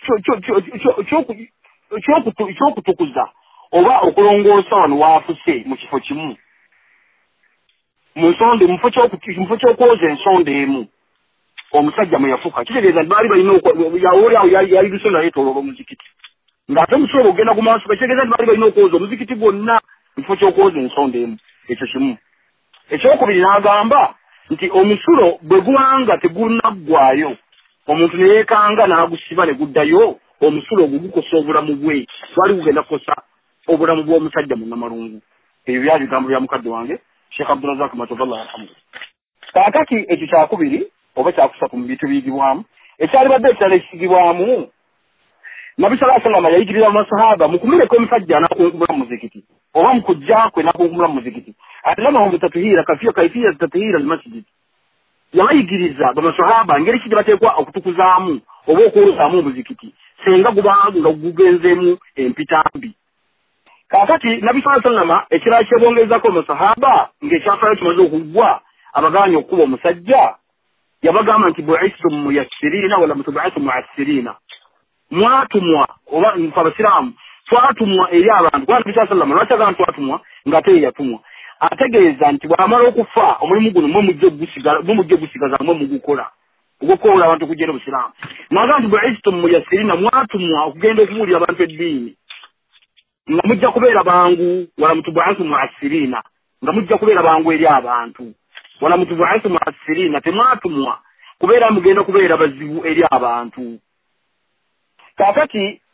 ky'okutukuza oba okulongoosa wano waafuse mu kifo kimu mu nsonda mu kifo ky'okwoza ensonda emu omusajja mwe yafuka kitegeeza nti baali balina yawoolyawo yali lusonda yeetooloola omuzikiti ng'ate omusulo ogenda ku maaso kitegeeza nti baali balina okwoza omuzikiti gwonna mu kifo ky'okwoza ensonda emu ekyo kimu ekyokubiri n'agamba nti omusulo bwe guwanga tegunaggwayo omuntu ne yeekanga n'agusiba ne guddayo omusulo ogwo gukosa obulamu bwe twali gugenda kukosa obulamu bw'omusajja munnamalungu ebyo byali bigambo bya mukadde wange Sheikh Abdulrazak Matovala yarhamu kaakati ekyo kyakubiri oba kyakusatu mu bintu biyigibwamu ekyalibadde ekirala ekiyigibwamu Nabi sallallahu alaihi wasallam yayigirira amasahaba mu kumuleka omusajja n'akunkumula mu muzikiti oba mu kujja kwe n'akunkumula mu muzikiti allamahum bitatuhira kayfiya tatuhira almasjid yabayigiriza bamasahaba ngeri ki gye bateekwa okutukuzaamu oba okwolozaamu omuzikiti senga gubanga gugenzeemu empitambi kaakati Nabi sallallahu alaihi wasallam ekirala kyebongerezako amasahaba ng'ekyafaayo kimaze okuggwa abaganya okukuba omusajja yabagamba nti bu'ithtum muyassirina wala mutub'ithum mu'assirina mwatumwa oba abasiraamu twatumwa eri abantu kwa Nabi sallallahu alaihi wasallam lwaki agamba twatumwa ng'ate yatumwa ategeeza nti bw'amala okufa omulimu guno mwe mujja gusigaza mwe mugukola okukola abantu okugenda obusiraamu naga nti bu'ithtum muyassirina mwatumwa okugenda okubuulira abantu eddiini nga mujja kubeera bangu wala mutub'ithum mu'assirina nga mujja kubeera bangu eri abantu wala mutub'ithum mu'assirina temwatumwa kubeera mugenda kubeera bazibu eri abantu kaakati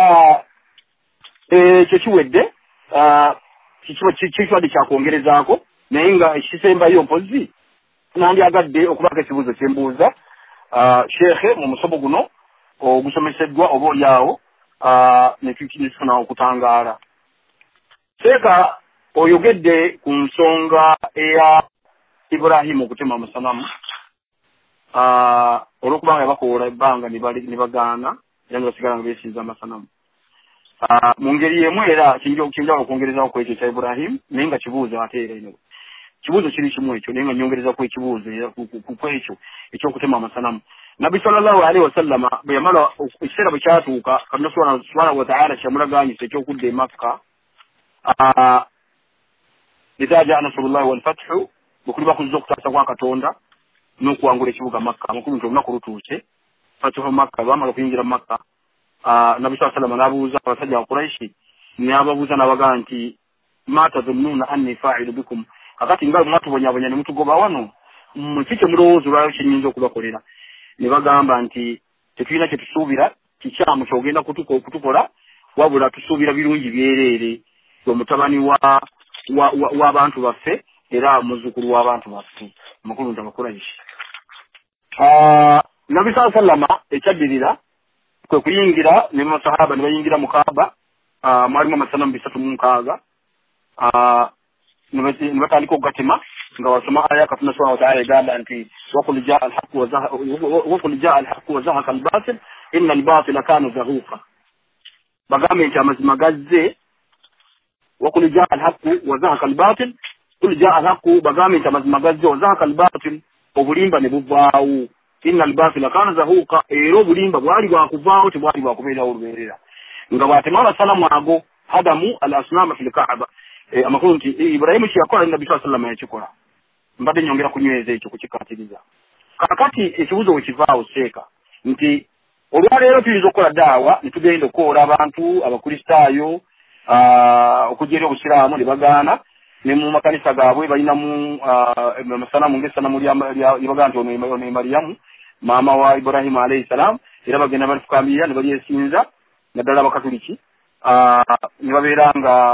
ekyo kiwedde kikibadde kyakwongerezaako naye nga ekisembayo mpozi nandyagadde okubaako ekibuuzo kyembuuza sheekhe mu musomo guno ogusomeseddwa oba olyawo netufuna okutangaala seeka oyogedde ku nsonga eya Ibrahimu okutema amasanamu olw'okubanga yabakoola ebbanga ne bagaana era nga basigala nga beesinza amasanamu mu ngeri y'emu era kinjawulo okwongerezawo ku ekyo kya Ibrahimu naye nga kibuuzo ate era ino kibuuzo kiri kimu ekyo naye nga nyongereza ku ekibuuzo era ku ekyo ekyokutema amasanamu Nabi sallallahu alaihi wasallama bwe yamala ekiseera bwe kyatuuka Katonda subhanahu wa ta'ala kyamulagaanyisa ekyokudda e Makka idha jaa nasrullahi wal fathu bwe kuliba kuzza okutaasa kwa Katonda n'okuwangula ekibuga Makka amakulu nti olunaku lutuuse fatuhu Makka bamala okuyingira Makka Nabi sallallahu alaihi wasallam n'abuuza abasajja ba Quraishi n'ababuuza n'abagaa nti ma tazunnuna anni fa'ilu bikum kakati nga mwatubonyabonya ne mutugoba wano kiki mulowooza olwayo kyenyinza okubakolera ne bagamba nti tetulina kye tusuubira kikyamu kyogenda kutukola wabula tusuubira birungi byereere gwe mutabani w'abantu baffe era muzzukulu w'abantu baffe amakulu nti Abakuraishi Nabi sallallahu alaihi wasallam ekyaddirira kwe kuyingira ne masahaba ne bayingira mu Kaaba mwalimu amasanamu 306 ne batandika okugatema nga wasoma aya Katonda subhanahu wa ta'ala egamba nti waqul jaa al-haqqu wa zahaqa al-batil inna al-batila kana zahuqa bagambe nti amazima gazze waqul jaa al-haqqu wa zahaqa al-batil qul jaa al-haqqu bagambe nti amazima gazze wa zahaqa al-batil obulimba ne buvaawo inna al-batila kana zahuqa era obulimba bwali bwakuvaawo tebwali bwakubeerawo olubeerera nga bwatema amasanamu ago hadamu al-asnama fil Kaaba amakulu nti Ibrahimu kyakola Nabi sallallahu alaihi wasallam yakikola mbadde nyongera kunyweza ekyo kukikatiriza kakati ekibuzo wekivaawo seeka nti olwaleero tuyinza okukola daawa ne tugenda okukoola abantu abakristaayo okujja eri obusiraamu ne bagaana ne mu makanisa gaabwe balinamu amasanamu ng'essanamu lyebagaa nti ono e Mariyamu maama wa Ibrahimu alayhi salaam era bagenda balifukamira ne balyesinza naddala abakatuliki ne babeera nga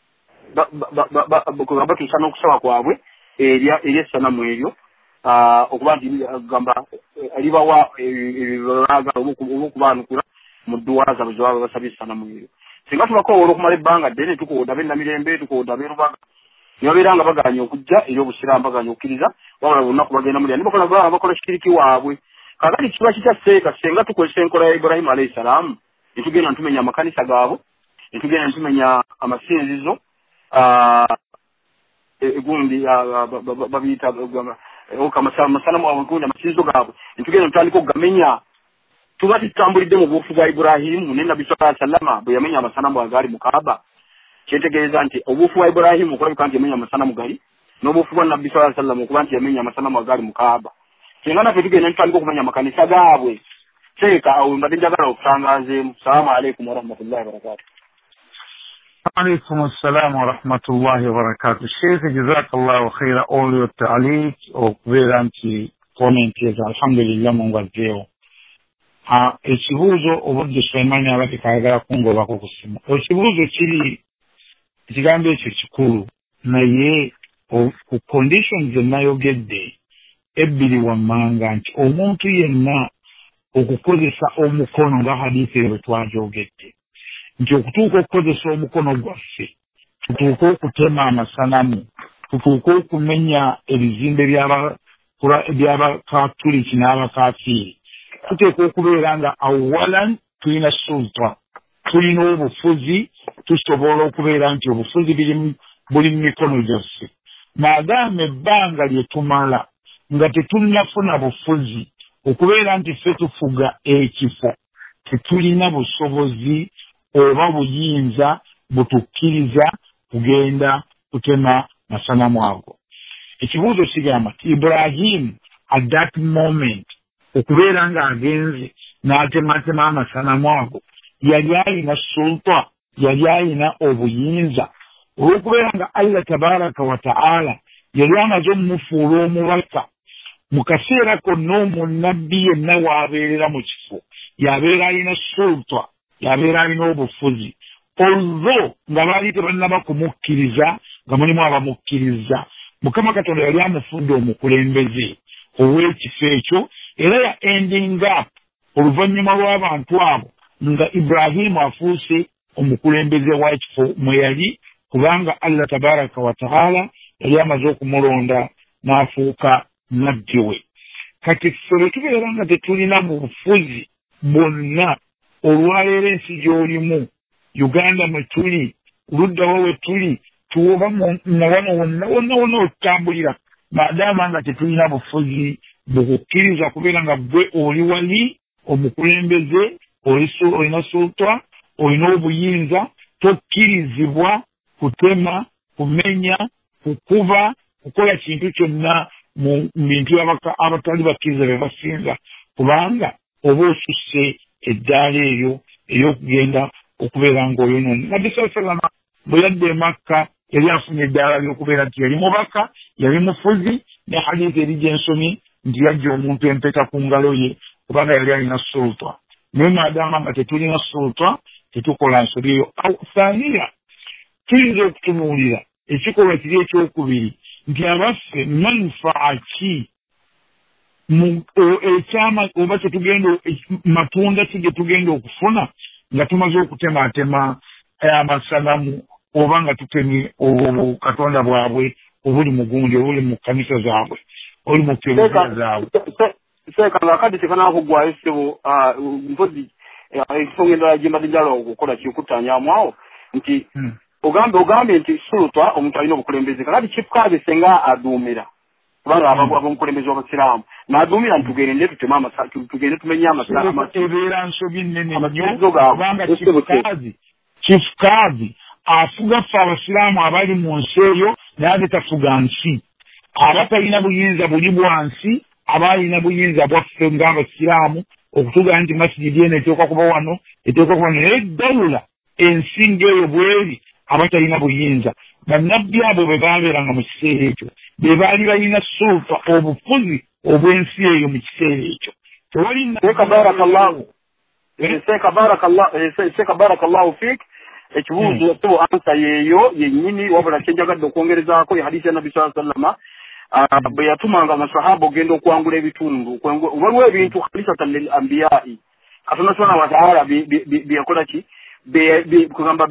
batuusa n'okusaba kwabwe eri essanamu eryo okuba nti gamba libawa ebibalaga oba okubaanukula mu dduwa zaabwe ze baba basabye essanamu eryo singa tubakoowola okumala ebbanga ddene tukooda ab'ennamirembe tukooda ab'erubaga ne babeera nga baganya okujja eri obusiraamu baganya okukkiriza wabula olunaku bagenda mulya ne bakola kikiriki waabwe kakati kiba kitya seeka senga tukozesa enkola ya Ibrahimu alayhi salaamu ne tugenda ntumenya amakanisa gaabwe ntugenda ntumenya amasinzizo egundi babiyita amasanamu abagundi amasinzizo gaabwe ntugenda ntutandika okugamenya tuba tutambulidde mu buufu bwa Iburahimu ne Nabbi sallallahu alaihi wasallam bwe yamenya amasanamu agaali mu Kaaba kyetegeeza nti obuufu bwa Iburahimu okulabika nti yamenya amasanamu gali n'obuufu bwa Nabbi sallallahu alaihi wasallam okuba nti yamenya amasanamu agaali mu Kaaba singa naffe tugenda ntutandika okumenya amakanisa gaabwe teeka awo mbadde njagala okutangazeemu. Salaamu alaikum warahmatullahi wabarakatuh. عليكم السلام ورحمة الله وبركاته. شيخ جزاك الله خير أولي التعليق وكبير أنت كومنتيز الحمد لله من والديو ekibuuzo obudde Sulaiman abadde kaagala kungobako kusima ekibuuzo kiri ekigambo ekyo kikulu naye ku conditions zenayogedde ebbiri wammanga nti omuntu yenna okukozesa omukono nga hadiisi eyo bwetwagyogedde nti okutuuka okukozesa omukono gwaffe tutuuka okutema amasanamu tutuuka okumenya ebizimbe by'abakatuliki n'abakafiiri tuteekwa okubeera nga awalan tulina sulta tulina obufuzi tusobola okubeera nti obufuzi buli mu mikono gyaffe naagamba ebbanga lye tumala nga tetulinafuna bufuzi okubeera nti ffe tufuga ekifo tetulina busobozi oba buyinza butukkiriza kugenda kutema masanamu ago. Ekibuuzo kigamba nti Ibrahim at that moment okubeera nga agenze n'atematema amasanamu ago yali alina sulta yali alina obuyinza olw'okubeera nga Allah tabaraka wa ta'ala yali amaze omumufuula omubaka mu kaseera konna omunnabbi yenna waabeerera mu kifo yabeera alina sulta yabeera alina obufuzi olwo nga baali tebannaba kumukkiriza nga mulimu abamukkiriza Mukama Katonda yali amufudde omukulembeze ow'ekifo ekyo era ya ending up oluvannyuma lw'abantu abo nga Ibrahimu afuuse omukulembeze w'ekifo mwe yali kubanga Allah tabaraka wa ta'ala yali amaze okumulonda n'afuuka nabbi we. Kati ffe bwe tubeera nga tetulina mu bufuzi bonna olwaleero ensi gy'olimu Uganda mwe tuli luddawo we tuli tuwoba na wano wonna otutambulira maadaama nga tetulina bufuzi bukukkiriza kubeera nga gwe oli wali omukulembeze olina sulta olina obuyinza tokkirizibwa kutema kumenya kukuba kukola kintu kyonna mu bintu abatali bakkiriza bye basinza kubanga oba osusse eddaala eyo ey'okugenda okubeera ng'oyonoona. Nabbi sallallahu alaihi wasallam bwe yadda e Makka yali afunye eddaala ly'okubeera nti yali mubaka yali mufuzi ne hadiisi eri gyensomye nti yajja omuntu empeta ku ngalo ye kubanga yali alina sulta. Naye maadaama nga tetulina sulta tetukola nsobi eyo. Thaniya tuyinza okutunuulira ekikolwa kiri ekyokubiri nti abaffe manfaa ki ekyama oba tetugenda matunda ki ge tugenda okufuna nga tumaze okutematema amasanamu oba nga tutemye Katonda bwabwe obuli mu gundi obuli mu kanisa zaabwe oli mu kebuza zaabwe. Seeka ng'akadde tekanakugwayo ssebo mpozi ensonga endala gye mbadde njala okukola kikuttaanyaamu awo nti ogambe nti sulta omuntu alina obukulembeze kakati kifukaze senga aduumira kubanga abamukulembeze w'abasiraamu n'aduumira nti tugende tumenye ebeera nsobi nnene nnyo kubanga kifukazi afuga ffe abasiraamu abali mu nsi eyo naye ate tafuga nsi abatalina buyinza buli bwansi abaalina buyinza bwaffe ng'abasiraamu okutuga nti masijidi eno eteekwa kuba wano eteekwa kuba naye dawula ensinga eyo bweri abatalina buyinza bannabbi abo bwe baabeeranga mu kiseera ekyo be baali balina sulta obufuzi obw'ensi eyo mu kiseera ekyo Seeka barakallahu fiik ekibuuzo tubo ansa yeeyo yennyini wabula kyenjagadde okwongerezaako ya hadiisi ya Nabbi sallallahu alaihi wasallam bwe yatumanga amasahaba ogenda okwangula ebitundu waliwo ebintu khalisatan lil anbiyai Katonda subhanahu wa ta'ala byeyakola ki kugamba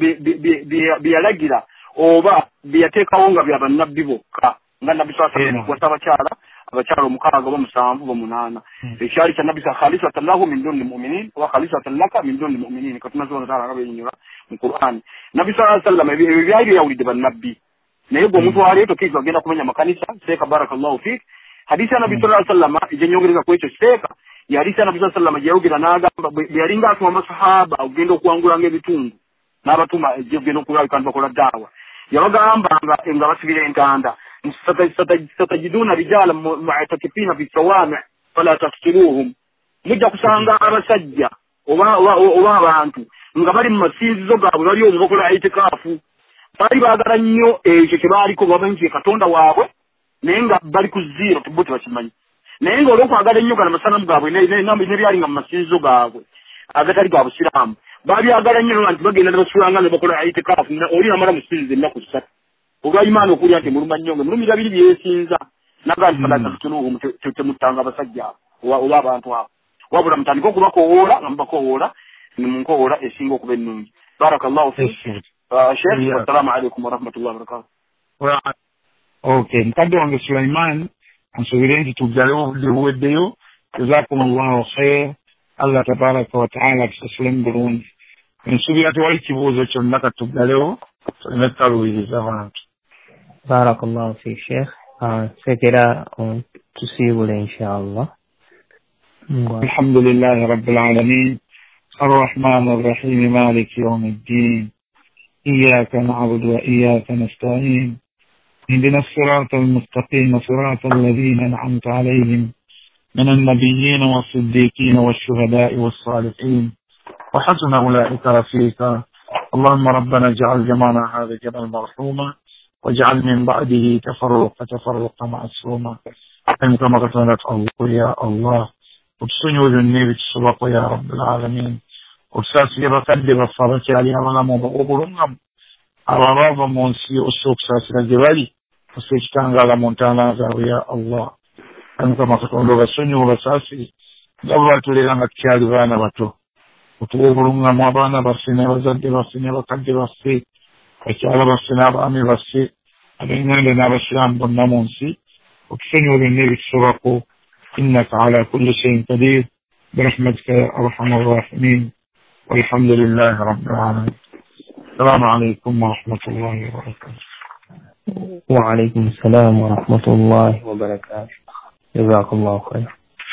byeyalagira oba byeyateekawo nga bya bannabbi bokka nga Nabbi sallallahu alaihi wasallam kwasa abakyala abakyalo 6 oba 7 oba 8 ekyali kya nabbi khalisatan lahu min duni mu'minin wa khalisatan laka min duni mu'minin katuna zona tala ngabenyura mu Qur'an nabbi sallallahu alaihi wasallam ebi byali yawulide bannabbi naye gwe omuntu wali tokizwa agenda kumenya makanisa seeka barakallahu fik hadisi ya nabbi sallallahu alaihi wasallam ijenyongereza ku ekyo seeka ya hadisi ya nabbi sallallahu alaihi wasallam yawugira n'agamba yalinga atuma amasahaba ogenda okuwangulanga ebitundu n'abatuma egenda okulaba kandi bakola daawa yabagamba nga basibira entanda satajiduna rijala mu'takifina fi sawami fala taqtuluhum mujja kusanga abasajja oba abantu nga bali mu masinzizo gaabwe bali omu bakola itikafu bali baagala nnyo ekyo kye baaliko babanji katonda waabwe naye nga bali ku zero tubo tebakimanyi naye nga olw'okwagala ennyo gala masanamu gaabwe nebyali nga mu masinzizo gaabwe agatali ga busiraamu babyagala nnyo nti bagenda ne basulanga ne bakola itikafu oli namala musinzizo ennaku 3 olwa imaani okulya nti muluma nnyo nga mulumira biri byesinza naga nti fala taqtuluhum temutanga abasajja oba abantu abo wabula mutandika okubakowoola nga mubakowoola nimunkowoola esinga okuba ennungi barakallahu fik sheikh assalamu alaikum warahmatullahi wabarakatuh. Okay, mkadde wange Sulaiman ansuubire nti tuggalewo obudde buweddeyo jazakumullahu khair Allah tabaraka wa taala tusasule bulungi nsuubira tewali kibuuzo kyonna katuggalewo tuleme tukaluubiriza abantu. Barakallahu fik sheikh sekera tusiibule inshallah. الحمد لله رب العالمين الرحمن الرحيم مالك يوم الدين إياك نعبد وإياك نستعين اهدنا الصراط المستقيم صراط الذين أنعمت عليهم من النبيين والصديقين والشهداء والصالحين وحسن أولئك رفيقا. اللهم ربنا اجعل جمعنا هذا جمعا مرحوما واجعل من بعده تفرقا معصوما أنت مغفرة الله يا الله وتسنوا ذنبي بالسبق يا رب العالمين وتساسي بقدر الصلاة عليها ولم وبقولهم أرارا ومنسي أسوك ساسي الجبالي وسيشتان غالا مونتانا يا الله أنت مغفرة وسنوا وساسي دورت لنا كتير غانا وتو وتوبرنا مابانا بسنا وزد بسنا وقد بسي وكال بسنا بأمي بسي أبينا لنا بسلام بنا منسي وتسنوا ذنبي بالسبق إنك على كل شيء قدير برحمتك يا أرحم الراحمين والحمد لله رب العالمين. السلام عليكم ورحمة الله وبركاته. وعليكم السلام ورحمة الله وبركاته. جزاك الله خير.